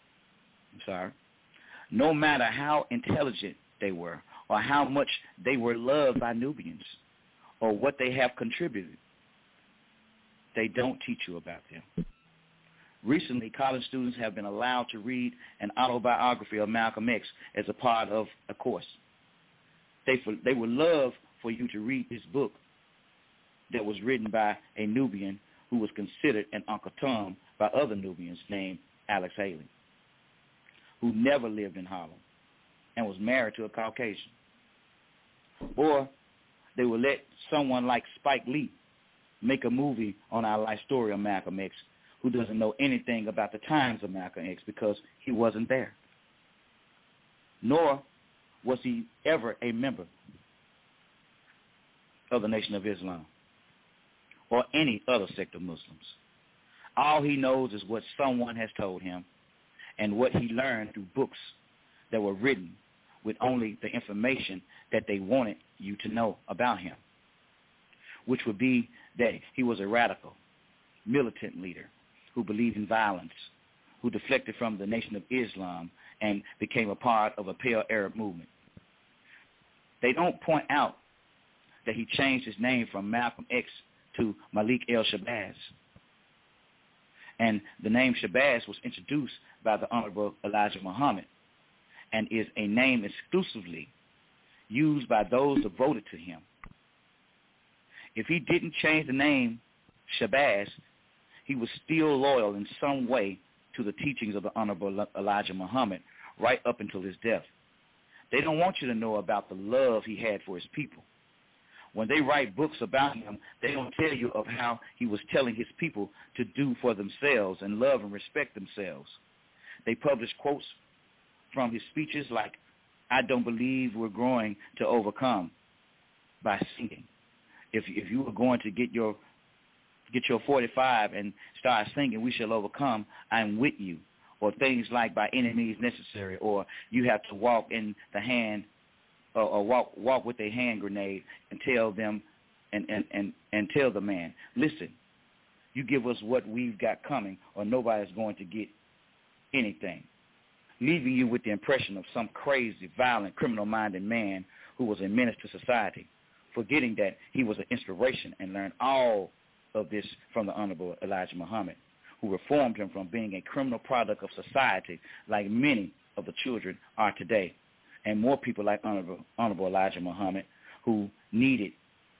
no matter how intelligent they were or how much they were loved by Nubians or what they have contributed, they don't teach you about them. Recently, college students have been allowed to read an autobiography of Malcolm X as a part of a course. They would love for you to read this book that was written by a Nubian who was considered an Uncle Tom by other Nubians named Alex Haley, who never lived in Harlem and was married to a Caucasian. Or they would let someone like Spike Lee make a movie on our life story of Malcolm X, who doesn't know anything about the times of Malcolm X because he wasn't there. Nor was he ever a member of the Nation of Islam or any other sect of Muslims. All he knows is what someone has told him and what he learned through books that were written with only the information that they wanted you to know about him, which would be that he was a radical, militant leader who believed in violence, who deflected from the Nation of Islam and became a part of a Pale Arab movement. They don't point out that he changed his name from Malcolm X to Malik El Shabazz. And the name Shabazz was introduced by the Honorable Elijah Muhammad and is a name exclusively used by those devoted to him. If he didn't change the name Shabazz, he was still loyal in some way to the teachings of the Honorable Elijah Muhammad right up until his death. They don't want you to know about the love he had for his people. When they write books about him, they don't tell you of how he was telling his people to do for themselves and love and respect themselves. They publish quotes from his speeches like, "I don't believe we're growing to overcome by singing. If you were going to get your 45 and start singing, we shall overcome, I'm with you." Or things like by any means necessary, or you have to walk in the hand or walk with a hand grenade and tell them and tell the man, listen, you give us what we've got coming or nobody's going to get anything, leaving you with the impression of some crazy, violent, criminal-minded man who was a menace to society, forgetting that he was an inspiration and learned all of this from the Honorable Elijah Muhammad, who reformed him from being a criminal product of society like many of the children are today. And more people like Honorable Elijah Muhammad who needed,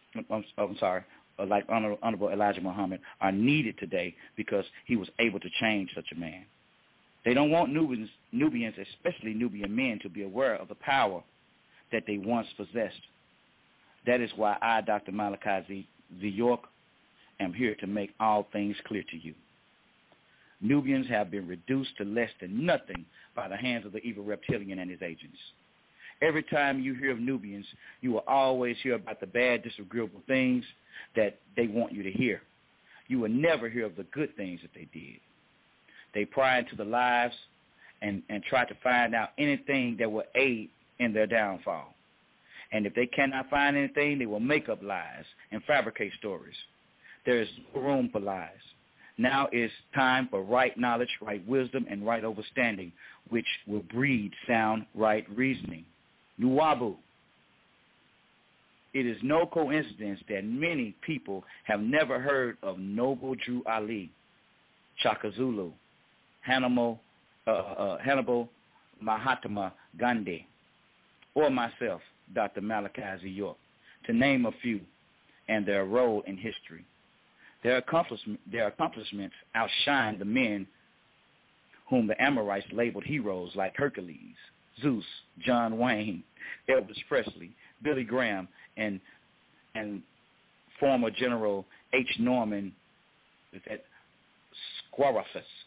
like Honorable Elijah Muhammad are needed today because he was able to change such a man. They don't want Nubians, especially Nubian men, to be aware of the power that they once possessed. That is why I, Dr. Malachi Z. York, am here to make all things clear to you. Nubians have been reduced to less than nothing by the hands of the evil reptilian and his agents. Every time you hear of Nubians, you will always hear about the bad, disagreeable things that they want you to hear. You will never hear of the good things that they did. They pry into the lives and try to find out anything that will aid in their downfall. And if they cannot find anything, they will make up lies and fabricate stories. There is no room for lies. Now is time for right knowledge, right wisdom, and right understanding, which will breed sound, right reasoning. Nuwabu. It is no coincidence that many people have never heard of Noble Drew Ali, Shaka Zulu, Hannibal Mahatma Gandhi, or myself, Dr. Malachi Z. York, to name a few, and their role in history. Their accomplishments outshine the men whom the Amorites labeled heroes like Hercules, Zeus, John Wayne, Elvis Presley, Billy Graham, and former General H. Norman Skwarok,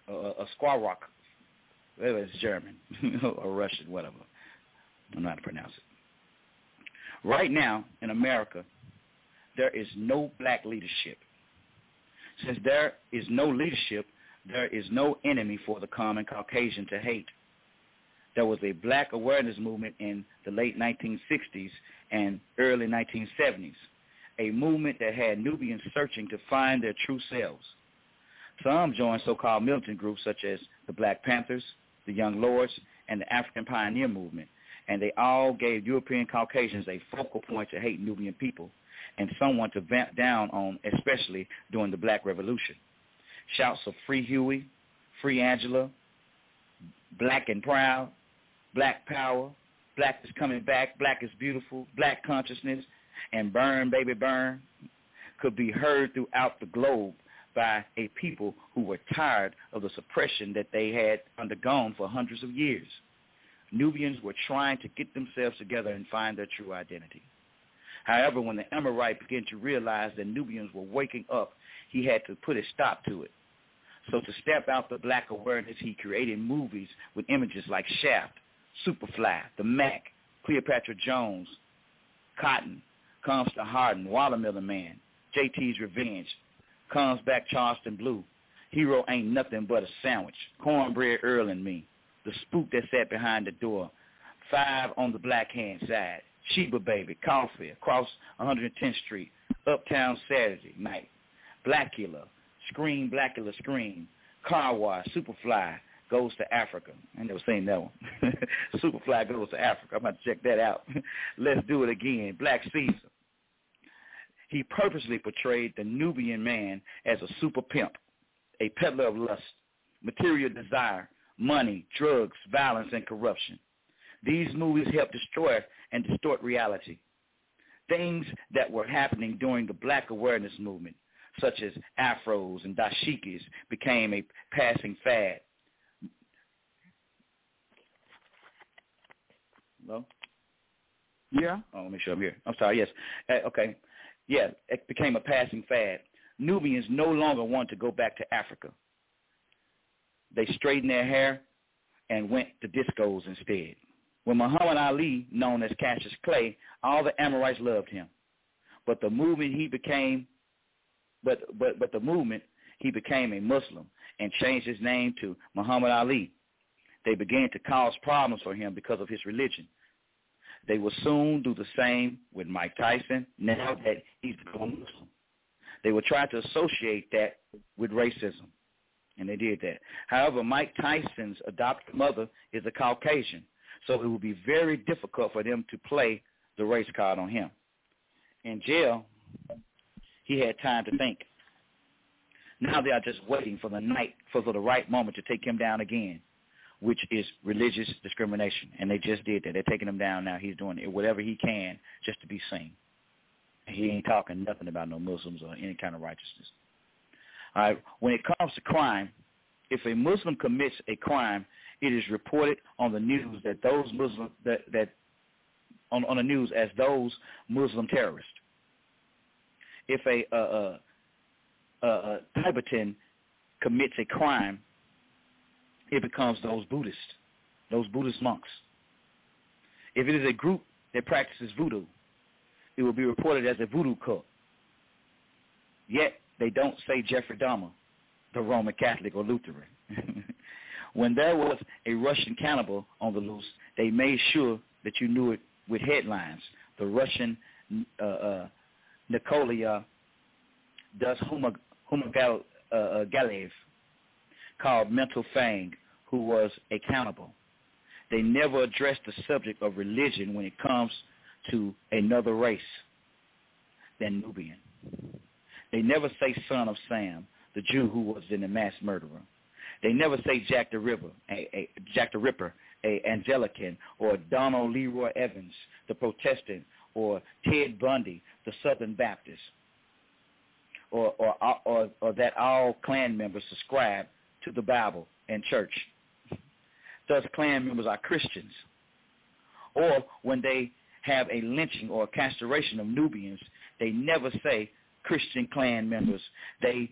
whether it's German or Russian, whatever. I don't know how to pronounce it. Right now in America, there is no black leadership. Since there is no leadership, there is no enemy for the common Caucasian to hate. There was a black awareness movement in the late 1960s and early 1970s, a movement that had Nubians searching to find their true selves. Some joined so-called militant groups such as the Black Panthers, the Young Lords, and the African Pioneer Movement, and they all gave European Caucasians a focal point to hate Nubian people and someone to vamp down on, especially during the Black Revolution. Shouts of Free Huey, Free Angela, Black and Proud, Black Power, Black is coming back, Black is beautiful, Black consciousness, and Burn, Baby, Burn could be heard throughout the globe by a people who were tired of the suppression that they had undergone for hundreds of years. Nubians were trying to get themselves together and find their true identity. However, when the Amorite began to realize that Nubians were waking up, he had to put a stop to it. So to step out the black awareness, he created movies with images like Shaft, Superfly, The Mac, Cleopatra Jones, Cotton, Comes to Harden, Watermelon Man, JT's Revenge, Comes Back Charleston Blue, Hero Ain't Nothing But a Sandwich, Cornbread Earl and Me, The Spook That Sat Behind the Door, 5 on the Black Hand Side, Sheba Baby, Coffee, Across 110th Street, Uptown Saturday Night, Blackula, Scream, Blackula Scream, Car Wash, Superfly Goes to Africa. I never seen that one. Superfly Goes to Africa. I'm about to check that out. Let's Do It Again, Black Caesar. He purposely portrayed the Nubian man as a super pimp, a peddler of lust, material desire, money, drugs, violence, and corruption. These movies helped destroy and distort reality. Things that were happening during the black awareness movement, such as afros and dashikis, became a passing fad. Hello? Yeah? Oh, let me make sure I'm here. I'm sorry, yes. Okay. Yeah, it became a passing fad. Nubians no longer want to go back to Africa. They straightened their hair and went to discos instead. When Muhammad Ali, known as Cassius Clay, all the Amorites loved him. But the movement he became a Muslim and changed his name to Muhammad Ali. They began to cause problems for him because of his religion. They will soon do the same with Mike Tyson now that he's become a Muslim. They will try to associate that with racism, and they did that. However, Mike Tyson's adopted mother is a Caucasian, so it will be very difficult for them to play the race card on him. In jail, he had time to think. Now they are just waiting for the right moment to take him down again. which is religious discrimination. And they just did that. They're taking him down now. He's doing whatever he can just to be seen. He ain't talking nothing about no Muslims or any kind of righteousness. All right. When it comes to crime, if a Muslim commits a crime, it is reported on the news that those Muslims on the news as those Muslim terrorists. If a Tibetan commits a crime, it becomes those Buddhist monks. If it is a group that practices voodoo, it will be reported as a voodoo cult. Yet they don't say Jeffrey Dahmer, the Roman Catholic or Lutheran. When there was a Russian cannibal on the loose, they made sure that you knew it with headlines. The Russian Nikolai Humagalev, called Mental Fang, who was a cannibal. They never addressed the subject of religion when it comes to another race than Nubian. They never say son of Sam, the Jew who was in the mass murderer. They never say Jack the Ripper, a Anglican, or Donald Leroy Evans, the Protestant, or Ted Bundy, the Southern Baptist, or that all Klan members subscribe to the Bible and church. Thus, Klan members are Christians. Or when they have a lynching or a castration of Nubians, they never say Christian Klan members. They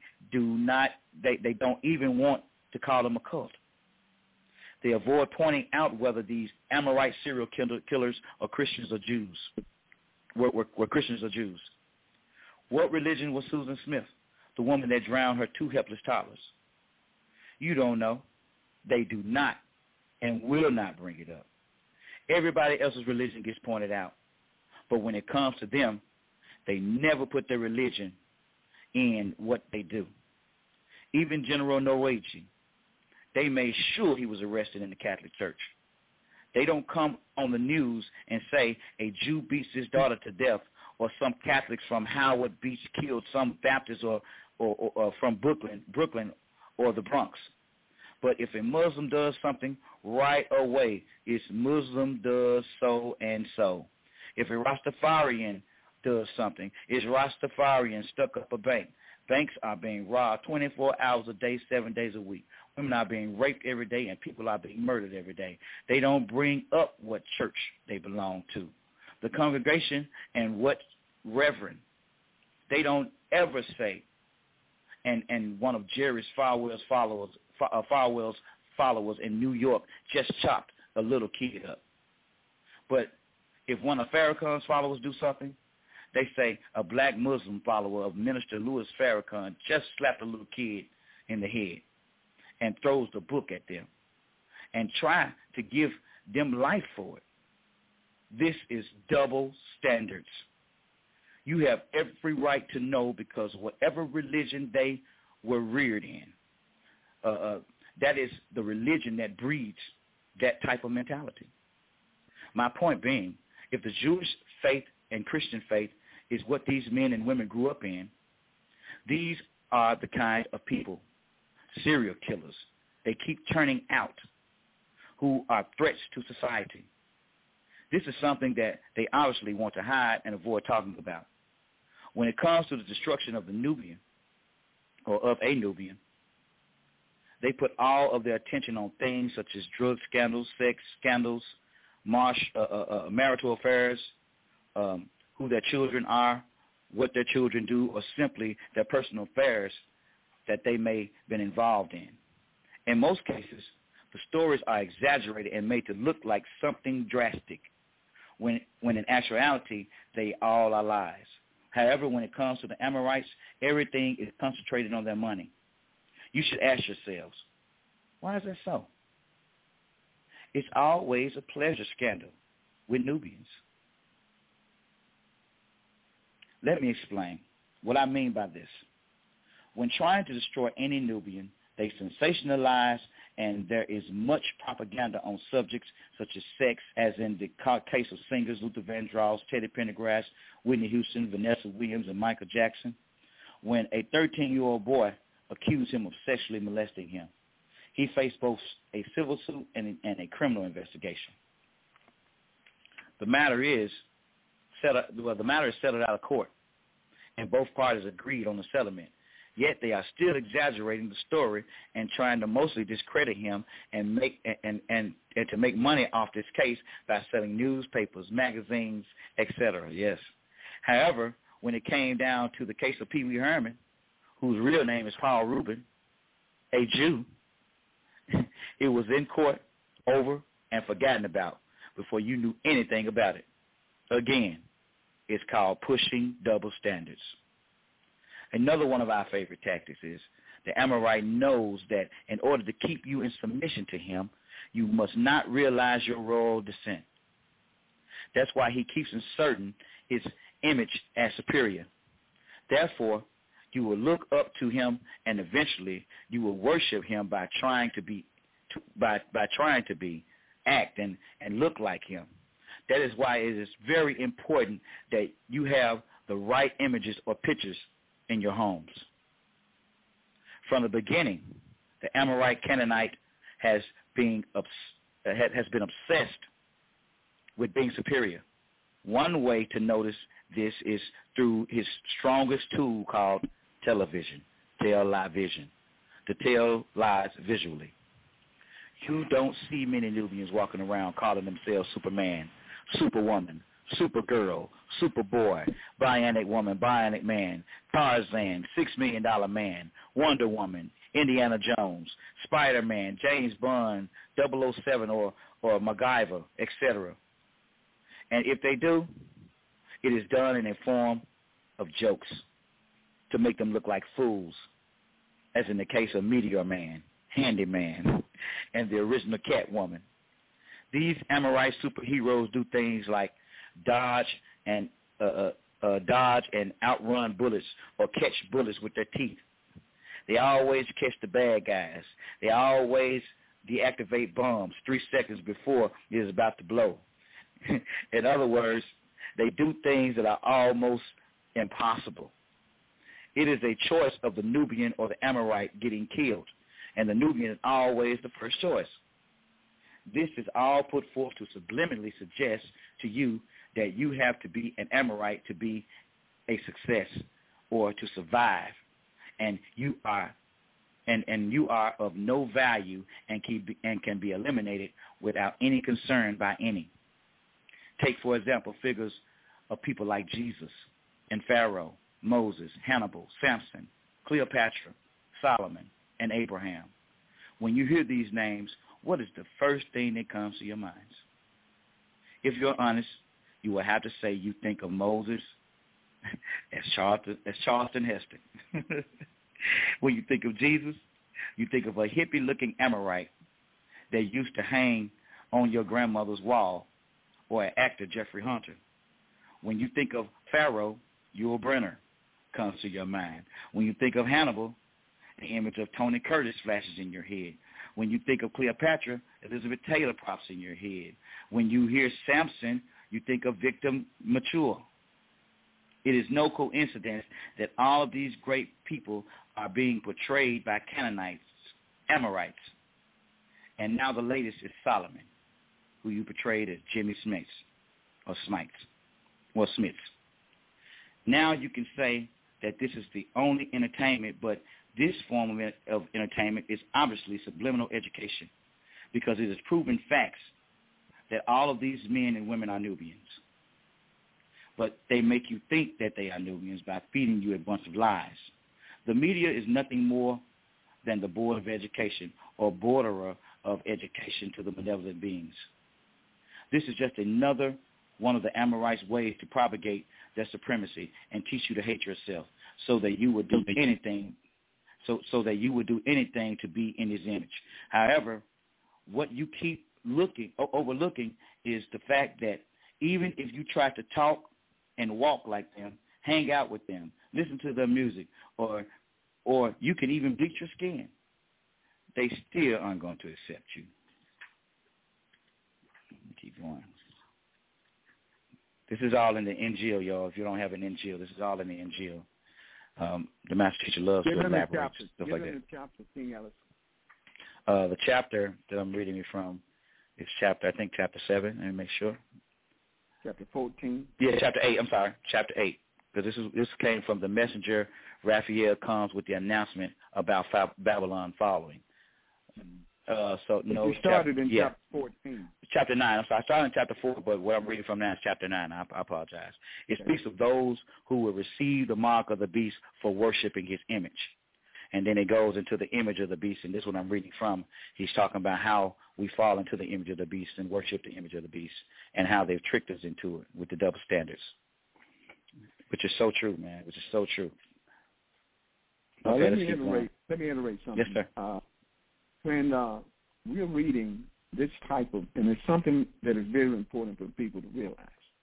don't even want to call them a cult. They avoid pointing out whether these Amorite serial killers are Christians or Jews. Were Christians or Jews. What religion was Susan Smith, the woman that drowned her 2 helpless toddlers? You don't know. They do not and will not bring it up. Everybody else's religion gets pointed out. But when it comes to them, they never put their religion in what they do. Even General Nowaji, they made sure he was arrested in the Catholic Church. They don't come on the news and say a Jew beats his daughter to death, or some Catholics from Howard Beach killed some Baptists or from Brooklyn or the Bronx. But if a Muslim does something, right away it's Muslim does so and so. If a Rastafarian does something, it's Rastafarian stuck up a bank. Banks are being robbed 24 hours a day, 7 days a week. Women are being raped every day, and people are being murdered every day. They don't bring up what church they belong to, the congregation, and what reverend. They don't ever say, and one of Jerry Falwell's followers in New York just chopped a little kid up. But if one of Farrakhan's followers do something, they say a black Muslim follower of Minister Louis Farrakhan just slapped a little kid in the head and throws the book at them and try to give them life for it. This is double standards. You have every right to know, because whatever religion they were reared in, that is the religion that breeds that type of mentality. My point being, if the Jewish faith and Christian faith is what these men and women grew up in, these are the kind of people, serial killers, they keep turning out, who are threats to society. This is something that they obviously want to hide and avoid talking about. When it comes to the destruction of the Nubian, or of a Nubian, they put all of their attention on things such as drug scandals, sex scandals, marital affairs, who their children are, what their children do, or simply their personal affairs that they may have been involved in. In most cases, the stories are exaggerated and made to look like something drastic, when in actuality, they all are lies. However, when it comes to the Amorites, everything is concentrated on their money. You should ask yourselves, why is that so? It's always a pleasure scandal with Nubians. Let me explain what I mean by this. When trying to destroy any Nubian, they sensationalize, and there is much propaganda on subjects such as sex, as in the case of singers Luther Vandross, Teddy Pendergrass, Whitney Houston, Vanessa Williams, and Michael Jackson. When a 13-year-old boy accused him of sexually molesting him, He faced both a civil suit and a criminal investigation. The matter is settled out of court, and both parties agreed on the settlement. Yet they are still exaggerating the story and trying to mostly discredit him and to make money off this case by selling newspapers, magazines, etc. Yes. However, when it came down to the case of Pee Wee Herman, whose real name is Paul Rubin, a Jew, it was in court, over, and forgotten about before you knew anything about it. Again, it's called pushing double standards. Another one of our favorite tactics is the Amorite knows that in order to keep you in submission to him, you must not realize your royal descent. That's why he keeps inserting his image as superior. Therefore, you will look up to him, and eventually you will worship him by trying to be, act and look like him. That is why it is very important that you have the right images or pictures in your homes. From the beginning, the Amorite Canaanite has been obsessed with being superior. One way to notice this is through his strongest tool called television, tell lie vision, to tell lies visually. You don't see many Nubians walking around calling themselves Superman, Superwoman, Supergirl, Superboy, Bionic Woman, Bionic Man, Tarzan, $6 Million Man, Wonder Woman, Indiana Jones, Spider-Man, James Bond, 007 or MacGyver, etc. And if they do, it is done in a form of jokes to make them look like fools, as in the case of Meteor Man, Handyman, and the original Catwoman. These Amorite superheroes do things like dodge and outrun bullets or catch bullets with their teeth. They always catch the bad guys. They always deactivate bombs 3 seconds before it is about to blow. In other words, they do things that are almost impossible. It is a choice of the Nubian or the Amorite getting killed, and the Nubian is always the first choice. This is all put forth to subliminally suggest to you that you have to be an Amorite to be a success or to survive, and you are of no value and can be eliminated without any concern by any. Take, for example, figures of people like Jesus and Pharaoh, Moses, Hannibal, Samson, Cleopatra, Solomon, and Abraham. When you hear these names, what is the first thing that comes to your minds? If you're honest, you will have to say you think of Moses as Charlton Heston. When you think of Jesus, you think of a hippie-looking Amorite that used to hang on your grandmother's wall, or an actor, Jeffrey Hunter. When you think of Pharaoh, Yul Brynner comes to your mind. When you think of Hannibal, the image of Tony Curtis flashes in your head. When you think of Cleopatra, Elizabeth Taylor pops in your head. When you hear Samson, you think of Victor Mature. It is no coincidence that all of these great people are being portrayed by Canaanites, Amorites. And now the latest is Solomon, who you portrayed as Jimmy Smits or Smits. Now you can say that this is the only entertainment, but this form of entertainment is obviously subliminal education, because it is proven facts that all of these men and women are Nubians. But they make you think that they are Nubians by feeding you a bunch of lies. The media is nothing more than the Board of Education or borderer of education to the benevolent beings. This is just another one of the Amorites' ways to propagate their supremacy and teach you to hate yourself, so that you would do anything, so that you would do anything to be in his image. However, what you keep overlooking is the fact that even if you try to talk and walk like them, hang out with them, listen to their music, or you can even bleach your skin, they still aren't going to accept you. Keep going. This is all in the NGL, y'all. If you don't have an NGL, this is all in the NGL. The master teacher loves to elaborate stuff like that. Chapter, King Ellis. The chapter that I'm reading it from is chapter 7. Let me make sure. Chapter 14. Yeah, chapter 8. I'm sorry, chapter 8. Because this came from the messenger. Raphael comes with the announcement about Babylon following. You started in chapter 14. Chapter 9. I'm sorry. I started in chapter 4, but what I'm reading from now is chapter 9. I apologize. It speaks of those who will receive the mark of the beast for worshiping his image. And then it goes into the image of the beast, and this is what I'm reading from. He's talking about how we fall into the image of the beast and worship the image of the beast, and how they've tricked us into it with the double standards, which is so true, man, which is so true. Okay, let me iterate something. Yes, sir. When we're reading this type of, and it's something that is very important for people to realize,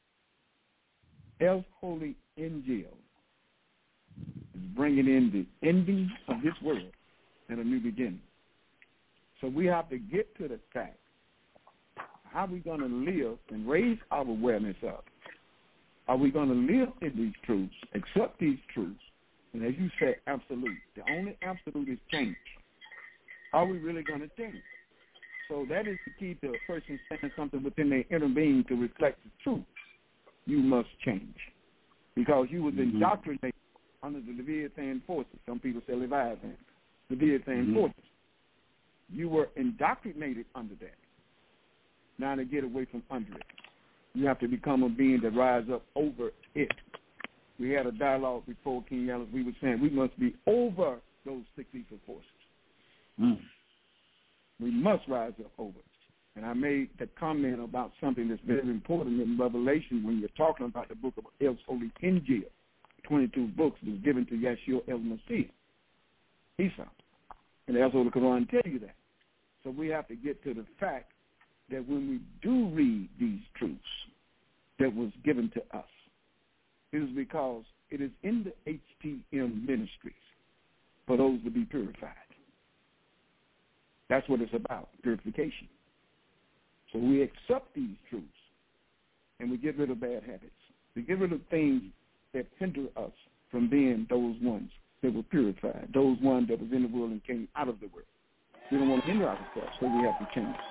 El Holy Injil is bringing in the ending of this world and a new beginning. So we have to get to the fact, how are we going to live and raise our awareness up? Are we going to live in these truths, accept these truths, and as you said, absolute. The only absolute is change. Are we really going to change? So that is the key to a person saying something within their inner being to reflect the truth. You must change. Because you was indoctrinated under the Leviathan forces. Some people say Leviathan. Leviathan forces. You were indoctrinated under that. Now to get away from under it, you have to become a being that rises up over it. We had a dialogue before, King Ellis. We were saying we must be over those 6 evil forces. We must rise up over it. And I made the comment about something that's very important in Revelation when you're talking about the book of El Holy Injil, 22 books was given to Yeshua El Messiah, Isa. And that's what the Quran tell you that. So we have to get to the fact that when we do read these truths that was given to us, it is because it is in the HTM ministries for those to be purified. That's what it's about, purification. So we accept these truths, and we get rid of bad habits. We get rid of things that hinder us from being those ones that were purified, those ones that was in the world and came out of the world. We don't want to hinder ourselves, so we have to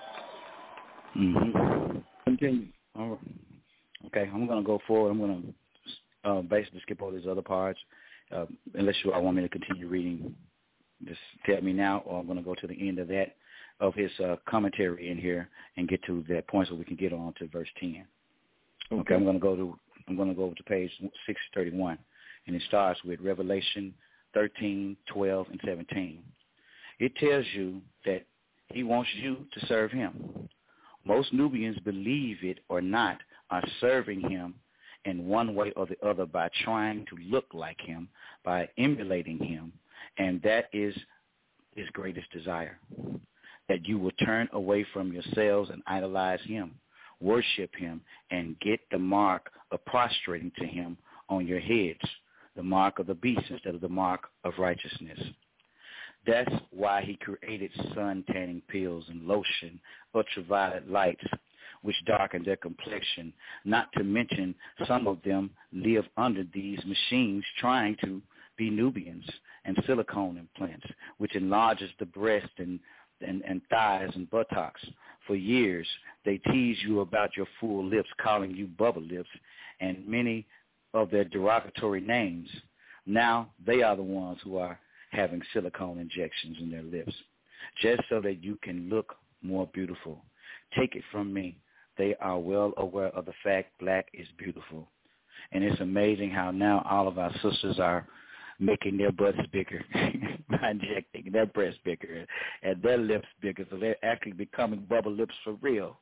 change. Continue. All right. Okay, I'm going to go forward. I'm going to basically skip all these other parts. Unless you all want me to continue reading, just tell me now, or I'm going to go to the end of that, of his commentary in here and get to that point so we can get on to verse 10. Okay, I'm going to go over to page 631, and it starts with Revelation 13, 12, and 17. It tells you that he wants you to serve him. Most Nubians, believe it or not, are serving him in one way or the other by trying to look like him, by emulating him, and that is his greatest desire, that you will turn away from yourselves and idolize him, worship him, and get the mark of prostrating to him on your heads, the mark of the beast instead of the mark of righteousness. That's why he created sun-tanning pills and lotion, ultraviolet lights, which darken their complexion, not to mention some of them live under these machines trying to be Nubians, and silicone implants, which enlarges the breast and thighs and buttocks. For years, they tease you about your full lips, calling you bubble lips, and many of their derogatory names. Now they are the ones who are having silicone injections in their lips, just so that you can look more beautiful. Take it from me. They are well aware of the fact black is beautiful. And it's amazing how now all of our sisters are making their butts bigger by injecting their breasts bigger and their lips bigger, so they're actually becoming bubble lips for real.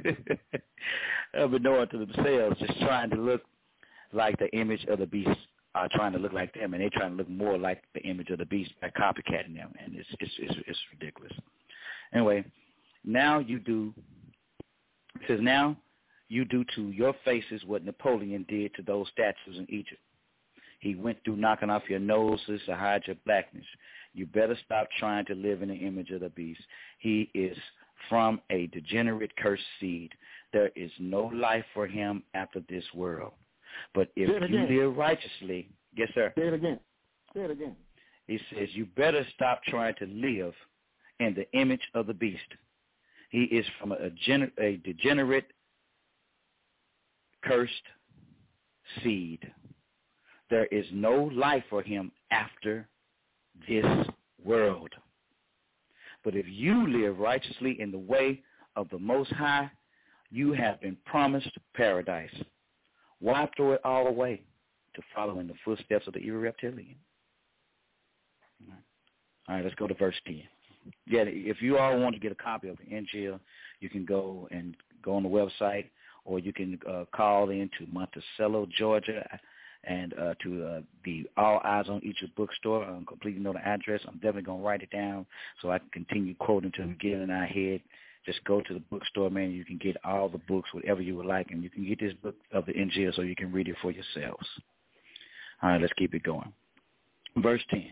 Unbeknown to themselves, just trying to look like the image of the beast, are trying to look like them, and they're trying to look more like the image of the beast by copycatting them, and it's ridiculous. Anyway, now you do. It says, now you do to your faces what Napoleon did to those statues in Egypt. He went through knocking off your noses to hide your blackness. You better stop trying to live in the image of the beast. He is from a degenerate cursed seed. There is no life for him after this world. But if you live righteously, yes, sir. Say it again. Say it again. He says, you better stop trying to live in the image of the beast. He is from a degenerate, cursed seed. There is no life for him after this world. But if you live righteously in the way of the Most High, you have been promised paradise. Why throw it all away to follow in the footsteps of the evil reptilian? All right, let's go to verse 10. Yeah, if you all want to get a copy of the Injil, you can go on the website, or you can call in to Monticello, Georgia, and to the All Eyes on Egypt bookstore. I don't completely know the address. I'm definitely going to write it down so I can continue quoting until we get it in our head. Just go to the bookstore, man. You can get all the books, whatever you would like, and you can get this book of the Injil so you can read it for yourselves. All right, let's keep it going. Verse 10.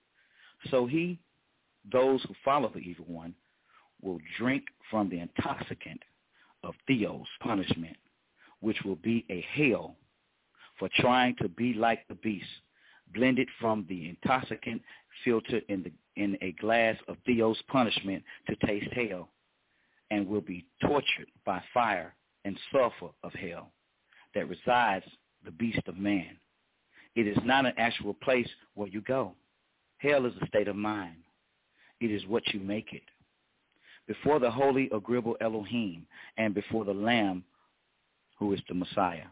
So those who follow the evil one, will drink from the intoxicant of Theos punishment, which will be a hell for trying to be like the beast, blended from the intoxicant filtered in a glass of Theos punishment to taste hell, and will be tortured by fire and sulfur of hell that resides the beast of man. It is not an actual place where you go. Hell is a state of mind. It is what you make it. Before the holy, agreeable Elohim, and before the Lamb, who is the Messiah,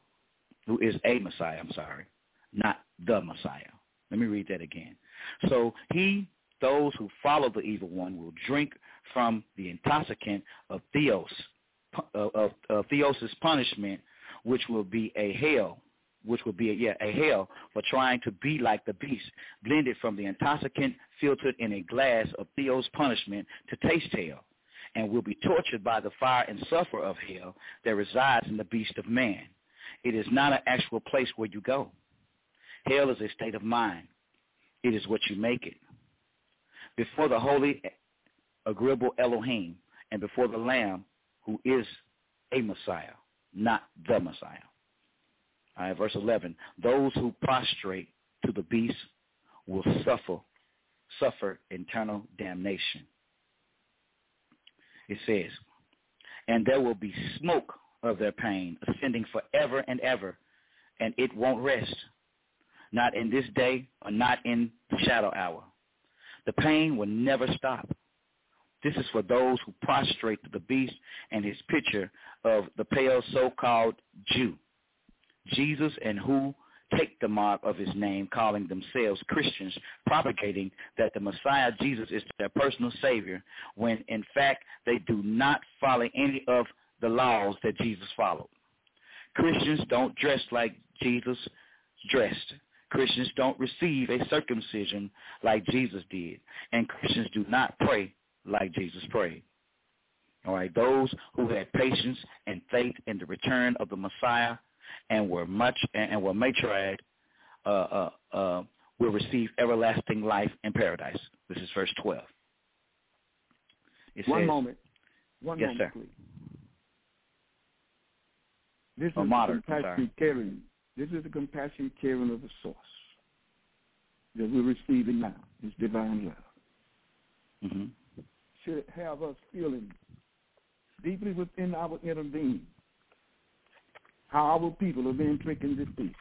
who is a Messiah, not the Messiah. Let me read that again. So those who follow the evil one, will drink from the intoxicant of Theos, of Theos' punishment, which will be a hell. A hell for trying to be like the beast, blended from the intoxicant filtered in a glass of Theos punishment to taste hell, and will be tortured by the fire and sulfur of hell that resides in the beast of man. It is not an actual place where you go. Hell is a state of mind. It is what you make it. Before the holy, agreeable Elohim, and before the Lamb, who is a Messiah, not the Messiah. All right, verse 11, those who prostrate to the beast will suffer eternal damnation. It says, and there will be smoke of their pain ascending forever and ever, and it won't rest, not in this day or not in the shadow hour. The pain will never stop. This is for those who prostrate to the beast and his picture of the pale so-called Jew, Jesus, and who take the mark of his name, calling themselves Christians, propagating that the Messiah Jesus is their personal Savior, when in fact they do not follow any of the laws that Jesus followed. Christians don't dress like Jesus dressed. Christians don't receive a circumcision like Jesus did. And Christians do not pray like Jesus prayed. All right, those who had patience and faith in the return of the Messiah and were matriarch will receive everlasting life in paradise. This is verse 12. One says, moment, yes, sir. please. This is the compassionate caring. This is the compassionate caring of the source that we're receiving now. This divine love. Mm-hmm. Should have us feeling deeply within our inner being how our people are being taken this peace.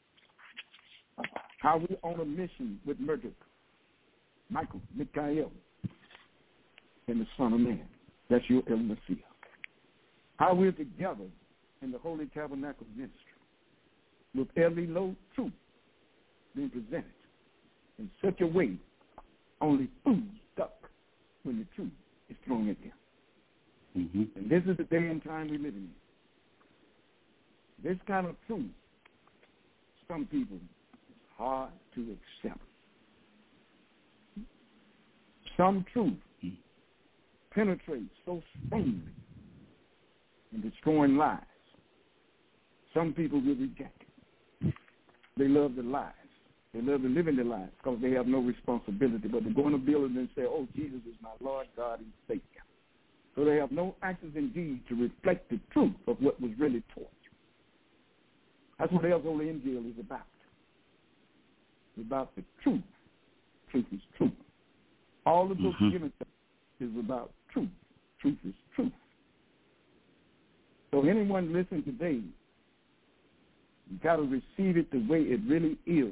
How we're on a mission with Michael, Mikael, and the Son of Man. That's your El Messiah. How we're together in the Holy Tabernacle ministry with every low truth being presented in such a way only fools duck when the truth is thrown at them. Mm-hmm. And this is the day and time we're living in. This kind of truth, some people, it's hard to accept. Some truth penetrates so strongly in destroying lives. Some people will reject it. They love the lies. They love to live in their lives because they have no responsibility. But they go in a building and say, oh, Jesus is my Lord, God, and Savior. So they have no actions and deeds to reflect the truth of what was really taught. That's what El Holy Injil is about. It's about the truth. Truth is truth. All the books given to us is about truth. Truth is truth. So anyone listening today, you got to receive it the way it really is.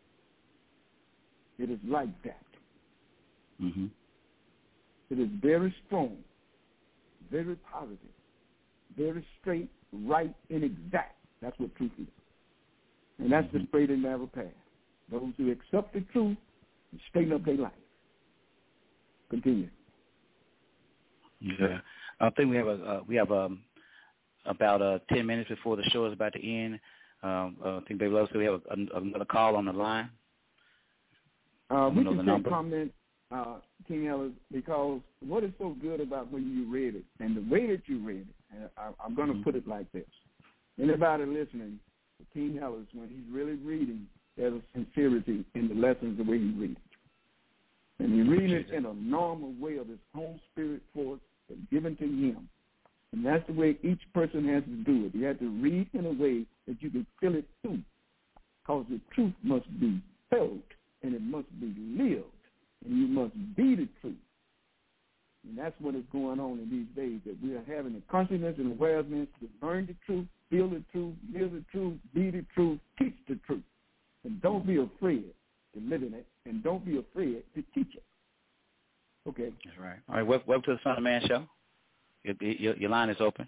It is like that. Mm-hmm. It is very strong, very positive, very straight, right, and exact. That's what truth is. And that's the straight and narrow path. Those who accept the truth and straighten up their life. Continue. Yeah, I think we have about 10 minutes before the show is about to end. I think Baby Love said we have another call on the line. We can take comment, King Ellis, because what is so good about when you read it and the way that you read it, and I'm going to put it like this. Anybody listening to King Ellis, when he's really reading, there's a sincerity in the lessons the way he reads it. And he's reading it in a normal way of his own spirit force given to him. And that's the way each person has to do it. You have to read in a way that you can feel it too, because the truth must be felt and it must be lived, and you must be the truth. And that's what is going on in these days, that we are having the consciousness and awareness to learn the truth, feel the truth, live the truth, be the truth, teach the truth. And don't be afraid to live in it, and don't be afraid to teach it. Okay. That's right. All right, welcome to the Son of Man Show. Your line is open.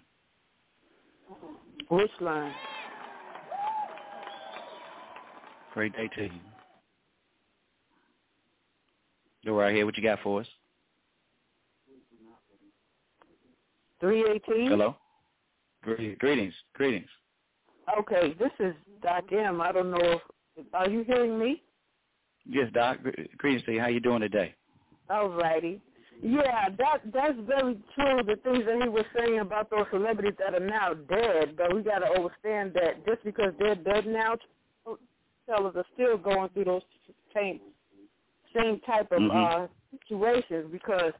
Which line? Great day to you. You're right here. What you got for us? 318? Hello? Greetings. Okay, this is Doc M. I don't know are you hearing me? Yes, Doc. Greetings to you. How you doing today? All righty. Yeah, that's very true, the things that he was saying about those celebrities that are now dead, but we got to understand that just because they're dead now, tellers are still going through those same type of situations, because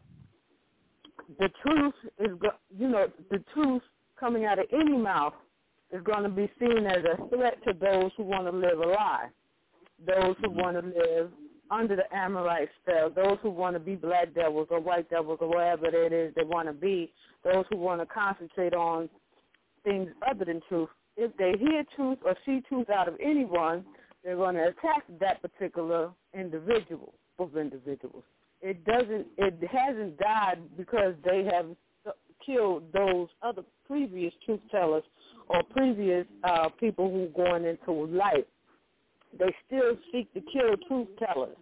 the truth is, the truth coming out of any mouth is going to be seen as a threat to those who want to live a lie, those who want to live under the Amorite spell, those who want to be black devils or white devils or whatever it is they want to be, those who want to concentrate on things other than truth. If they hear truth or see truth out of anyone, they're going to attack that particular individual of individuals. It hasn't died because they have killed those other previous truth tellers or previous people who are going into life. They still seek to kill truth tellers.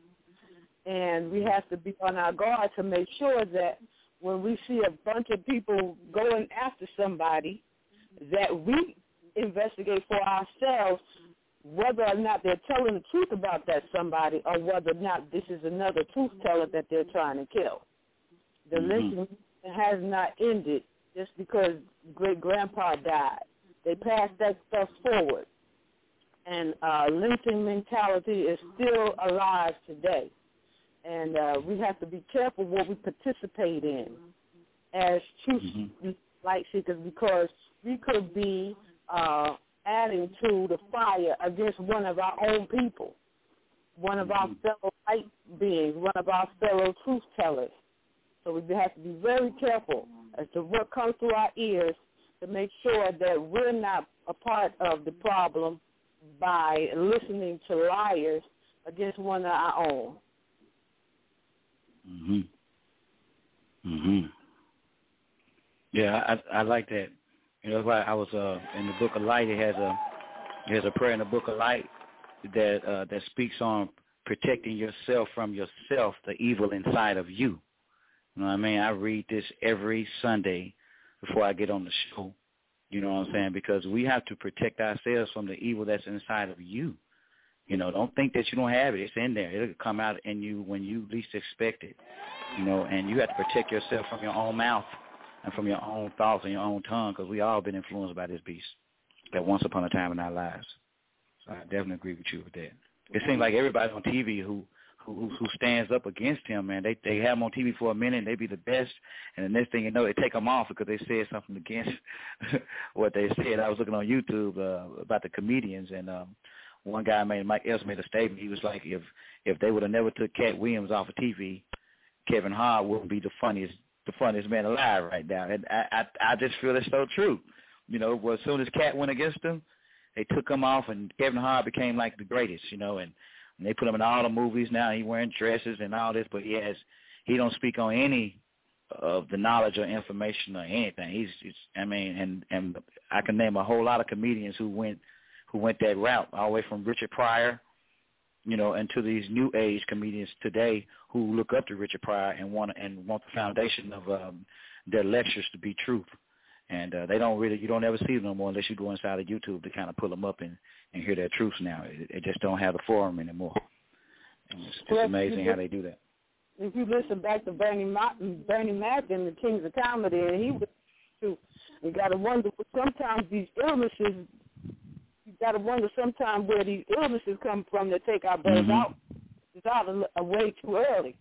And we have to be on our guard to make sure that when we see a bunch of people going after somebody, that we investigate for ourselves whether or not they're telling the truth about that somebody or whether or not this is another truth teller that they're trying to kill. The lynching has not ended just because great-grandpa died. They passed that stuff forward. And lynching mentality is still alive today. And we have to be careful what we participate in as truth light seekers, because we could be adding to the fire against one of our own people, one of our fellow light beings, one of our fellow truth tellers. So we have to be very careful as to what comes through our ears to make sure that we're not a part of the problem by listening to liars against one of our own. Yeah, I like that. You know, that's why I was in the Book of Light. There's a prayer in the Book of Light that speaks on protecting yourself from yourself, the evil inside of you. You know what I mean? I read this every Sunday before I get on the show. You know what I'm saying? Because we have to protect ourselves from the evil that's inside of you. You know, don't think that you don't have it. It's in there. It'll come out in you when you least expect it. You know, and you have to protect yourself from your own mouth and from your own thoughts and your own tongue, because we all been influenced by this beast that once upon a time in our lives. So I definitely agree with you with that. It seems like everybody on TV who stands up against him, man, they have him on TV for a minute and they be the best, and the next thing you know, they take them off because they said something against what they said. I was looking on YouTube about the comedians, and one guy Mike Epps made a statement. He was like, if they would have never took Cat Williams off of TV, Kevin Hart would be the funniest man alive right now. And I just feel it's so true. You know, well, as soon as Cat went against him, they took him off, and Kevin Hart became like the greatest, you know, and they put him in all the movies now. He wearing dresses and all this, but he don't speak on any of the knowledge or information or anything. And I can name a whole lot of comedians who went that route, all the way from Richard Pryor, you know, and to these new age comedians today who look up to Richard Pryor and want the foundation of their lectures to be truth. And you don't ever see them no more unless you go inside of YouTube to kind of pull them up and hear their truths now. They just don't have the forum anymore. And it's amazing how they do that. If you listen back to Bernie Mac and the Kings of Comedy, and he was too, you got to wonder sometimes these illnesses. You got to wonder sometimes where these illnesses come from that take our brothers out. It's out way too early.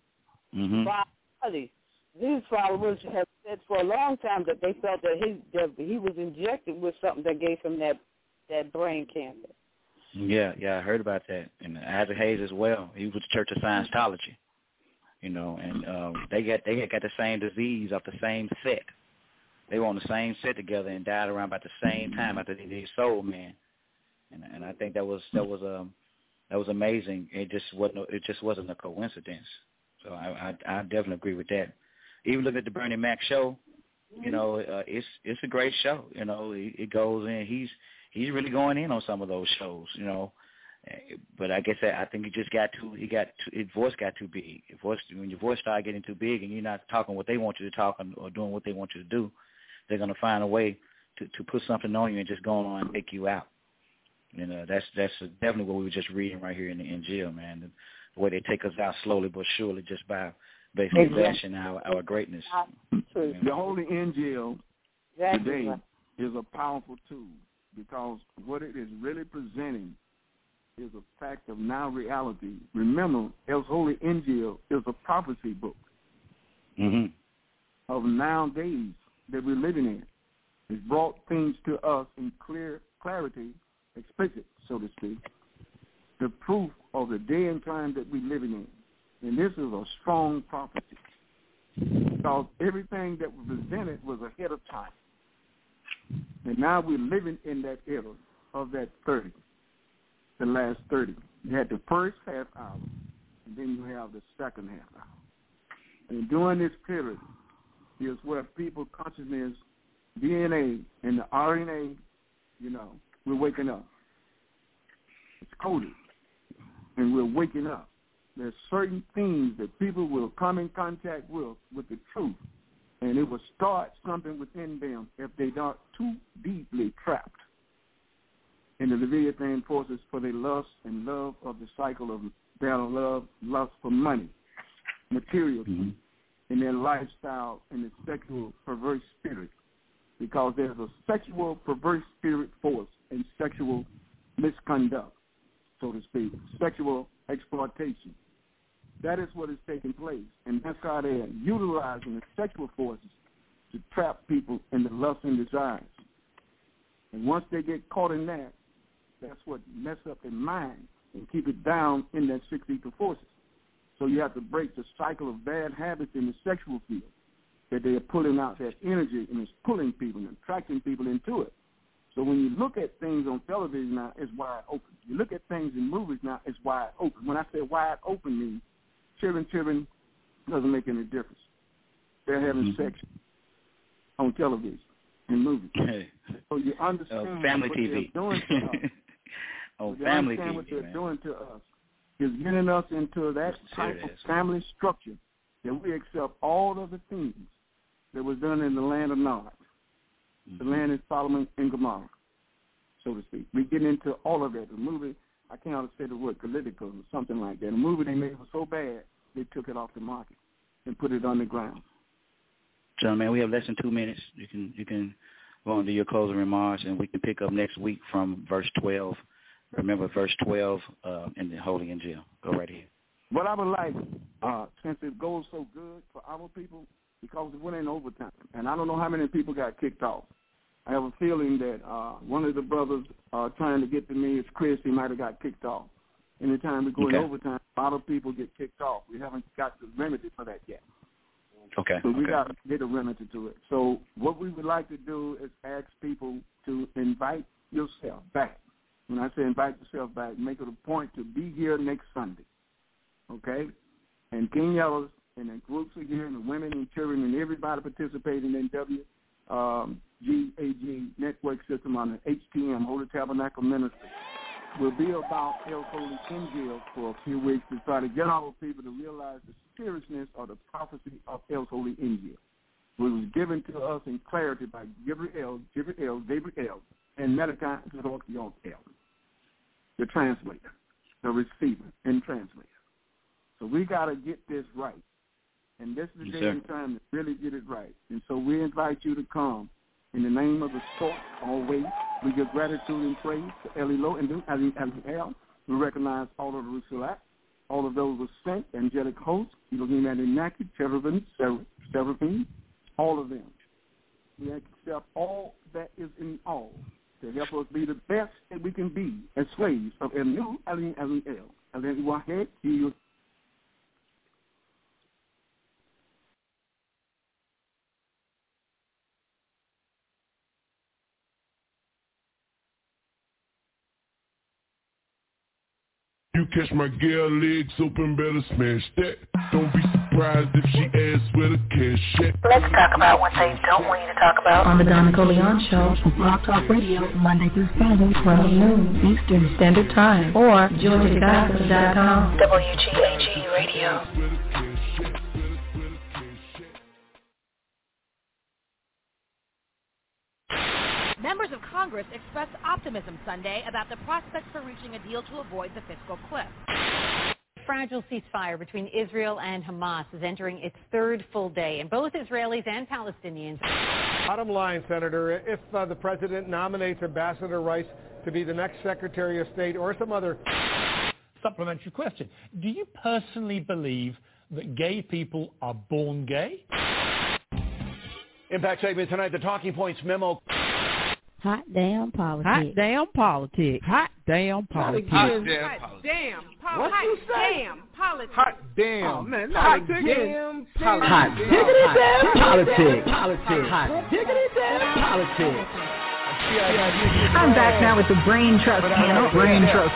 These followers have said for a long time that they felt that he was injected with something that gave him that brain cancer. Yeah, I heard about that. And Isaac Hayes as well. He was Church of Scientology, you know, and they got the same disease off the same set. They were on the same set together and died around about the same time after they did Soul Man. And I think that was amazing. It just wasn't a coincidence. So I definitely agree with that. Even look at the Bernie Mac show, you know, it's a great show. You know, it goes in. He's really going in on some of those shows, you know. But I guess I think his voice got too big. When your voice starts getting too big and you're not talking what they want you to talk or doing what they want you to do, they're gonna find a way to put something on you and just go on and take you out. And that's definitely what we were just reading right here in jail, man. The way they take us out slowly but surely, just by basically bashing our greatness. The Holy Injil today is a powerful tool because what it is really presenting is a fact of now reality. Remember, El Holy Injil is a prophecy book of now days that we're living in. It's brought things to us in clarity, explicit, so to speak, the proof of the day and time that we're living in. And this is a strong prophecy because everything that was presented was ahead of time. And now we're living in that era of that 30, the last 30. You had the first half hour, and then you have the second half hour. And during this period is where people consciousness, DNA, and the RNA, you know, we're waking up. It's coded, and we're waking up. There's certain things that people will come in contact with the truth, and it will start something within them if they not too deeply trapped in the Leviathan forces for their lust and love of the cycle of their lust for money, material, in their lifestyle and the sexual perverse spirit, because there's a sexual perverse spirit force and sexual misconduct, so to speak, sexual exploitation. That is what is taking place, and that's how they are utilizing the sexual forces to trap people in the lust and desires. And once they get caught in that, that's what mess up their mind and keep it down in that 6 ether forces. So you have to break the cycle of bad habits in the sexual field, that they are pulling out that energy and it's pulling people and attracting people into it. So when you look at things on television now, it's wide open. You look at things in movies now, it's wide open. When I say wide open, means children doesn't make any difference. They're having sex on television and movies. So you understand family what TV. they're doing to us. Family TV, what they're doing to us is getting us into that type of family structure that we accept all of the things that was done in the land of Nod, the land of Solomon and Gomorrah, so to speak. We get into all of that. The movie, I can't say the word political or something like that. The movie they made was so bad, they took it off the market and put it on the ground. John, man, we have less than 2 minutes. You can go on to your closing remarks, and we can pick up next week from verse 12. Remember verse 12 in the Holy Injil. Go right ahead. What I would like, since it goes so good for our people, because it went in overtime, and I don't know how many people got kicked off. I have a feeling that one of the brothers trying to get to me is Chris. He might have got kicked off. Anytime we go in overtime, A lot of people get kicked off. We haven't got the remedy for that yet. Okay. So we got to get a remedy to it. So what we would like to do is ask people to invite yourself back. When I say invite yourself back, make it a point to be here next Sunday. Okay? And King Ellis and the groups are here, and the women and children and everybody participating in WGAG network system on the HTM, Holy Tabernacle Ministry, will be about El Holy in jail for a few weeks to try to get our people to realize the seriousness of the prophecy of El Holy in jail. It was given to us in clarity by Gabriel, and Medica Zorkion, the translator, the receiver, and translator. So we got to get this right. And this is the day and time to really get it right. And so we invite you to come in the name of the source always. We give gratitude and praise to Elilo and El. We recognize all of the Rusulat, all of those who sent, angelic hosts, Elohim and Inaki, cherubim, seraphim, all of them. We accept all that is in all to help us be the best that we can be as slaves of Enu, Alim, El. Alim, Wahed, you. You catch my girl legs open, better smash that. Don't be surprised if she asks where the cash at. Let's talk about what they don't want you to talk about. On the Donna Coleon Show, Rock Talk Radio, Monday through Friday, 12 noon Eastern Standard Time, or GeorgiaGospel.com. WGAG Radio. Members of Congress expressed optimism Sunday about the prospects for reaching a deal to avoid the fiscal cliff. Fragile ceasefire between Israel and Hamas is entering its third full day, and both Israelis and Palestinians. Bottom line, Senator, if the president nominates Ambassador Rice to be the next Secretary of State or some other... Supplementary question. Do you personally believe that gay people are born gay? Impact segment tonight, the Talking Points memo. Hot damn politics. Hot damn politics. Hot damn politics. Hot damn politics. What you say? Hot damn. Oh, man, hot damn politics. Hot diggity damn politics. Hot diggity damn politics. I'm back now with the Brain Trust panel. Brain Trust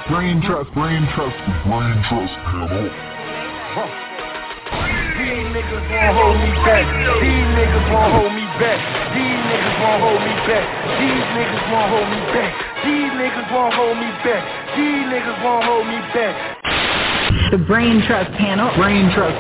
panel. These niggas won't hold me back. These niggas won't hold me back. These niggas won't hold me back. These niggas won't hold me back. These niggas won't hold me back. These niggas won't hold me back. The Brain Trust panel. Brain Trust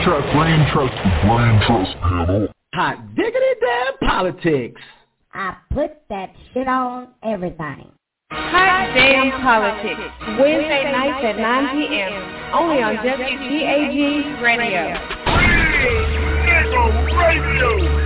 panel. Hot diggity damn politics. I put that shit on everything. Hot Damn Politics, Wednesday nights at 9 p.m. only on WGAG Radio. Radio.